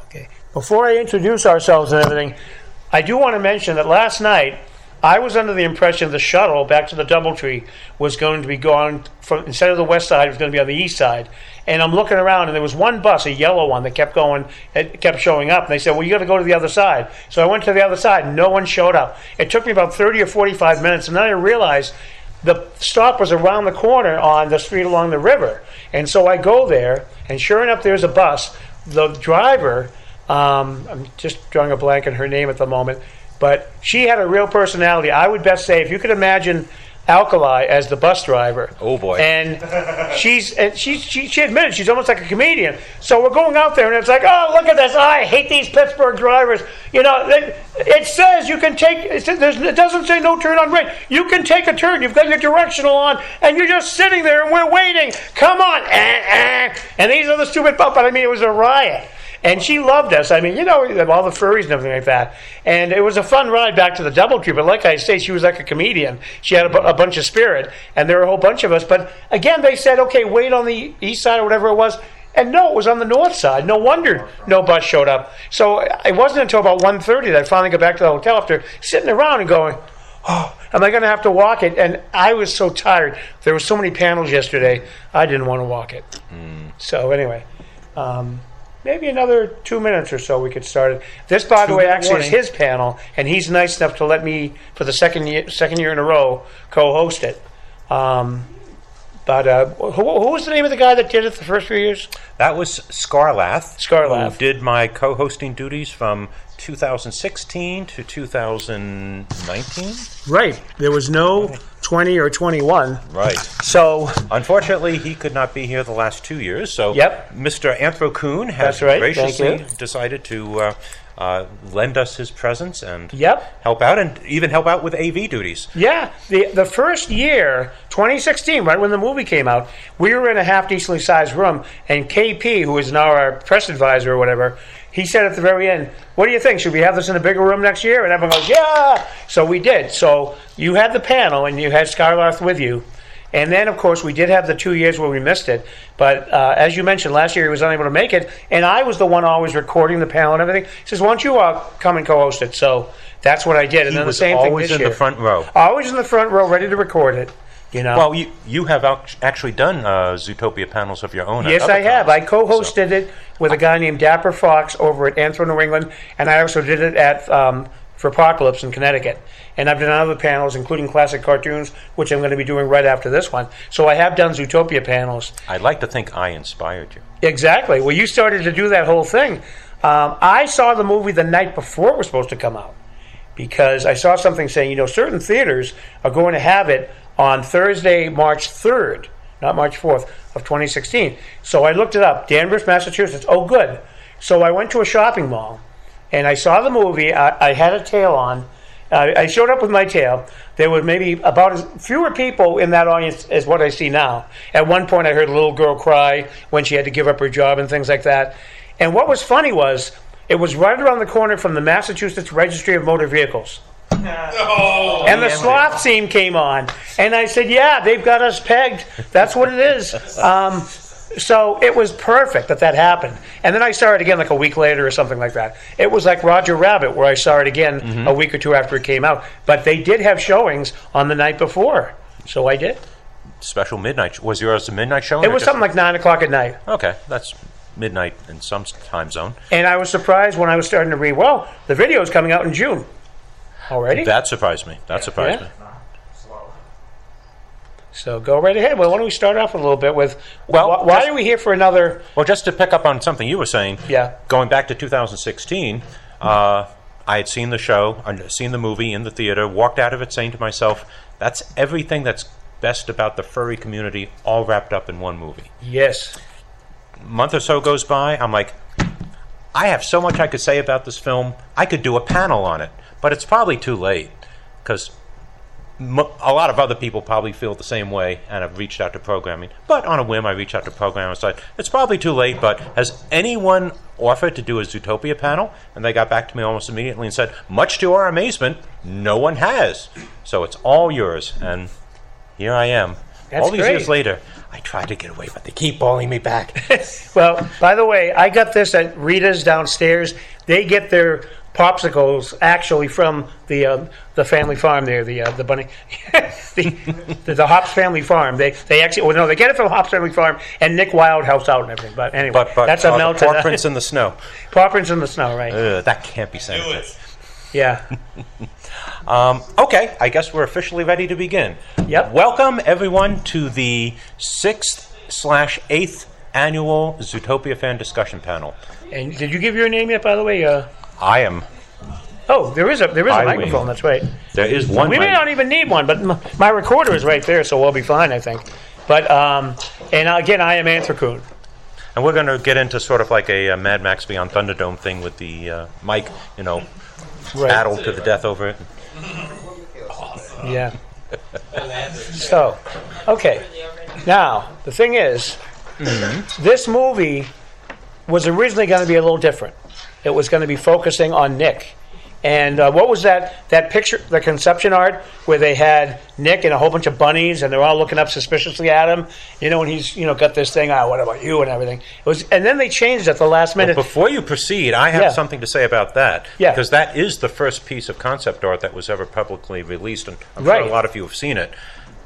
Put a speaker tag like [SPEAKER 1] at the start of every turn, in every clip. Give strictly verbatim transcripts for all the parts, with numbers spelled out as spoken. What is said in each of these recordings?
[SPEAKER 1] Okay. Before I introduce ourselves and everything, I do want to mention that last night I was under the impression the shuttle back to the DoubleTree was going to be going from, instead of the west side, it was going to be on the east side. And I'm looking around, and there was one bus, a yellow one, that kept going, it kept showing up. And they said, well, you got to go to the other side. So I went to the other side, and no one showed up. It took me about thirty or forty-five minutes, and then I realized the stop was around the corner on the street along the river. And so I go there, and sure enough, there's a bus. The driver, um, I'm just drawing a blank on her name at the moment, but she had a real personality. I would best say, if you could imagine Alkali as the bus driver.
[SPEAKER 2] Oh, boy.
[SPEAKER 1] And she's and she, she she admitted she's almost like a comedian. So we're going out there, and it's like, oh, look at this. Oh, I hate these Pittsburgh drivers. You know, it, it says you can take, it, says, there's, it doesn't say no turn on red. You can take a turn. You've got your directional on, and you're just sitting there, and we're waiting. Come on. Eh, eh. And these are the stupid, but I mean, it was a riot. And she loved us. I mean, you know, all the furries and everything like that. And it was a fun ride back to the DoubleTree. But like I say, she was like a comedian. She had a, bu- a bunch of spirit. And there were a whole bunch of us. But again, they said, okay, wait on the east side or whatever it was. And no, it was on the north side. No wonder no bus showed up. So it wasn't until about one thirty that I finally got back to the hotel after sitting around and going, oh, am I going to have to walk it? And I was so tired. There were so many panels yesterday, I didn't want to walk it. Mm. So anyway, um, maybe another two minutes or so we could start it. This, by the way, actually warning. is his panel, and he's nice enough to let me, for the second year, second year in a row, co-host it. Um, but uh, who, who was the name of the guy that did it the first few years?
[SPEAKER 2] That was Scarlath.
[SPEAKER 1] Scarlath.
[SPEAKER 2] Who did my co-hosting duties from two thousand sixteen to two thousand nineteen.
[SPEAKER 1] Right. There was no twenty or twenty-one.
[SPEAKER 2] Right.
[SPEAKER 1] So,
[SPEAKER 2] unfortunately, he could not be here the last two years. So,
[SPEAKER 1] yep.
[SPEAKER 2] Mister Anthro Kuhn has
[SPEAKER 1] right.
[SPEAKER 2] graciously decided to uh, uh, lend us his presence and
[SPEAKER 1] yep.
[SPEAKER 2] help out, and even help out with A V duties.
[SPEAKER 1] Yeah. The the first year, twenty sixteen, right when the movie came out, we were in a half decently sized room, and K P, who is now our press advisor or whatever, he said at the very end, what do you think? Should we have this in a bigger room next year? And everyone goes, yeah! So we did. So you had the panel, and you had Scarlath with you. And then, of course, we did have the two years where we missed it. But uh, as you mentioned, last year he was unable to make it. And I was the one always recording the panel and everything. He says, why don't you uh, come and co-host it? So that's what I did. And
[SPEAKER 2] he
[SPEAKER 1] then
[SPEAKER 2] was
[SPEAKER 1] the same thing
[SPEAKER 2] always
[SPEAKER 1] this
[SPEAKER 2] in
[SPEAKER 1] year.
[SPEAKER 2] the front row.
[SPEAKER 1] Always in the front row, ready to record it. You know?
[SPEAKER 2] Well, you you have actually done uh, Zootopia panels of your own.
[SPEAKER 1] Yes, I have.
[SPEAKER 2] Times.
[SPEAKER 1] I co-hosted
[SPEAKER 2] so.
[SPEAKER 1] it with a guy named Dapper Fox over at Anthro New England, and I also did it at um, for Apocalypse in Connecticut. And I've done other panels, including classic cartoons, which I'm going to be doing right after this one. So I have done Zootopia panels.
[SPEAKER 2] I'd like to think I inspired you.
[SPEAKER 1] Exactly. Well, you started to do that whole thing. Um, I saw the movie the night before it was supposed to come out, because I saw something saying, you know, certain theaters are going to have it on Thursday, March third, not March fourth, of twenty sixteen. So I looked it up. Danvers, Massachusetts. Oh, good. So I went to a shopping mall, and I saw the movie. I, I had a tail on. Uh, I showed up with my tail. There were maybe about as fewer people in that audience as what I see now. At one point, I heard a little girl cry when she had to give up her job and things like that. And what was funny was, it was right around the corner from the Massachusetts Registry of Motor Vehicles. Oh, and the sloth scene came on, and I said, yeah, they've got us pegged. That's what it is. Um, so it was perfect that that happened. And then I saw it again like a week later or something like that. It was like Roger Rabbit, where I saw it again mm-hmm. a week or two after it came out. But they did have showings on the night before, so I did.
[SPEAKER 2] Special midnight. Was yours a midnight showing?
[SPEAKER 1] It was something like nine o'clock at night.
[SPEAKER 2] Okay, that's midnight in some time zone.
[SPEAKER 1] And I was surprised when I was starting to read, well, the video is coming out in June. Already?
[SPEAKER 2] That surprised me. That surprised
[SPEAKER 1] yeah.
[SPEAKER 2] me.
[SPEAKER 1] So go right ahead. Well, why don't we start off a little bit with,
[SPEAKER 2] well,
[SPEAKER 1] wh- why just, are we here for another...
[SPEAKER 2] Well, just to pick up on something you were saying,
[SPEAKER 1] yeah.
[SPEAKER 2] going back to two thousand sixteen, uh, I had seen the show, I'd seen the movie in the theater, walked out of it saying to myself, that's everything that's best about the furry community all wrapped up in one movie.
[SPEAKER 1] Yes.
[SPEAKER 2] A month or so goes by, I'm like, I have so much I could say about this film, I could do a panel on it. But it's probably too late, because m- a lot of other people probably feel the same way and have reached out to programming. But on a whim, I reached out to programming and said, it's probably too late, but has anyone offered to do a Zootopia panel? And they got back to me almost immediately and said, much to our amazement, no one has. So it's all yours. And here I am.
[SPEAKER 1] That's
[SPEAKER 2] all these
[SPEAKER 1] great.
[SPEAKER 2] years later. I tried to get away, but they keep balling me back.
[SPEAKER 1] Well, by the way, I got this at Rita's downstairs. They get their popsicles actually from the uh, the family farm there, the uh, the bunny, the, the the Hops family farm. They they actually well no, they get it from Hops family farm, and Nick Wilde helps out and everything. But anyway,
[SPEAKER 2] But, but
[SPEAKER 1] that's a
[SPEAKER 2] uh,
[SPEAKER 1] melted
[SPEAKER 2] paw prints in the snow.
[SPEAKER 1] paw prints in the snow, right?
[SPEAKER 2] Ugh, that can't be Santa.
[SPEAKER 1] Yeah.
[SPEAKER 2] Um, okay, I guess we're officially ready to begin.
[SPEAKER 1] Yep.
[SPEAKER 2] Welcome, everyone, to the sixth slash eighth annual Zootopia Fan Discussion Panel.
[SPEAKER 1] And did you give your name yet? By the way. Uh,
[SPEAKER 2] I am.
[SPEAKER 1] oh, there is a there is a
[SPEAKER 2] I
[SPEAKER 1] microphone.
[SPEAKER 2] win.
[SPEAKER 1] That's right.
[SPEAKER 2] There is one.
[SPEAKER 1] We may
[SPEAKER 2] mic-
[SPEAKER 1] not even need one, but m- my recorder is right there, so we'll be fine, I think. But um, and again, I am Anthracoon.
[SPEAKER 2] And we're going to get into sort of like a, uh Mad Max Beyond Thunderdome thing with the uh, mic, you know,
[SPEAKER 1] Right.
[SPEAKER 2] battle to the death over it.
[SPEAKER 1] Yeah. So, okay. Now, the thing is, this movie was originally going to be a little different. It was going to be focusing on Nick. And uh, what was that that picture, the conception art, where they had Nick and a whole bunch of bunnies, and they're all looking up suspiciously at him. You know, and he's you know got this thing. Ah, what about you and everything? It was, and then they changed at the last minute.
[SPEAKER 2] Well, before you proceed, I have
[SPEAKER 1] Yeah.
[SPEAKER 2] something to say about that.
[SPEAKER 1] Yeah.
[SPEAKER 2] Because that is the first piece of concept art that was ever publicly released, and I'm
[SPEAKER 1] Right.
[SPEAKER 2] sure a lot of you have seen it.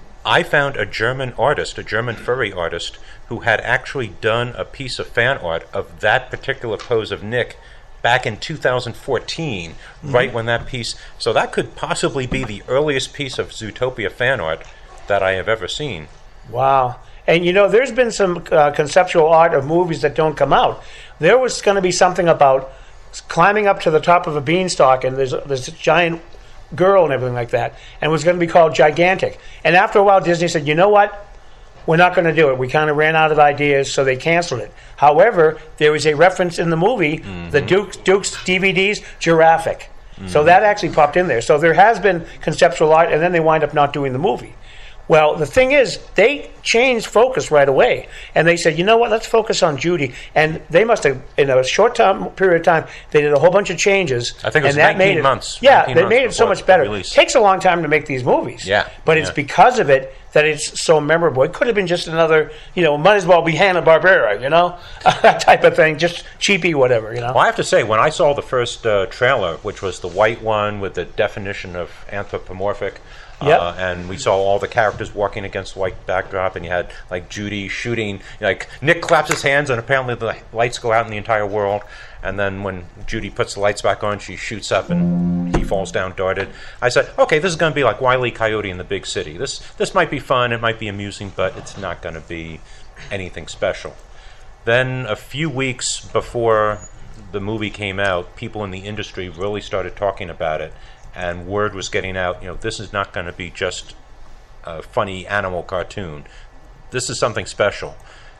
[SPEAKER 2] I found a German artist, a German furry artist, who had actually done a piece of fan art of that particular pose of Nick back in two thousand fourteen, mm-hmm. right when that piece... So that could possibly be the earliest piece of Zootopia fan art that I have ever seen.
[SPEAKER 1] Wow. And, you know, there's been some uh, conceptual art of movies that don't come out. There was going to be something about climbing up to the top of a beanstalk, and there's, there's a giant girl and everything like that, and it was going to be called Gigantic. And after a while, Disney said, you know what? We're not going to do it. We kind of ran out of ideas, so they canceled it. However, there was a reference in the movie, mm-hmm. the Duke's, Duke's D V Ds, Giraffic. Mm-hmm. So that actually popped in there. So there has been conceptual art, and then they wind up not doing the movie. Well, the thing is, they changed focus right away. And they said, you know what, let's focus on Judy. And they must have, in a short time, period of time, they did a whole bunch of changes.
[SPEAKER 2] I think it was
[SPEAKER 1] and that
[SPEAKER 2] nineteen
[SPEAKER 1] made it,
[SPEAKER 2] months.
[SPEAKER 1] Yeah,
[SPEAKER 2] nineteen
[SPEAKER 1] they
[SPEAKER 2] months
[SPEAKER 1] made it so
[SPEAKER 2] before
[SPEAKER 1] much better. It
[SPEAKER 2] release.
[SPEAKER 1] takes a long time to make these movies.
[SPEAKER 2] Yeah.
[SPEAKER 1] But it's
[SPEAKER 2] yeah.
[SPEAKER 1] because of it that it's so memorable. It could have been just another, you know, might as well be Hanna-Barbera, you know? That type of thing, just cheapy whatever, you know?
[SPEAKER 2] Well, I have to say, when I saw the first uh, trailer, which was the white one with the definition of anthropomorphic,
[SPEAKER 1] Yep.
[SPEAKER 2] uh, and we saw all the characters walking against the white backdrop, and you had, like, Judy shooting, like, Nick claps his hands, and apparently the lights go out in the entire world, and then when Judy puts the lights back on, she shoots up, and he falls down darted. I said, okay, this is going to be like Wile E. Coyote in the big city. This, this might be fun, it might be amusing, but it's not going to be anything special. Then, a few weeks before the movie came out, people in the industry really started talking about it, and word was getting out, you know, this is not going to be just a funny animal cartoon. This is something special.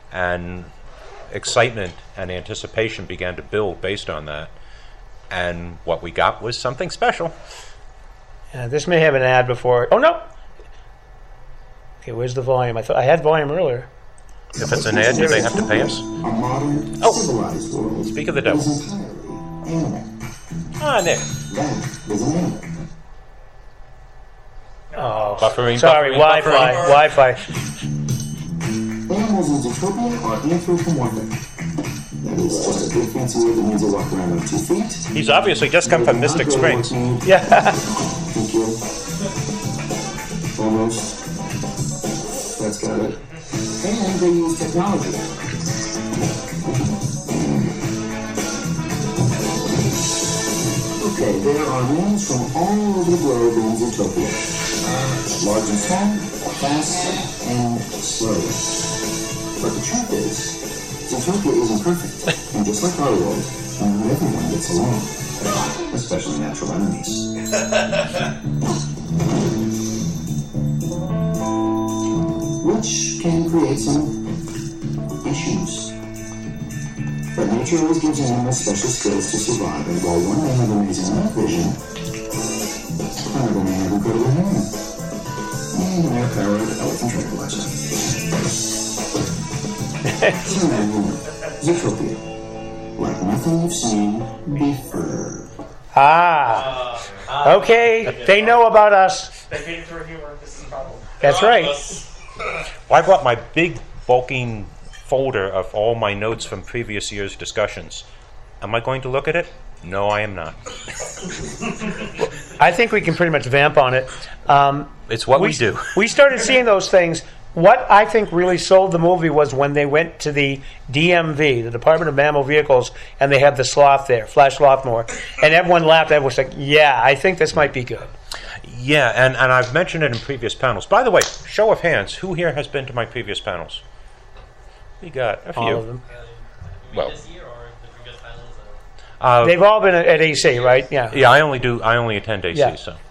[SPEAKER 2] And excitement and anticipation began to build based on that. And what we got was something special.
[SPEAKER 1] Yeah, this may have an ad before. Oh, no. Okay, where's the volume? I thought I had volume earlier.
[SPEAKER 2] If it's an ad, do they have to pay us? Oh, speak of the devil. Ah, Nick.
[SPEAKER 1] Oh,
[SPEAKER 2] Buffering,
[SPEAKER 1] sorry,
[SPEAKER 2] buffering,
[SPEAKER 1] Wi-Fi,
[SPEAKER 2] buffering.
[SPEAKER 1] Wi-Fi.
[SPEAKER 3] Animals in Zootopia are anthropomorphic. That is just a big fancy word that means they walk around on two feet.
[SPEAKER 2] He's obviously just come from Mystic Springs.
[SPEAKER 1] Yeah.
[SPEAKER 3] Thank you. Almost. That's got it. And they use technology. Okay, there are animals from all over the globe in Zootopia. Uh, large and small, fast and slow. But the truth is, Zootopia isn't perfect. And just like our world, not everyone gets along. Especially natural enemies. Which can create some issues. But nature always gives animals special skills to survive, and while one may have amazing night vision, another may have incredible hearing. And their power of elephant tranquilizer. So now you know, Zootopia, like nothing you've seen before.
[SPEAKER 1] Ah. Okay, they know about us.
[SPEAKER 4] They made it through humor. This is a problem.
[SPEAKER 1] That's right.
[SPEAKER 2] Well, I brought my big bulking folder of all my notes from previous year's discussions. Am I going to look at it? No, I am not.
[SPEAKER 1] I think we can pretty much vamp on it. Um,
[SPEAKER 2] It's what we, do.
[SPEAKER 1] We started seeing those things. What I think really sold the movie was when they went to the D M V, the Department of Mammal Vehicles, and they had the sloth there, Flash Lothmore, and everyone laughed. Everyone was like, yeah, I think this might be good.
[SPEAKER 2] Yeah, and, and I've mentioned it in previous panels. By the way, show of hands, who here has been to my previous panels? We got a few.
[SPEAKER 1] All of them.
[SPEAKER 2] Well,
[SPEAKER 4] this year or the previous panels?
[SPEAKER 2] uh,
[SPEAKER 1] They've all been at A C, right? Yeah.
[SPEAKER 2] yeah, I only do. I only attend A C.
[SPEAKER 1] Yeah.
[SPEAKER 2] So,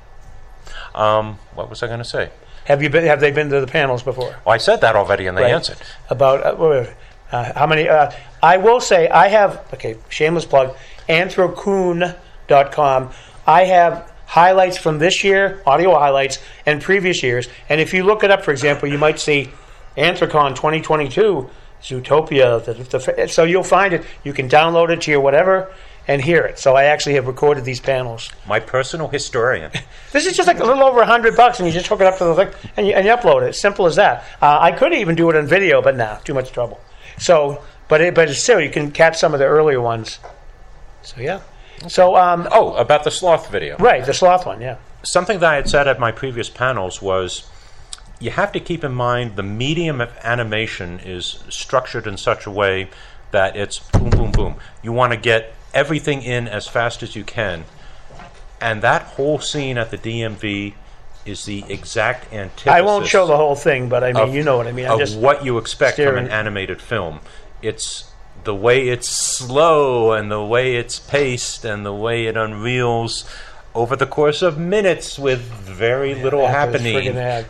[SPEAKER 2] um, what was I going to say?
[SPEAKER 1] Have you been? Have they been to the panels before?
[SPEAKER 2] Oh, I said that already, and they
[SPEAKER 1] Right.
[SPEAKER 2] answered.
[SPEAKER 1] About uh, what- uh, how many? Uh, I will say I have. Okay, shameless plug. Anthrocoon dot com. I have highlights from this year, audio highlights, and previous years. And if you look it up, for example, you might see Anthrocon twenty twenty-two, Zootopia. The, the, so you'll find it. You can download it to your whatever and hear it. So I actually have recorded these panels.
[SPEAKER 2] My personal historian.
[SPEAKER 1] This is just like a little over a hundred bucks, and you just hook it up to the thing and you, and you upload it. Simple as that. Uh, I could even do it on video, but nah, too much trouble. So, but it, but still, you can catch some of the earlier ones. So yeah. So um,
[SPEAKER 2] Oh, about the sloth video.
[SPEAKER 1] right, the sloth one, yeah.
[SPEAKER 2] Something that I had said at my previous panels was you have to keep in mind the medium of animation is structured in such a way that it's boom, boom, boom. You want to get everything in as fast as you can. And that whole scene at the D M V is the exact antithesis
[SPEAKER 1] I won't show the whole thing, but I mean,
[SPEAKER 2] of-
[SPEAKER 1] you know what I mean. I'm
[SPEAKER 2] of
[SPEAKER 1] just
[SPEAKER 2] what you expect from
[SPEAKER 1] steering.
[SPEAKER 2] an animated film. It's the way it's slow and the way it's paced and the way it unreels over the course of minutes with very little
[SPEAKER 1] After this
[SPEAKER 2] happening.
[SPEAKER 1] friggin' ad.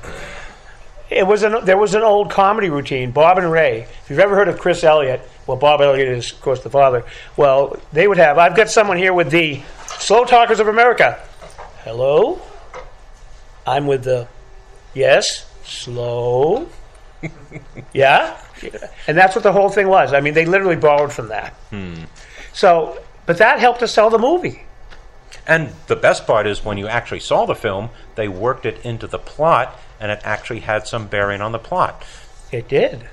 [SPEAKER 1] It was an, there was an old comedy routine, Bob and Ray. If you've ever heard of Chris Elliott, well, Bob Elliott is, of course, the father. Well, they would have, I've got someone here with the Slow Talkers of America. Hello? I'm with the, yes, slow. Yeah? And that's what the whole thing was. I mean, they literally borrowed from that.
[SPEAKER 2] Hmm.
[SPEAKER 1] So, but that helped us sell the movie.
[SPEAKER 2] And the best part is when you actually saw the film, they worked it into the plot and it actually had some bearing on the plot.
[SPEAKER 1] It did,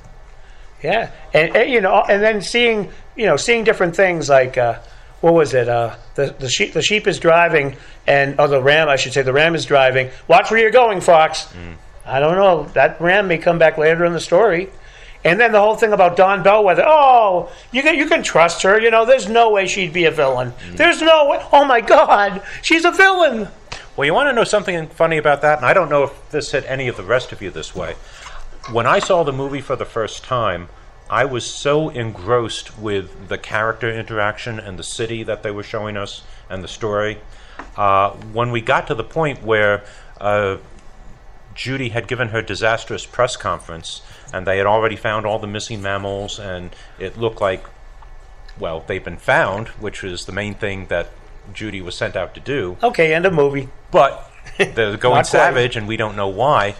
[SPEAKER 1] yeah, and, and you know, and then seeing, you know, seeing different things like, uh, what was it? Uh, the the sheep the sheep is driving, and oh, the ram, I should say, the ram is driving. Watch where you're going, Fox.
[SPEAKER 2] Mm.
[SPEAKER 1] I don't know. That ram may come back later in the story. And then the whole thing about Dawn Bellwether. Oh, you can you can trust her. You know, there's no way she'd be a villain.
[SPEAKER 2] Mm.
[SPEAKER 1] There's no way. Oh my God, she's a villain.
[SPEAKER 2] Well, you want to know something funny about that? And I don't know if this hit any of the rest of you this way. When I saw the movie for the first time, I was so engrossed with the character interaction and the city that they were showing us and the story. Uh, when we got to the point where uh, Judy had given her disastrous press conference and they had already found all the missing mammals and it looked like, well, they've been found, which was the main thing that Judy was sent out to do.
[SPEAKER 1] Okay, end of movie.
[SPEAKER 2] But they're going
[SPEAKER 1] Not quite.
[SPEAKER 2] savage, and we don't know why.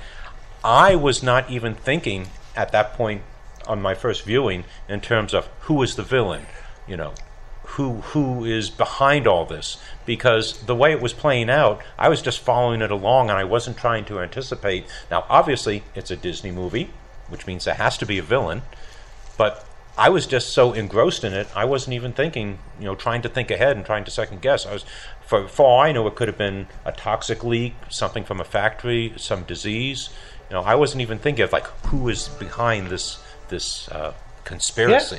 [SPEAKER 2] I was not even thinking at that point on my first viewing in terms of who is the villain, you know, who who is behind all this. Because the way it was playing out, I was just following it along, and I wasn't trying to anticipate. Now, obviously, it's a Disney movie, which means there has to be a villain. But I was just so engrossed in it, I wasn't even thinking, you know, trying to think ahead and trying to second guess. I was, for, for all I know, it could have been a toxic leak, something from a factory, some disease. You know, I wasn't even thinking of like who is behind this this uh, conspiracy.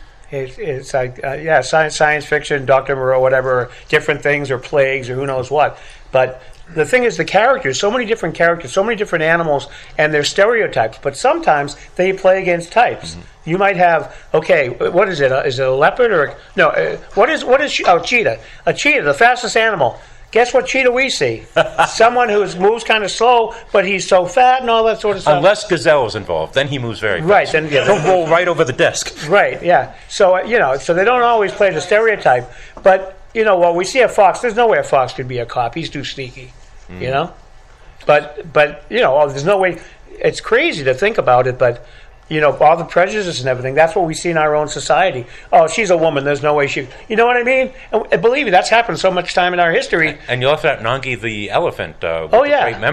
[SPEAKER 1] It, it's like, uh, yeah, science, science fiction, Doctor Moreau, whatever, different things, or plagues, or who knows what. But the thing is, the characters, so many different characters, so many different animals, and they're stereotypes. But sometimes they play against types. Mm-hmm. You might have, okay, what is it? Uh, is it a leopard or a, no? Uh, what is what is oh cheetah? A cheetah, the fastest animal. Guess what cheetah we see? Someone who moves kind of slow, but he's so fat and all that sort of stuff.
[SPEAKER 2] Unless Gazelle is involved, then he moves very fast.
[SPEAKER 1] Right, then yeah,
[SPEAKER 2] He'll roll right over the desk.
[SPEAKER 1] Right, yeah. So, uh, you know, so they don't always play the stereotype. But, you know, well, we see a fox. There's no way a fox could be a cop. He's too sneaky, mm. you know? But, but you know, oh, there's no way. It's crazy to think about it, but, you know, all the prejudices and everything, that's what we see in our own society. Oh, she's a woman. There's no way she... You know what I mean? And, and believe me, that's happened so much time in our history.
[SPEAKER 2] And you left out Nangi the elephant uh, with
[SPEAKER 1] Oh,
[SPEAKER 2] the
[SPEAKER 1] yeah.
[SPEAKER 2] great memory.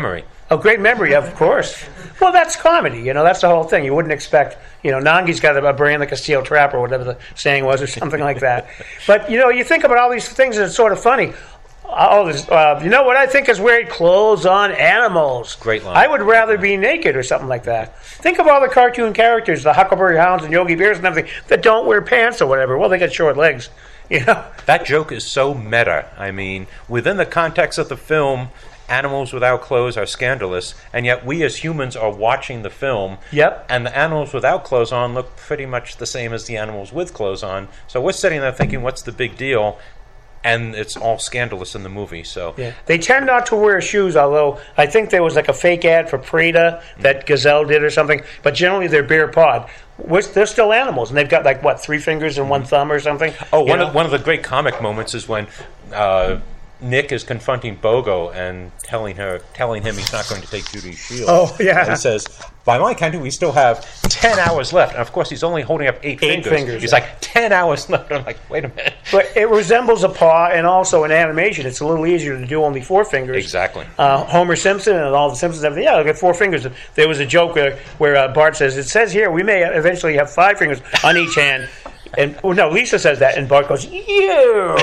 [SPEAKER 1] Oh, great memory, of course. Well, that's comedy. You know, that's the whole thing. You wouldn't expect, you know, Nangi's got a brain like a steel trap or whatever the saying was or something like that. But, you know, you think about all these things and it's sort of funny. Oh, this, uh, you know what I think is weird? Clothes on animals.
[SPEAKER 2] Great line.
[SPEAKER 1] I would rather be naked or something like that. Think of all the cartoon characters, the Huckleberry Hounds and Yogi Bears and everything, that don't wear pants or whatever. Well, they got short legs. You know?
[SPEAKER 2] That joke is so meta. I mean, within the context of the film, animals without clothes are scandalous, and yet we as humans are watching the film.
[SPEAKER 1] Yep.
[SPEAKER 2] And the animals without clothes on look pretty much the same as the animals with clothes on. So we're sitting there thinking, what's the big deal? And it's all scandalous in the movie. So
[SPEAKER 1] yeah. They tend not to wear shoes, although I think there was like a fake ad for Prada that Gazelle did or something. But generally they're bare pawed. They're still animals, and they've got like what, three fingers and one thumb or something.
[SPEAKER 2] Oh, one
[SPEAKER 1] know?
[SPEAKER 2] of one of the great comic moments is when uh, Nick is confronting Bogo and telling her, telling him he's not going to take Judy's shield.
[SPEAKER 1] Oh, yeah.
[SPEAKER 2] And he says, "By my counting, we still have ten hours left." And of course, he's only holding up eight,
[SPEAKER 1] Eight
[SPEAKER 2] fingers.
[SPEAKER 1] fingers,
[SPEAKER 2] He's
[SPEAKER 1] yeah.
[SPEAKER 2] like, ten hours left. I'm like, wait a minute.
[SPEAKER 1] But it resembles a paw, and also in animation, it's a little easier to do only four fingers.
[SPEAKER 2] Exactly.
[SPEAKER 1] Uh, Homer Simpson and all the Simpsons, everything. Yeah, I got four fingers. There was a joke where, where uh, Bart says, "It says here we may eventually have five fingers on each hand." And oh, no, Lisa says that, and Bart goes, "You."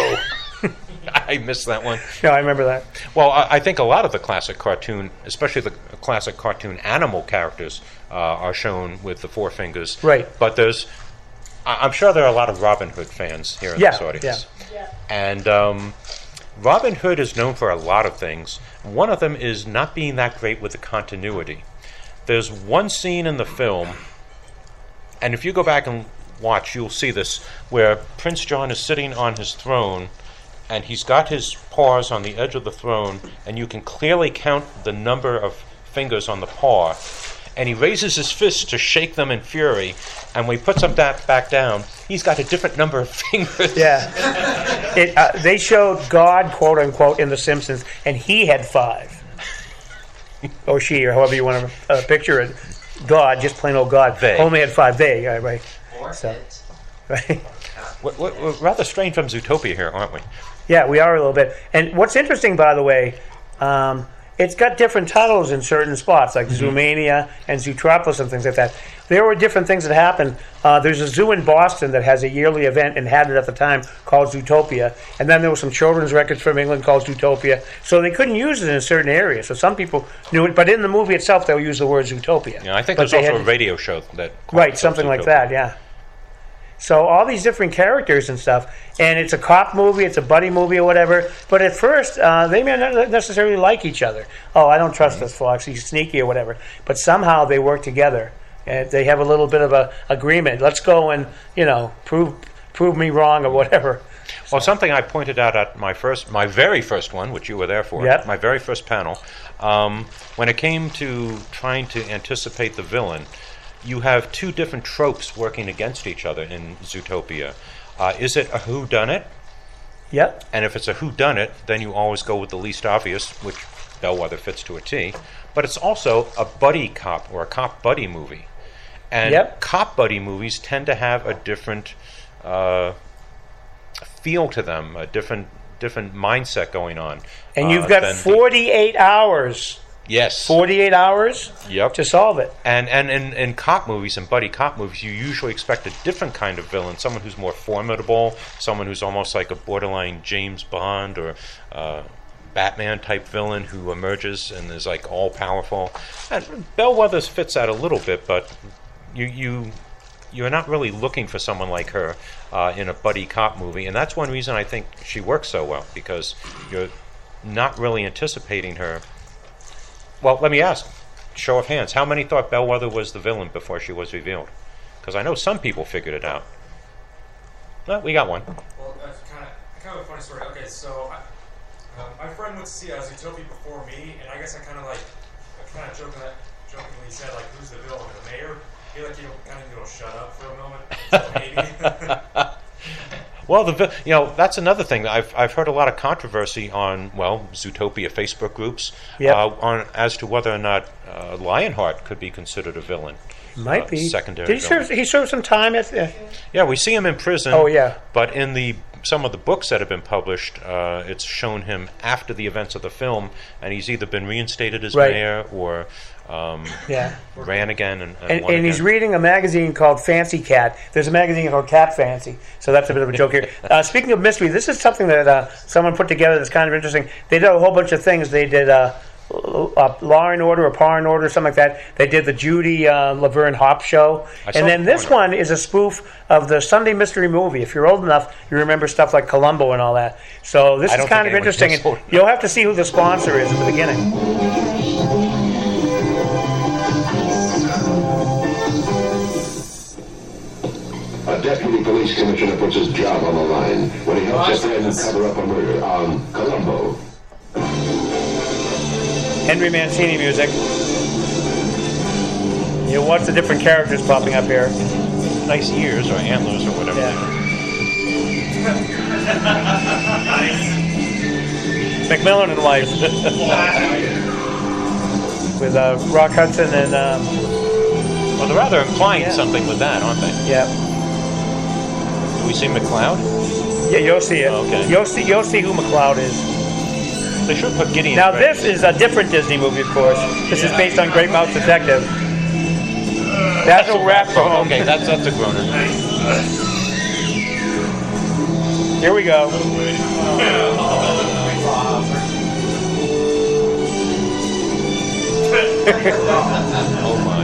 [SPEAKER 2] I missed that one.
[SPEAKER 1] No, I remember that.
[SPEAKER 2] Well, I, I think a lot of the classic cartoon, especially the classic cartoon animal characters, uh, are shown with the four fingers.
[SPEAKER 1] Right.
[SPEAKER 2] But there's, I- I'm sure there are a lot of Robin Hood fans here in
[SPEAKER 1] Yeah,
[SPEAKER 2] this audience.
[SPEAKER 1] yeah.
[SPEAKER 4] Yeah.
[SPEAKER 2] And um, Robin Hood is known for a lot of things. One of them is not being that great with the continuity. There's one scene in the film, and if you go back and watch, you'll see this, where Prince John is sitting on his throne, and he's got his paws on the edge of the throne, and you can clearly count the number of fingers on the paw. And he raises his fist to shake them in fury, and when he puts them back, back down, he's got a different number of fingers.
[SPEAKER 1] Yeah. It, uh, they showed God, quote unquote, in The Simpsons, and he had five. Or she, or however you want to uh, picture it. God, just plain old God.
[SPEAKER 2] They.
[SPEAKER 1] Only had five. They, yeah, right.
[SPEAKER 4] Or
[SPEAKER 1] So.
[SPEAKER 4] it.
[SPEAKER 1] Right.
[SPEAKER 2] We're, we're, we're rather strange from Zootopia here, aren't we?
[SPEAKER 1] Yeah, we are a little bit. And what's interesting, by the way, um, it's got different titles in certain spots, like
[SPEAKER 2] Mm-hmm.
[SPEAKER 1] Zoomania and Zootropolis and things like that. There were different things that happened. Uh, there's a zoo in Boston that has a yearly event and had it at the time called Zootopia. And then there were some children's records from England called Zootopia. So they couldn't use it in a certain area. So some people knew it, but in the movie itself, they'll use the word Zootopia.
[SPEAKER 2] Yeah, I think
[SPEAKER 1] But
[SPEAKER 2] there's
[SPEAKER 1] they
[SPEAKER 2] also
[SPEAKER 1] had-
[SPEAKER 2] a radio show that
[SPEAKER 1] Right, something like that, yeah. So all these different characters and stuff, and it's a cop movie, it's a buddy movie or whatever, but at first, uh, they may not necessarily like each other. Oh, I don't trust this Fox, he's sneaky or whatever. But somehow they work together, and they have a little bit of a agreement. Let's go and, you know, prove prove me wrong or whatever.
[SPEAKER 2] Well, something I pointed out at my first, my very first one, which you were there for,
[SPEAKER 1] Yep.
[SPEAKER 2] my very first panel, um, when it came to trying to anticipate the villain, you have two different tropes working against each other in Zootopia. Uh, is it a whodunit?
[SPEAKER 1] Yep.
[SPEAKER 2] And if it's a whodunit, then you always go with the least obvious, which Bellwether fits to a T. But it's also a buddy cop or a cop buddy movie. And
[SPEAKER 1] Yep.
[SPEAKER 2] cop buddy movies tend to have a different uh, feel to them, a different different mindset going on.
[SPEAKER 1] And
[SPEAKER 2] uh,
[SPEAKER 1] you've got
[SPEAKER 2] than the-
[SPEAKER 1] forty-eight hours,
[SPEAKER 2] yes.
[SPEAKER 1] forty-eight hours
[SPEAKER 2] Yep.
[SPEAKER 1] to solve it.
[SPEAKER 2] And and in, in cop movies and buddy cop movies, you usually expect a different kind of villain, someone who's more formidable, someone who's almost like a borderline James Bond or uh, Batman type villain who emerges and is like all powerful. And Bellwether fits that a little bit, but you you you're not really looking for someone like her uh, in a buddy cop movie, and that's one reason I think she works so well, because you're not really anticipating her. Well, let me ask, show of hands, how many thought Bellwether was the villain before she was revealed? Because I know some people figured it out. Well, we got one.
[SPEAKER 5] Well, that's kind of kind of a funny story. Okay, so I, uh, my friend went to see uh, Zootopia before me, and I guess I kind of like, I kind of jokingly, jokingly said like, "Who's the villain? The mayor?" He like, you know, kind of you know, shut up for a moment. So maybe.
[SPEAKER 2] Well, the vi- you know that's another thing. I've I've heard a lot of controversy on well Zootopia Facebook groups
[SPEAKER 1] Yep.
[SPEAKER 2] uh, on as to whether or not uh, Lionheart could be considered a villain.
[SPEAKER 1] Might
[SPEAKER 2] Uh,
[SPEAKER 1] be.
[SPEAKER 2] secondary
[SPEAKER 1] Did he serve,
[SPEAKER 2] villain.
[SPEAKER 1] he served some time at... Uh,
[SPEAKER 2] Yeah, we see him in prison.
[SPEAKER 1] Oh, yeah.
[SPEAKER 2] But in the some of the books that have been published, uh, it's shown him after the events of the film, and he's either been reinstated as
[SPEAKER 1] Right.
[SPEAKER 2] mayor or um,
[SPEAKER 1] Yeah.
[SPEAKER 2] ran again and, and,
[SPEAKER 1] And,
[SPEAKER 2] won
[SPEAKER 1] and he's
[SPEAKER 2] again.
[SPEAKER 1] reading a magazine called Fancy Cat. There's a magazine called Cat Fancy, so that's a bit of a joke here. Uh, speaking of mystery, this is something that uh, someone put together that's kind of interesting. They did a whole bunch of things. They did uh, uh, Law and Order or Paw and Order, something like that. They did the Judy uh, Laverne Hop show.
[SPEAKER 2] I saw
[SPEAKER 1] And then
[SPEAKER 2] Paw
[SPEAKER 1] this
[SPEAKER 2] and Order.
[SPEAKER 1] one is a spoof of the Sunday Mystery Movie. If you're old enough, you remember stuff like Columbo and all that. So this
[SPEAKER 2] I
[SPEAKER 1] is
[SPEAKER 2] don't
[SPEAKER 1] kind
[SPEAKER 2] think
[SPEAKER 1] of
[SPEAKER 2] anyone
[SPEAKER 1] interesting.
[SPEAKER 2] is old
[SPEAKER 1] And you'll have to see who the sponsor is at the beginning.
[SPEAKER 4] A deputy police commissioner puts his job on the line when he helps a friend cover up a murder on Columbo.
[SPEAKER 1] Henry Mancini music. You'll watch the different characters popping up here.
[SPEAKER 2] Nice ears or antlers or whatever.
[SPEAKER 1] Yeah. McMillan and Wife. With uh, Rock Hudson and, um,
[SPEAKER 2] Well, they're rather implying
[SPEAKER 1] Yeah.
[SPEAKER 2] something with that, aren't they?
[SPEAKER 1] yeah.
[SPEAKER 2] Do we see McLeod?
[SPEAKER 1] Yeah, you'll see it.
[SPEAKER 2] Oh, okay.
[SPEAKER 1] You'll see, you'll see who McLeod is.
[SPEAKER 2] They should put Gideon.
[SPEAKER 1] Now,
[SPEAKER 2] Grey.
[SPEAKER 1] this is a different Disney movie, of course. This is based on Great Mouse Detective. That's a wrap for home.
[SPEAKER 2] Okay, that's that's a groaner.
[SPEAKER 1] Here we go.
[SPEAKER 2] Oh my!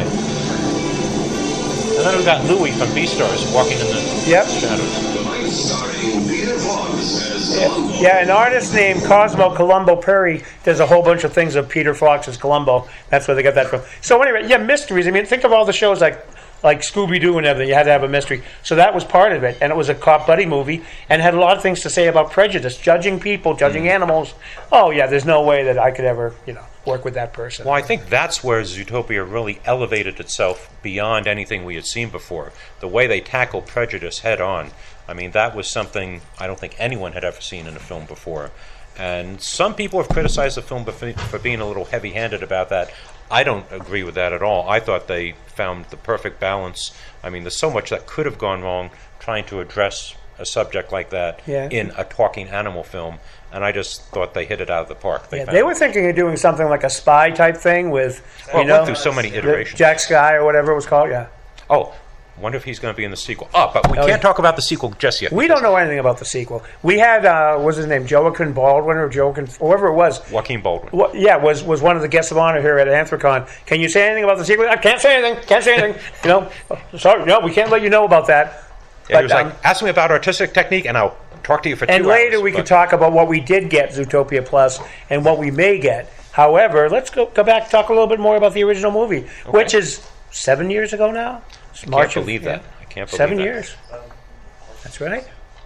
[SPEAKER 2] And then we got Louis from Beastars walking in the
[SPEAKER 1] Yep.
[SPEAKER 2] shadows.
[SPEAKER 4] Tonight starring Peter Fox as Columbo.
[SPEAKER 1] Yeah, an artist named Cosmo Columbo Perry does a whole bunch of things of Peter Fox's Columbo. That's where they got that from. So anyway, yeah, mysteries. I mean, think of all the shows like like Scooby-Doo and everything. You had to have a mystery. So that was part of it. And it was a cop buddy movie and had a lot of things to say about prejudice, judging people, judging
[SPEAKER 2] Mm.
[SPEAKER 1] animals. Oh, yeah, there's no way that I could ever, you know, work with that person.
[SPEAKER 2] Well, I think that's where Zootopia really elevated itself beyond anything we had seen before. The way they tackled prejudice head on. I mean, that was something I don't think anyone had ever seen in a film before. And some people have criticized the film for for being a little heavy-handed about that. I don't agree with that at all. I thought they found the perfect balance. I mean, there's so much that could have gone wrong trying to address a subject like that
[SPEAKER 1] Yeah.
[SPEAKER 2] in a talking animal film, and I just thought they hit it out of the park.
[SPEAKER 1] Yeah,
[SPEAKER 2] found
[SPEAKER 1] they
[SPEAKER 2] it.
[SPEAKER 1] were thinking of doing something like a spy type thing with,
[SPEAKER 2] Well,
[SPEAKER 1] you
[SPEAKER 2] it went
[SPEAKER 1] know,
[SPEAKER 2] through so many
[SPEAKER 1] the
[SPEAKER 2] iterations.
[SPEAKER 1] Jack Sky or whatever it was called. Yeah,
[SPEAKER 2] Oh, wonder if he's going to be in the sequel. Oh, but we
[SPEAKER 1] Oh,
[SPEAKER 2] can't
[SPEAKER 1] yeah.
[SPEAKER 2] talk about the sequel just yet.
[SPEAKER 1] we don't know anything about the sequel. We had uh, what was his name, Joaquin Baldwin or Joaquin, whoever it was.
[SPEAKER 2] Joaquin Baldwin.
[SPEAKER 1] What, yeah, was was one of the guests of honor here at Anthrocon. Can you say anything about the sequel? I can't say anything. Can't say anything. You know, sorry, no, we can't let you know about that.
[SPEAKER 2] Yeah, he was
[SPEAKER 1] um,
[SPEAKER 2] like, ask me about artistic technique, and I'll talk to you for two
[SPEAKER 1] and
[SPEAKER 2] hours.
[SPEAKER 1] later we
[SPEAKER 2] But-
[SPEAKER 1] could talk about what we did get Zootopia Plus and what we may get. However, let's go go back and talk a little bit more about the original movie, which is seven years ago now. It's
[SPEAKER 2] I
[SPEAKER 1] March
[SPEAKER 2] can't
[SPEAKER 1] of-
[SPEAKER 2] believe
[SPEAKER 1] yeah.
[SPEAKER 2] that. I can't believe
[SPEAKER 1] Seven
[SPEAKER 2] that.
[SPEAKER 1] years. That's right.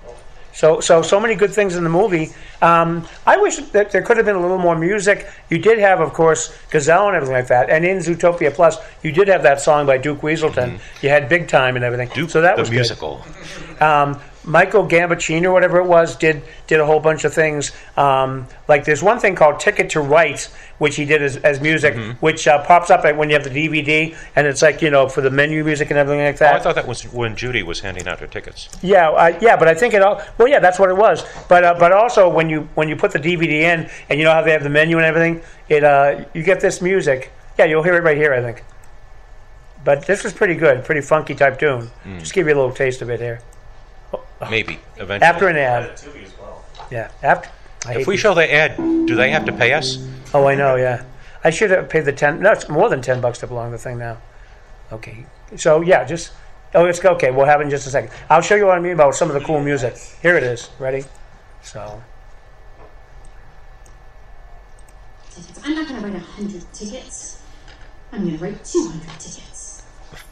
[SPEAKER 1] So, so, so many good things in the movie. Um, I wish that there could have been a little more music. You did have, of course, Gazelle and everything like that. And in Zootopia Plus, you did have that song by Duke Weaselton. You had Big Time and everything.
[SPEAKER 2] Mm-hmm. Duke,
[SPEAKER 1] so that
[SPEAKER 2] the
[SPEAKER 1] was good.
[SPEAKER 2] musical.
[SPEAKER 1] Um, Michael Gambacino, or whatever it was, did did a whole bunch of things. Um, like there's one thing called Ticket to Rights, which he did as, as music,
[SPEAKER 2] Mm-hmm.
[SPEAKER 1] which uh, pops up when you have the D V D, and it's like, you know, for the menu music and everything like
[SPEAKER 2] Oh,
[SPEAKER 1] that.
[SPEAKER 2] I thought that was when Judy was handing out her tickets.
[SPEAKER 1] Yeah, uh, yeah, but I think it all. Well, yeah, that's what it was. But uh, but also when you when you put the D V D in, and you know how they have the menu and everything, it uh, you get this music. Yeah, you'll hear it right here, I think. But this was pretty good, pretty funky type tune.
[SPEAKER 2] Mm.
[SPEAKER 1] Just give you a little taste of it here.
[SPEAKER 2] Maybe, eventually.
[SPEAKER 1] After an ad. Yeah, after. I
[SPEAKER 2] If
[SPEAKER 1] hate
[SPEAKER 2] we
[SPEAKER 1] these-
[SPEAKER 2] show the ad, do they have to pay us?
[SPEAKER 1] Oh, I know. Yeah, I should have paid the ten. No, it's more than ten bucks to belong to the thing now. Okay, so yeah, just oh, it's okay. We'll have it in just a second. I'll show you what I mean about some of the cool music. Here it is. Ready? So.
[SPEAKER 6] Tickets. I'm not going to write a hundred tickets. I'm going to write two hundred tickets.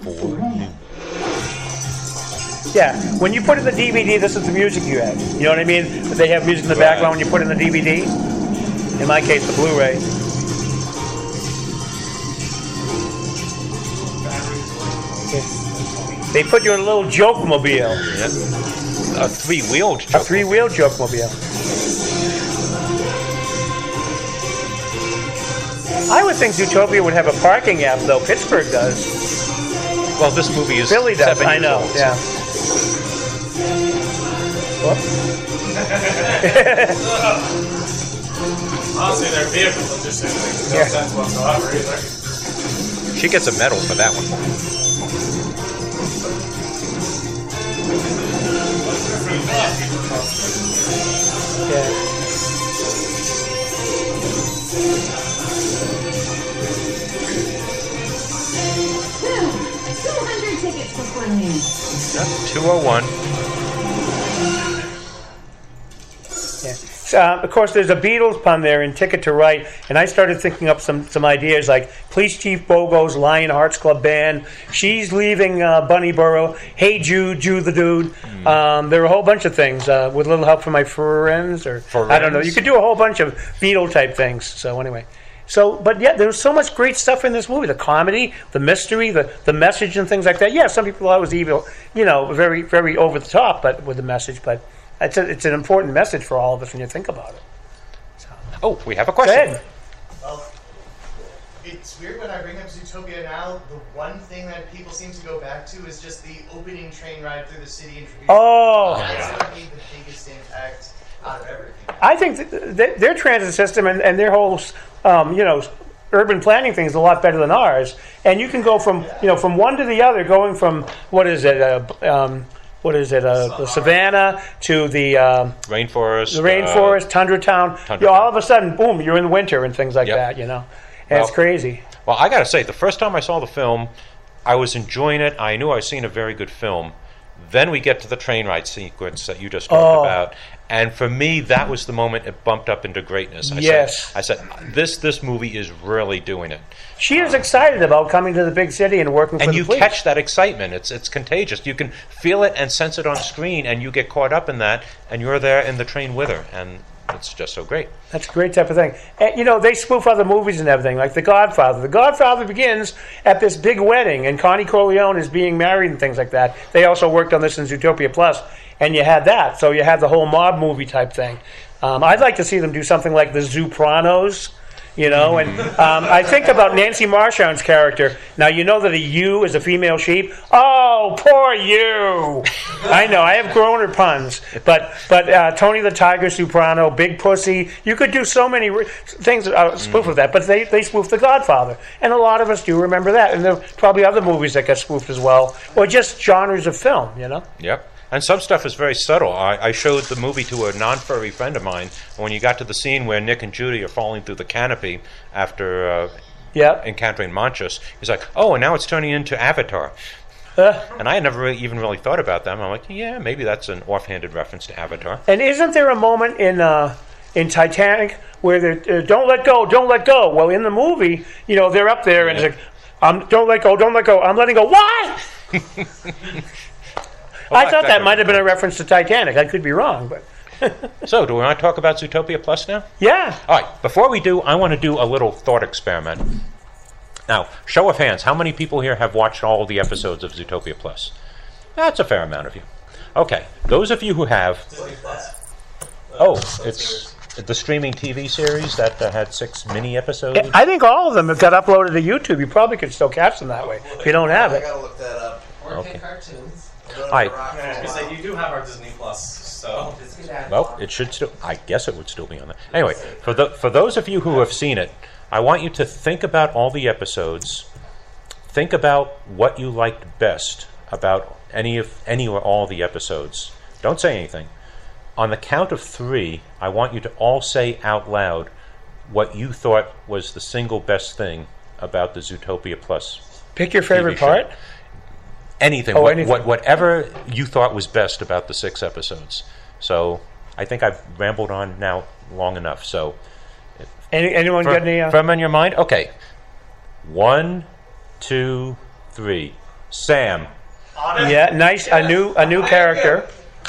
[SPEAKER 1] Yeah, when you put in the D V D, this is the music you have. You know what I mean? They have music in the
[SPEAKER 2] Right.
[SPEAKER 1] background when you put in the D V D. In my case, the Blu-ray. Okay. They put you in a little joke mobile,
[SPEAKER 2] Yeah. A three-wheeled
[SPEAKER 1] a
[SPEAKER 2] joke.
[SPEAKER 1] three-wheel joke mobile. I would think Zootopia would have a parking app, though. Pittsburgh does.
[SPEAKER 2] Well, this movie is
[SPEAKER 1] Philly does.
[SPEAKER 2] seven
[SPEAKER 1] I
[SPEAKER 2] years
[SPEAKER 1] know.
[SPEAKER 2] old, so-
[SPEAKER 1] Yeah.
[SPEAKER 5] Honestly, their vehicle logistics makes no
[SPEAKER 1] Yeah.
[SPEAKER 5] sense whatsoever either.
[SPEAKER 2] She gets a medal for that one.
[SPEAKER 1] Yeah.
[SPEAKER 6] two hundred tickets for Funland.
[SPEAKER 2] two oh one.
[SPEAKER 1] Yeah. So, uh, of course, there's a Beatles pun there in Ticket to Ride, and I started thinking up some, some ideas like Police Chief Bogo's Lion Hearts Club Band, She's Leaving uh, Bunnyborough, Hey Jude, Jude the Dude. Mm. Um, there were a whole bunch of things uh, with a little help from my friends, or
[SPEAKER 2] Friends.
[SPEAKER 1] I don't know. You could do a whole bunch of Beatle type things. So anyway. So, but yeah, there was so much great stuff in this movie. The comedy, the mystery, the, the message and things like that. Yeah, some people thought it was evil, you know, very, very over the top but with the message, but it's, a, it's an important message for all of us when you think about it. So.
[SPEAKER 2] Oh, we have a
[SPEAKER 1] Go
[SPEAKER 2] question.
[SPEAKER 1] ahead.
[SPEAKER 7] Well, it's weird when I bring up Zootopia now. The one thing that people seem to go back to is just the opening train ride through the city. Introducing
[SPEAKER 1] Oh.
[SPEAKER 7] That's what made the biggest impact out of everything.
[SPEAKER 1] I think that th- their transit system and, and their whole, um, you know, urban planning thing is a lot better than ours. And you can go from, you know, from one to the other, going from what is it, uh, um, what is it, uh, the savannah to the um,
[SPEAKER 2] Rainforest.
[SPEAKER 1] the rainforest,
[SPEAKER 2] uh,
[SPEAKER 1] tundra town.
[SPEAKER 2] Tundra
[SPEAKER 1] You know,
[SPEAKER 2] town.
[SPEAKER 1] all of a sudden, boom, you're in winter and things like
[SPEAKER 2] Yep.
[SPEAKER 1] that. You know, and it's
[SPEAKER 2] Well-
[SPEAKER 1] crazy.
[SPEAKER 2] Well, I got to say, the first time I saw the film, I was enjoying it. I knew I was seeing a very good film. Then we get to the train ride sequence that you just talked
[SPEAKER 1] Oh.
[SPEAKER 2] about, and for me, that was the moment it bumped up into greatness. I
[SPEAKER 1] Yes.
[SPEAKER 2] said, I said, this this movie is really doing it.
[SPEAKER 1] She is excited about coming to the big city and working for
[SPEAKER 2] And
[SPEAKER 1] the
[SPEAKER 2] you
[SPEAKER 1] police.
[SPEAKER 2] catch that excitement. It's it's contagious. You can feel it and sense it on screen, and you get caught up in that, and you're there in the train with her, and it's just so great.
[SPEAKER 1] That's a great type of thing. And, you know, they spoof other movies and everything, like The Godfather. The Godfather begins at this big wedding, and Connie Corleone is being married and things like that. They also worked on this in Zootopia Plus, and you had that. So you had the whole mob movie type thing. Um, I'd like to see them do something like The Zoopranos, you know. And um, I think about Nancy Marchand's character. Now, you know that a ewe is a female sheep. Oh, poor ewe. I know, I have groaner puns. But but uh, Tony the Tiger Soprano, Big Pussy, you could do so many re- things, uh, spoof of that. But they, they spoofed The Godfather. And a lot of us do remember that. And there are probably other movies that got spoofed as well. Or just genres of film, you know.
[SPEAKER 2] Yep. And some stuff is very subtle. I, I showed the movie to a non-furry friend of mine. When you got to the scene where Nick and Judy are falling through the canopy after uh,
[SPEAKER 1] Yeah.
[SPEAKER 2] encountering Montrose, he's like, oh, and now it's turning into Avatar.
[SPEAKER 1] Uh,
[SPEAKER 2] And I had never really, even really thought about them. I'm like, yeah, maybe that's an offhanded reference to Avatar.
[SPEAKER 1] And isn't there a moment in uh, in Titanic where they're, uh, don't let go, don't let go? Well, in the movie, you know, they're up there and
[SPEAKER 2] Yeah.
[SPEAKER 1] it's like, um, don't let go, don't let go. I'm letting go. What?
[SPEAKER 2] Well,
[SPEAKER 1] I
[SPEAKER 2] that-
[SPEAKER 1] thought
[SPEAKER 2] that
[SPEAKER 1] that
[SPEAKER 2] could
[SPEAKER 1] might
[SPEAKER 2] be
[SPEAKER 1] have been a
[SPEAKER 2] cool.
[SPEAKER 1] reference to Titanic. I could be wrong, but
[SPEAKER 2] So, do we want to talk about Zootopia Plus now?
[SPEAKER 1] yeah.
[SPEAKER 2] All right, before we do, I want to do a little thought experiment. Now, show of hands, how many people here have watched all the episodes of Zootopia Plus? That's a fair amount of you. Okay, those of you who have... Oh, it's the streaming T V series that uh, had six mini episodes?
[SPEAKER 1] I think all of them have got uploaded to YouTube. You probably could still catch them that way if you don't have
[SPEAKER 8] I
[SPEAKER 1] it.
[SPEAKER 8] gotta look that up.
[SPEAKER 2] Okay.
[SPEAKER 8] Cartoons.
[SPEAKER 2] Hi.
[SPEAKER 5] I was gonna say, you do have our Disney Plus, so.
[SPEAKER 2] Well, it should still... I guess it would still be on there. Anyway, for, the, for those of you who have seen it, I want you to think about all the episodes. Think about what you liked best about any of any or all the episodes. Don't say anything. On the count of three, I want you to all say out loud what you thought was the single best thing about the Zootopia Plus.
[SPEAKER 1] Pick your favorite
[SPEAKER 2] T V show.
[SPEAKER 1] part.
[SPEAKER 2] Anything,
[SPEAKER 1] Oh,
[SPEAKER 2] what,
[SPEAKER 1] anything.
[SPEAKER 2] What, whatever you thought was best about the six episodes. So I think I've rambled on now long enough. So
[SPEAKER 1] Any, anyone
[SPEAKER 2] Fir-
[SPEAKER 1] got any? Uh,
[SPEAKER 2] firm in your mind? Okay. One, two, three. Sam.
[SPEAKER 1] yeah, nice. A new a new character.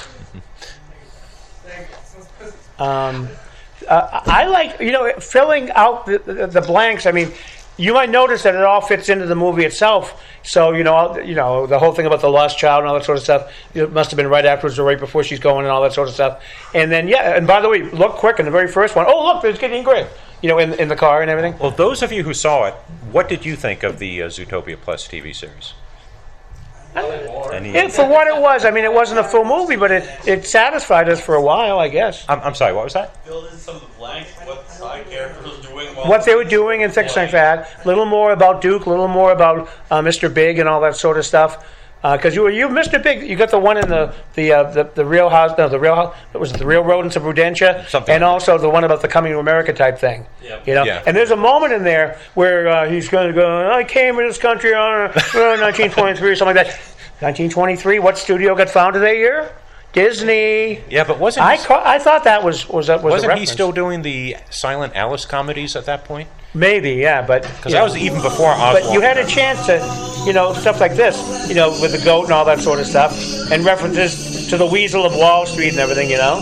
[SPEAKER 1] Um, uh, I like, you know, filling out the, the, the blanks. I mean, you might notice that it all fits into the movie itself. So, you know, I'll- you know, the whole thing about the lost child and all that sort of stuff, it must have been right afterwards or right before she's going and all that sort of stuff. And then, yeah, and by the way, look quick in the very first one. Oh, look, there's Gideon Gray, you know, in, in the car and everything.
[SPEAKER 2] Well, those of you who saw it, what did you think of the uh, Zootopia Plus T V series? And he,
[SPEAKER 1] And for what it was, I mean, it wasn't a full movie, but it, it satisfied us for a while, I guess.
[SPEAKER 2] I'm, I'm sorry, what was that?
[SPEAKER 8] Fill in some of the blanks, what the side character was doing while
[SPEAKER 1] What they were doing and things like that. A little more about Duke, a little more about uh, Mister Big and all that sort of stuff. Because you were you Mister Big, you got the one in the the uh, the, the Real House, no, the Real House, was it the Real Rodents of Prudentia,
[SPEAKER 2] Something
[SPEAKER 1] and
[SPEAKER 2] like
[SPEAKER 1] also the one about the Coming to America type thing.
[SPEAKER 8] Yep.
[SPEAKER 1] You know,
[SPEAKER 2] Yeah.
[SPEAKER 1] and there's a moment in there where uh, he's going to go, I came in this country on uh, nineteen twenty-three or something like that. nineteen twenty-three. What studio got founded that year? Disney.
[SPEAKER 2] Yeah, but wasn't
[SPEAKER 1] I
[SPEAKER 2] he,
[SPEAKER 1] ca- I thought that was was a, was a
[SPEAKER 2] wasn't he
[SPEAKER 1] reference.
[SPEAKER 2] still doing the Silent Alice comedies at that point?
[SPEAKER 1] Maybe, yeah, but
[SPEAKER 2] Because that was even before Oswald.
[SPEAKER 1] But you had a chance to, you know, stuff like this, you know, with the goat and all that sort of stuff, and references to the Weasel of Wall Street and everything, you know.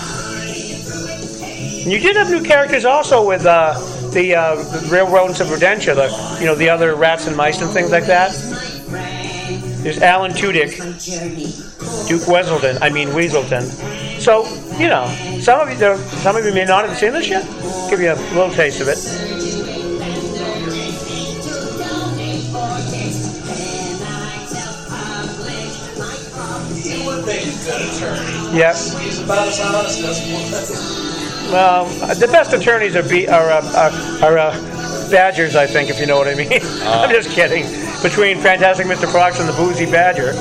[SPEAKER 1] And you did have new characters also with uh, the, uh, the Real Rodents of Prudentia, the, you know, the other rats and mice and things like that. There's Alan Tudyk, Duke Weselton, I mean Weaselton. So, you know, some of you, there, some of you may not have seen this yet. Give you a little taste of it.
[SPEAKER 8] he would make a good attorney.
[SPEAKER 1] Yep.
[SPEAKER 8] He's about as honest as one.
[SPEAKER 1] Well, the best attorneys are be, are uh, are, are uh, badgers, I think, if you know what I mean. I'm just kidding. Between Fantastic Mister Fox and the Boozy Badger.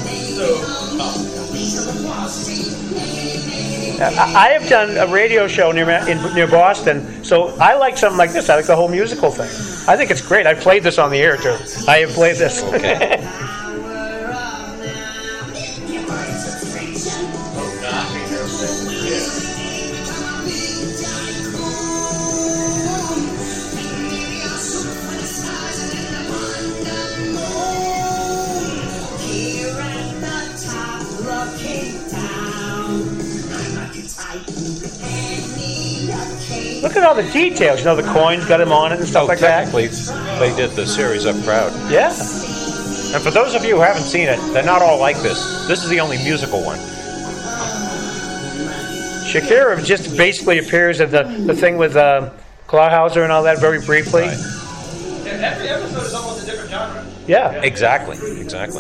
[SPEAKER 1] I I have done a radio show near Ma- in, near Boston, so I like something like this. I like the whole musical thing. I think it's great. I played this on the air too. I have played this.
[SPEAKER 2] Okay.
[SPEAKER 1] Look at all the details. You know, the coins got him on it and stuff
[SPEAKER 2] Oh,
[SPEAKER 1] like that.
[SPEAKER 2] technically, they did the series up proud.
[SPEAKER 1] Yeah.
[SPEAKER 2] And for those of you who haven't seen it, they're not all like this. This is the only musical one.
[SPEAKER 1] Shakira just basically appears at the, the thing with uh, Clawhauser and all that very briefly.
[SPEAKER 2] Right.
[SPEAKER 8] Every episode is almost a different genre.
[SPEAKER 1] Yeah.
[SPEAKER 2] Exactly, exactly.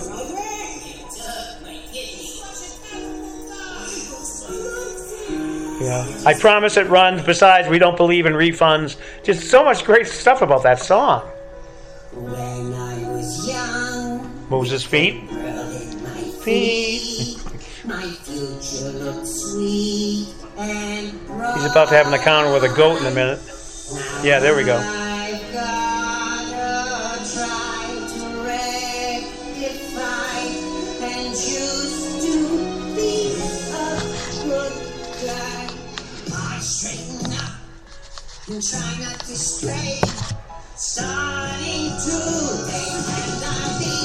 [SPEAKER 1] Yeah. I promise it runs. Besides, we don't believe in refunds. Just so much great stuff about that song.
[SPEAKER 9] When I was young,
[SPEAKER 1] Moves his feet.
[SPEAKER 9] feet, my future looked sweet and bright.
[SPEAKER 1] He's about to have an encounter with a goat in a minute. Yeah, there we go.
[SPEAKER 9] I've gotta try to rectify and choose to be a good guy. I straighten up and try not to stray. Starting today, and I'll be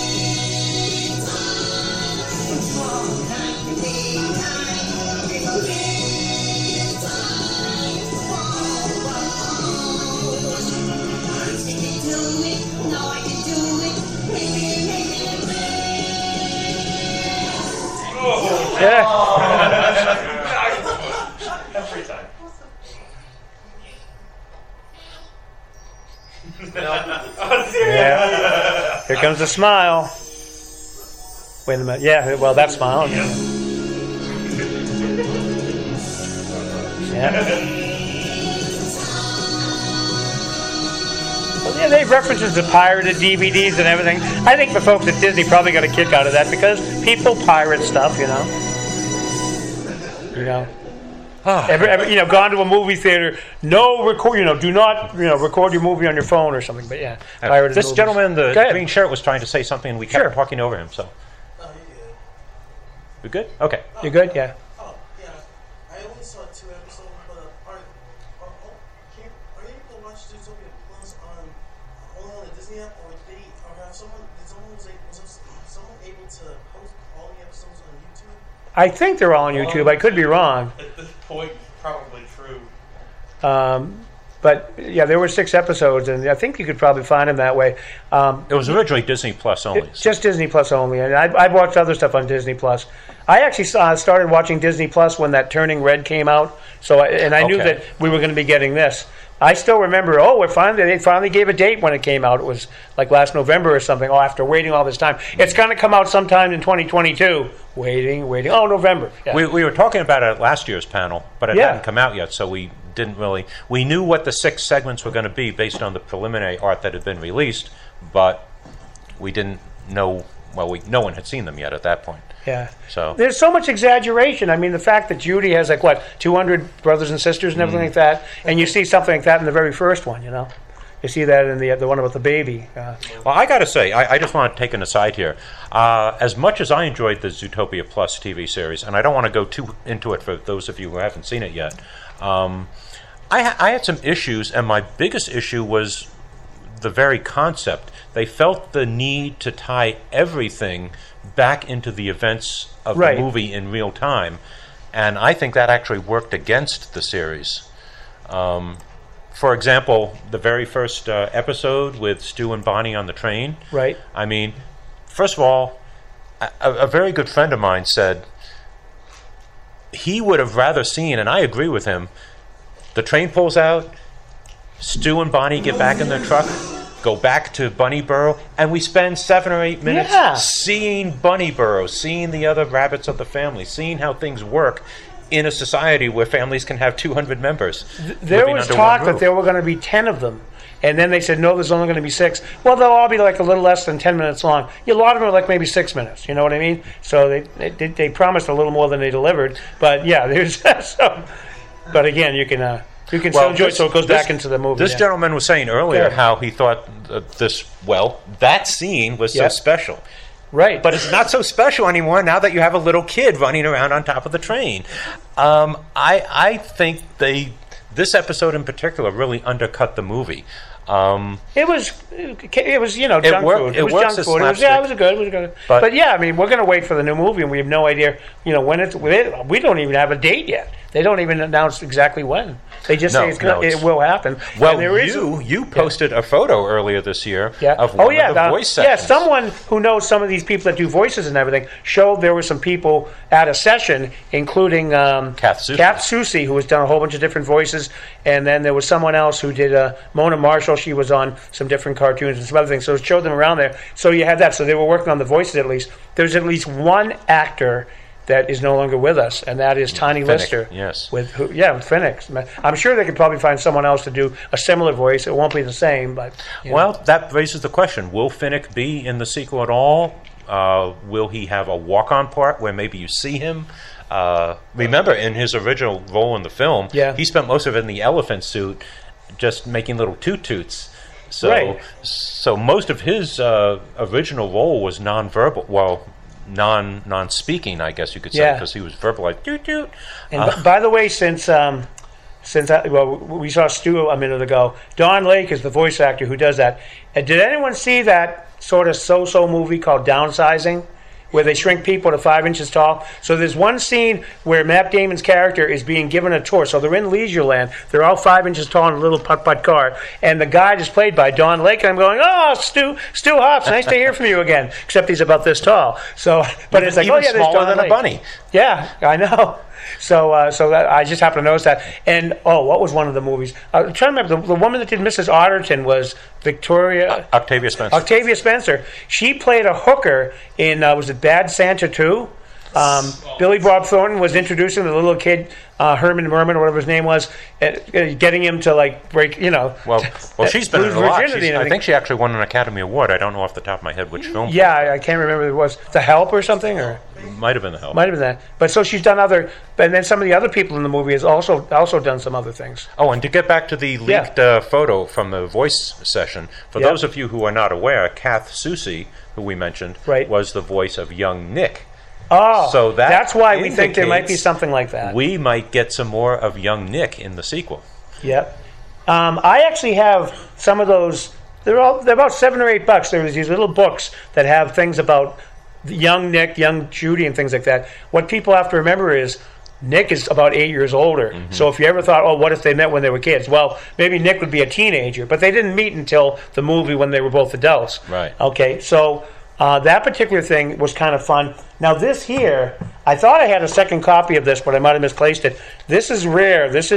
[SPEAKER 9] more kind to be kind. It's time for I can do it, no, I can do it.
[SPEAKER 1] Yeah.
[SPEAKER 8] Every time.
[SPEAKER 1] Yeah. Here comes the smile. Wait a minute. Yeah, well, that smile. Yeah. Well, yeah, they have references to pirated D V Ds and everything. I think the folks at Disney probably got a kick out of that because people pirate stuff, you know. You know. Ever, ever, you know, gone to a movie theater, no record, you know, do not, you know, record your movie on your phone or something. But yeah, pirated
[SPEAKER 2] This
[SPEAKER 1] movies.
[SPEAKER 2] gentleman in the
[SPEAKER 1] Go ahead.
[SPEAKER 2] green shirt was trying to say something, and we kept
[SPEAKER 1] Sure.
[SPEAKER 2] talking over him. So,
[SPEAKER 7] Oh, you did.
[SPEAKER 2] we good? Okay.
[SPEAKER 1] You good? Yeah.
[SPEAKER 7] Oh, yeah. I only saw two episodes, but uh, are, are, are, can, are you able to watch Zootopia Plus on only on the Disney app, or did he, or have someone, did someone was, able, was someone able to post all the episodes on YouTube?
[SPEAKER 1] I think they're all on YouTube. I could be wrong.
[SPEAKER 8] At this point, probably true.
[SPEAKER 1] Um, but yeah, there were six episodes, and I think you could probably find them that way. Um,
[SPEAKER 2] It was originally Disney Plus only.
[SPEAKER 1] it's just Disney Plus only, and I, I've watched other stuff on Disney Plus. I actually saw, started watching Disney Plus when that Turning Red came out, so I, and I knew
[SPEAKER 2] Okay.
[SPEAKER 1] that we were going to be getting this. I still remember, oh, we're finally, they finally gave a date when it came out. It was like last November or something. Oh, after waiting all this time. It's going to come out sometime in twenty twenty-two. Waiting, waiting. Oh, November. Yeah.
[SPEAKER 2] We, we were talking about it at last year's panel, but it
[SPEAKER 1] Yeah.
[SPEAKER 2] hadn't come out yet, so we didn't really... We knew what the six segments were going to be based on the preliminary art that had been released, but we didn't know... Well, we, no one had seen them yet at that point.
[SPEAKER 1] Yeah.
[SPEAKER 2] So
[SPEAKER 1] there's so much exaggeration. I mean, the fact that Judy has like what two hundred brothers and sisters and everything
[SPEAKER 2] Mm.
[SPEAKER 1] like that, and you see something like that in the very first one. You know, you see that in the the one about the baby. Uh,
[SPEAKER 2] Well, I got to say, I, I just want to take an aside here. Uh, as much as I enjoyed the Zootopia Plus T V series, and I don't want to go too into it for those of you who haven't seen it yet, um, I, ha- I had some issues, and my biggest issue was the very concept. They felt the need to tie everything back into the events of
[SPEAKER 1] Right.
[SPEAKER 2] the movie in real time, and I think that actually worked against the series. Um, for example, the very first uh, episode with Stu and Bonnie on the train.
[SPEAKER 1] right.
[SPEAKER 2] I mean, first of all, a, a very good friend of mine said he would have rather seen, and I agree with him, the train pulls out, Stu and Bonnie get back in their truck, go back to Bunnyburrow, and we spend seven or eight minutes
[SPEAKER 1] Yeah.
[SPEAKER 2] seeing Bunnyburrow, seeing the other rabbits of the family, seeing how things work in a society where families can have two hundred members.
[SPEAKER 1] There
[SPEAKER 2] living
[SPEAKER 1] was
[SPEAKER 2] under
[SPEAKER 1] talk
[SPEAKER 2] one
[SPEAKER 1] that
[SPEAKER 2] roof.
[SPEAKER 1] there were going to be ten of them, and then they said no, there's only going to be six. Well, they'll all be like a little less than ten minutes long. A lot of them are like maybe six minutes. You know what I mean? So they they, they promised a little more than they delivered. But yeah, there's so. But again, you can. Uh, You can still enjoy it, so it goes
[SPEAKER 2] this-
[SPEAKER 1] back into the movie.
[SPEAKER 2] This
[SPEAKER 1] yeah.
[SPEAKER 2] gentleman was saying earlier
[SPEAKER 1] Yeah.
[SPEAKER 2] how he thought uh, this, well, that scene was
[SPEAKER 1] Yeah.
[SPEAKER 2] so special.
[SPEAKER 1] Right.
[SPEAKER 2] But it's not so special anymore now that you have a little kid running around on top of the train. Um, I, I think they, this episode in particular really undercut the movie. Um,
[SPEAKER 1] It was, it was you know,
[SPEAKER 2] It
[SPEAKER 1] junk
[SPEAKER 2] worked-
[SPEAKER 1] food.
[SPEAKER 2] it
[SPEAKER 1] It was
[SPEAKER 2] works
[SPEAKER 1] junk
[SPEAKER 2] as
[SPEAKER 1] food. It was, yeah, it was
[SPEAKER 2] slapstick.
[SPEAKER 1] good. It was good.
[SPEAKER 2] But-
[SPEAKER 1] But, yeah, I mean, we're going to wait for the new movie, and we have no idea, you know, when it's. We don't even have a date yet. They don't even announce exactly when. They just
[SPEAKER 2] No,
[SPEAKER 1] say it's gonna,
[SPEAKER 2] no, it's-
[SPEAKER 1] it will happen.
[SPEAKER 2] well,
[SPEAKER 1] And there is
[SPEAKER 2] you you posted a photo earlier this year
[SPEAKER 1] Yeah.
[SPEAKER 2] of
[SPEAKER 1] oh
[SPEAKER 2] one
[SPEAKER 1] yeah.
[SPEAKER 2] of the
[SPEAKER 1] uh,
[SPEAKER 2] voice
[SPEAKER 1] yeah.
[SPEAKER 2] sessions.
[SPEAKER 1] Someone who knows some of these people that do voices and everything showed there were some people at a session, including um,
[SPEAKER 2] Kath Soucie.
[SPEAKER 1] Kath Soucie, who has done a whole bunch of different voices, and then there was someone else who did uh, Mona Marshall. She was on some different cartoons and some other things. So it showed them around there. So you had that. So they were working on the voices at least. There's at least one actor that is no longer with us, and that is Tiny
[SPEAKER 2] Finnick,
[SPEAKER 1] Lister.
[SPEAKER 2] yes.
[SPEAKER 1] With who, yeah, with Finnick. I'm sure they could probably find someone else to do a similar voice. It won't be the same, but you know.
[SPEAKER 2] Well, that raises the question: will Finnick be in the sequel at all? Uh, will he have a walk-on part where maybe you see him? Uh, remember, in his original role in the film,
[SPEAKER 1] Yeah.
[SPEAKER 2] he spent most of it in the elephant suit, just making little toot-toots. So,
[SPEAKER 1] Right.
[SPEAKER 2] so most of his uh, original role was non-verbal. Well, non non-speaking, I guess you could say,
[SPEAKER 1] Yeah.
[SPEAKER 2] because he was verbal, like toot toot.
[SPEAKER 1] And
[SPEAKER 2] Uh,
[SPEAKER 1] b- by the way, since um, since I, well, we saw Stu a minute ago, Don Lake is the voice actor who does that. And did anyone see that sort of so-so movie called Downsizing, where they shrink people to five inches tall? So there's one scene where Matt Damon's character is being given a tour. So they're in Leisureland. They're all five inches tall in a little putt-putt car. And the guide is played by Don Lake. And I'm going, oh, Stu, Stu Hops, nice to hear from you again. Except he's about this tall. So, but it's like,
[SPEAKER 2] even
[SPEAKER 1] oh yeah, there's
[SPEAKER 2] smaller
[SPEAKER 1] Don
[SPEAKER 2] than a
[SPEAKER 1] Lake.
[SPEAKER 2] bunny.
[SPEAKER 1] Yeah, I know. So, uh, so that, I just happened to notice that. And oh, what was one of the movies? I'm trying to remember. The, the woman that did Missus Otterton was Victoria
[SPEAKER 2] Octavia Spencer.
[SPEAKER 1] Octavia Spencer. She played a hooker in uh, was it Bad Santa two? Um, Billy Bob Thornton was introducing the little kid, uh, Herman Merman, or whatever his name was, uh, uh, getting him to like break, you know.
[SPEAKER 2] Well, well, she's been in
[SPEAKER 1] lose
[SPEAKER 2] a lot.
[SPEAKER 1] virginity
[SPEAKER 2] She's-
[SPEAKER 1] and
[SPEAKER 2] I think she actually won an Academy Award. I don't know off the top of my head which film.
[SPEAKER 1] Yeah, I, I can't remember. It was The Help or something, or
[SPEAKER 2] Might have been The Help.
[SPEAKER 1] might have been that. But so she's done other, and then some of the other people in the movie has also also done some other things.
[SPEAKER 2] Oh, and to get back to the leaked uh, photo from the voice session, for
[SPEAKER 1] Yep.
[SPEAKER 2] those of you who are not aware, Kath Soucie, who we mentioned,
[SPEAKER 1] Right.
[SPEAKER 2] was the voice of young Nick.
[SPEAKER 1] Oh,
[SPEAKER 2] So that
[SPEAKER 1] that's why we think there might be
[SPEAKER 2] indicates
[SPEAKER 1] something like that.
[SPEAKER 2] We might get some more of young Nick in the sequel.
[SPEAKER 1] Yep. Um, I actually have some of those. They're all they're about seven or eight bucks. There's these little books that have things about the young Nick, young Judy, and things like that. What people have to remember is Nick is about eight years older.
[SPEAKER 2] Mm-hmm.
[SPEAKER 1] So if you ever thought, oh, what if they met when they were kids? Well, maybe Nick would be a teenager, but they didn't meet until the movie when they were both adults.
[SPEAKER 2] Right.
[SPEAKER 1] Okay, so uh, that particular thing was kind of fun. Now this here, I thought I had a second copy of this, but I might have misplaced it. This is rare. This is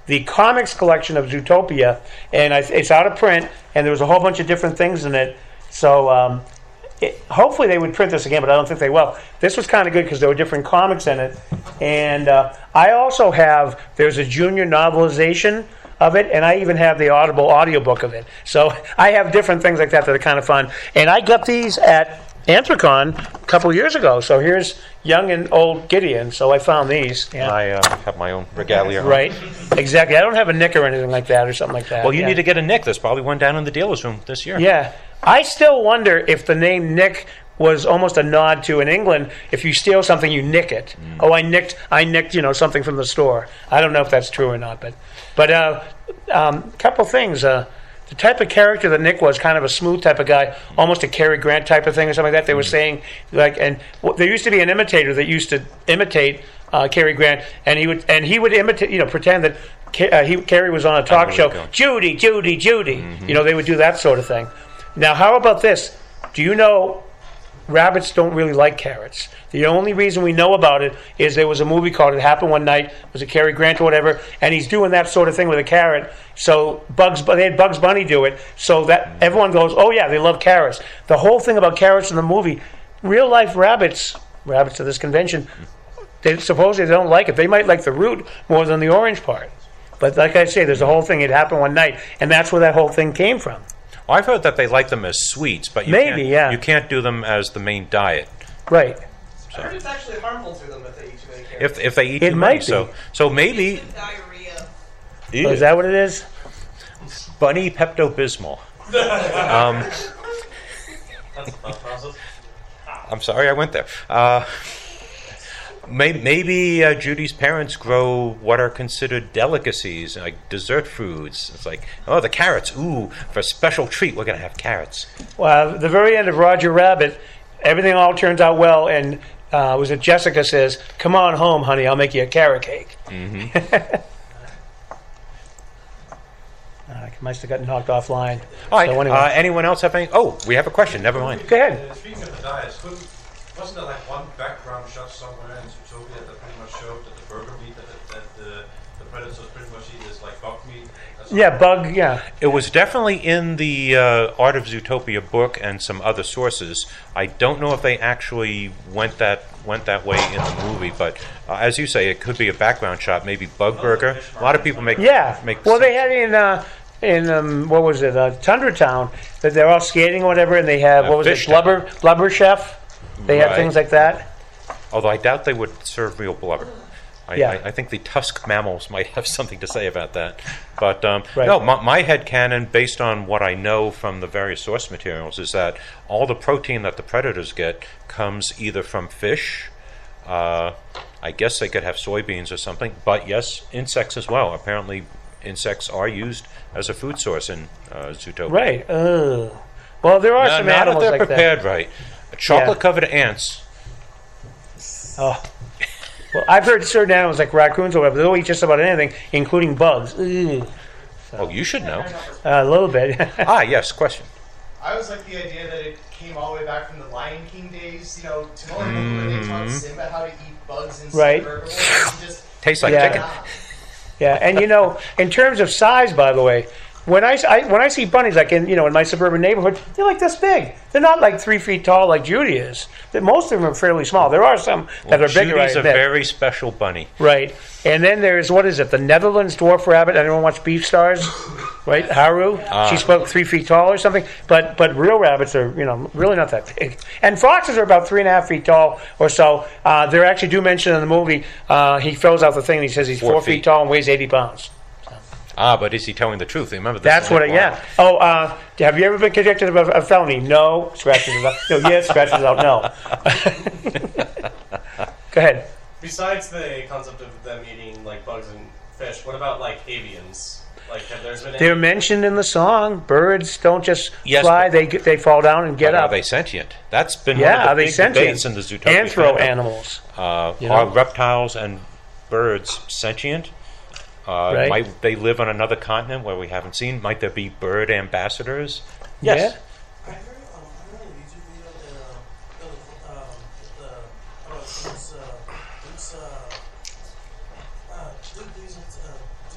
[SPEAKER 1] the comics collection of Zootopia, and I, it's out of print, and there was a whole bunch of different things in it. So um, it, hopefully they would print this again, but I don't think they will. This was kind of good because there were different comics in it. And uh, I also have, there's a junior novelization of it, and I even have the Audible audiobook of it. So I have different things like that that are kind of fun. And I got these at Anthrocon a couple years ago. So here's young and old Gideon. So I found these. Yeah.
[SPEAKER 2] I uh, have my own regalia.
[SPEAKER 1] Right, exactly. I don't have a Nick or anything like that or something like that.
[SPEAKER 2] Well, you
[SPEAKER 1] yeah.
[SPEAKER 2] need to get a Nick. There's probably one down in the dealer's room this year.
[SPEAKER 1] Yeah. I still wonder if the name Nick was almost a nod to, in England, if you steal something, you nick it. Mm. Oh, I nicked, I nicked, you know, something from the store. I don't know if that's true or not, but, but a uh, um, couple things. Uh, the type of character that Nick was, kind of a smooth type of guy, almost a Cary Grant type of thing or something like that. They were saying, like, and well, there used to be an imitator that used to imitate uh, Cary Grant, and he would, and he would imitate, you know, pretend that uh, he Cary was on a talk show. Judy, Judy, Judy. Mm-hmm. You know, they would do that sort of thing. Now, how about this? Do you know rabbits don't really like carrots? The only reason we know about it is there was a movie called It Happened One Night. Was it Cary Grant or whatever? And he's doing that sort of thing with a carrot. So Bugs, they had Bugs Bunny do it. So that everyone goes, oh yeah, they love carrots. The whole thing about carrots in the movie, real life rabbits, rabbits of this convention, they supposedly they don't like it. They might like the root more than the orange part. But like I say, there's a whole thing. It happened one night, and that's where that whole thing came from.
[SPEAKER 2] Well, I've heard that they like them as sweets, but you
[SPEAKER 1] Maybe,
[SPEAKER 2] can't,
[SPEAKER 1] yeah.
[SPEAKER 2] you can't do them as the main diet.
[SPEAKER 1] Right.
[SPEAKER 7] I heard it's actually harmful to them if they eat too many carrots.
[SPEAKER 2] If if they eat
[SPEAKER 1] It
[SPEAKER 2] too
[SPEAKER 1] might
[SPEAKER 2] many,
[SPEAKER 1] be.
[SPEAKER 2] so so maybe
[SPEAKER 7] Diarrhea.
[SPEAKER 1] Oh, is that what it is?
[SPEAKER 2] Bunny Pepto-Bismol. um, I'm sorry I went there. Uh, may, maybe uh, Judy's parents grow what are considered delicacies, like dessert foods. It's like, oh, the carrots. Ooh, for a special treat, we're going to have carrots.
[SPEAKER 1] Well, at the very end of Roger Rabbit, everything all turns out well, and uh, was it Jessica says, "Come on home, honey, I'll make you a carrot cake."
[SPEAKER 2] Mm-hmm.
[SPEAKER 1] I must have gotten knocked offline.
[SPEAKER 2] All right.
[SPEAKER 1] So anyway.
[SPEAKER 2] uh, anyone else have any? Oh, we have a question. Never mind.
[SPEAKER 1] Go ahead.
[SPEAKER 10] Uh, speaking of the diets, couldn't- wasn't there like one background shot somewhere in Zootopia that pretty much showed that the burger meat that, that the, the predators pretty much eat is like bug meat? That's
[SPEAKER 1] Yeah, bug, yeah.
[SPEAKER 2] It was definitely in the uh, Art of Zootopia book and some other sources. I don't know if they actually went that went that way in the movie, but uh, as you say, it could be a background shot, maybe bug burger. A lot of people make
[SPEAKER 1] Yeah.
[SPEAKER 2] make.
[SPEAKER 1] Well, they had in uh, in um, what was it, uh, Tundra Town, that they're all skating or whatever, and they have
[SPEAKER 2] Uh,
[SPEAKER 1] what was it,
[SPEAKER 2] Fish
[SPEAKER 1] blubber blubber chef. They had
[SPEAKER 2] Right.
[SPEAKER 1] things like that.
[SPEAKER 2] Although I doubt they would serve real blubber. I,
[SPEAKER 1] Yeah.
[SPEAKER 2] I, I think the tusk mammals might have something to say about that. But um,
[SPEAKER 1] Right.
[SPEAKER 2] no, my, my headcanon, based on what I know from the various source materials, is that all the protein that the predators get comes either from fish. Uh, I guess they could have soybeans or something. But yes, insects as well. Apparently, insects are used as a food source in uh, Zootopia.
[SPEAKER 1] Right. Ugh. Well, there are
[SPEAKER 2] Now,
[SPEAKER 1] some
[SPEAKER 2] now that
[SPEAKER 1] animals
[SPEAKER 2] they're
[SPEAKER 1] like
[SPEAKER 2] prepared right, chocolate-covered ants.
[SPEAKER 1] that. Oh. Well, I've heard certain animals like raccoons or whatever, they'll eat just about anything, including bugs. Ugh.
[SPEAKER 2] Oh, you should know.
[SPEAKER 1] A little bit.
[SPEAKER 2] Ah, yes. Question.
[SPEAKER 11] I always like the idea that it came all the way back from the Lion King days. You know, Timon and Pumbaa, where they taught Simba how to eat bugs and
[SPEAKER 1] Right.
[SPEAKER 11] burger bowls. He just
[SPEAKER 2] Tastes like
[SPEAKER 1] Yeah.
[SPEAKER 2] chicken.
[SPEAKER 1] Yeah, and you know, in terms of size, by the way, when I, I when I see bunnies like in you know in my suburban neighborhood, they're like this big. They're not like three feet tall like Judy is. That most of them are fairly small. There are some that are bigger. I
[SPEAKER 2] Judy's a
[SPEAKER 1] admit.
[SPEAKER 2] very special bunny.
[SPEAKER 1] Right, and then there's what is it? The Netherlands dwarf rabbit. Anyone watch Beef Stars? Right, Haru.
[SPEAKER 2] Ah.
[SPEAKER 1] She's about three feet tall or something. But but real rabbits are you know really not that big. And foxes are about three and a half feet tall or so. Uh, they actually do mention in the movie. Uh, he fills out the thing. and He says he's
[SPEAKER 2] Four
[SPEAKER 1] four, feet.
[SPEAKER 2] feet.
[SPEAKER 1] tall and weighs eighty pounds.
[SPEAKER 2] Ah, but is he telling the truth? Remember, this
[SPEAKER 1] That's
[SPEAKER 2] is
[SPEAKER 1] what.
[SPEAKER 2] like,
[SPEAKER 1] It, yeah. Oh, uh, have you ever been convicted of a, a felony? No. Scratches it out. No. Yes. Scratches it out. No. Go ahead.
[SPEAKER 12] Besides the concept of them eating like bugs and fish, what about like avians? Like, have there's been
[SPEAKER 1] They're
[SPEAKER 12] any?
[SPEAKER 1] mentioned in the song. Birds don't just
[SPEAKER 2] Yes,
[SPEAKER 1] fly;
[SPEAKER 2] but-
[SPEAKER 1] they get- they fall down and get
[SPEAKER 2] But
[SPEAKER 1] up.
[SPEAKER 2] are they sentient? That's been
[SPEAKER 1] yeah,
[SPEAKER 2] one of
[SPEAKER 1] are
[SPEAKER 2] the
[SPEAKER 1] they
[SPEAKER 2] big
[SPEAKER 1] sentient?
[SPEAKER 2] debates in the Zootopia
[SPEAKER 1] Anthro
[SPEAKER 2] fandom.
[SPEAKER 1] animals.
[SPEAKER 2] Uh,
[SPEAKER 1] You
[SPEAKER 2] are
[SPEAKER 1] know?
[SPEAKER 2] reptiles and birds sentient? Uh,
[SPEAKER 1] Right.
[SPEAKER 2] Might they live on another continent where we haven't seen? Might there be bird ambassadors? Yes.
[SPEAKER 7] I heard, um, I heard on a YouTube video that, uh, um, the, uh, oh, it's, uh, it's, uh, uh, Duke, these, uh, Duke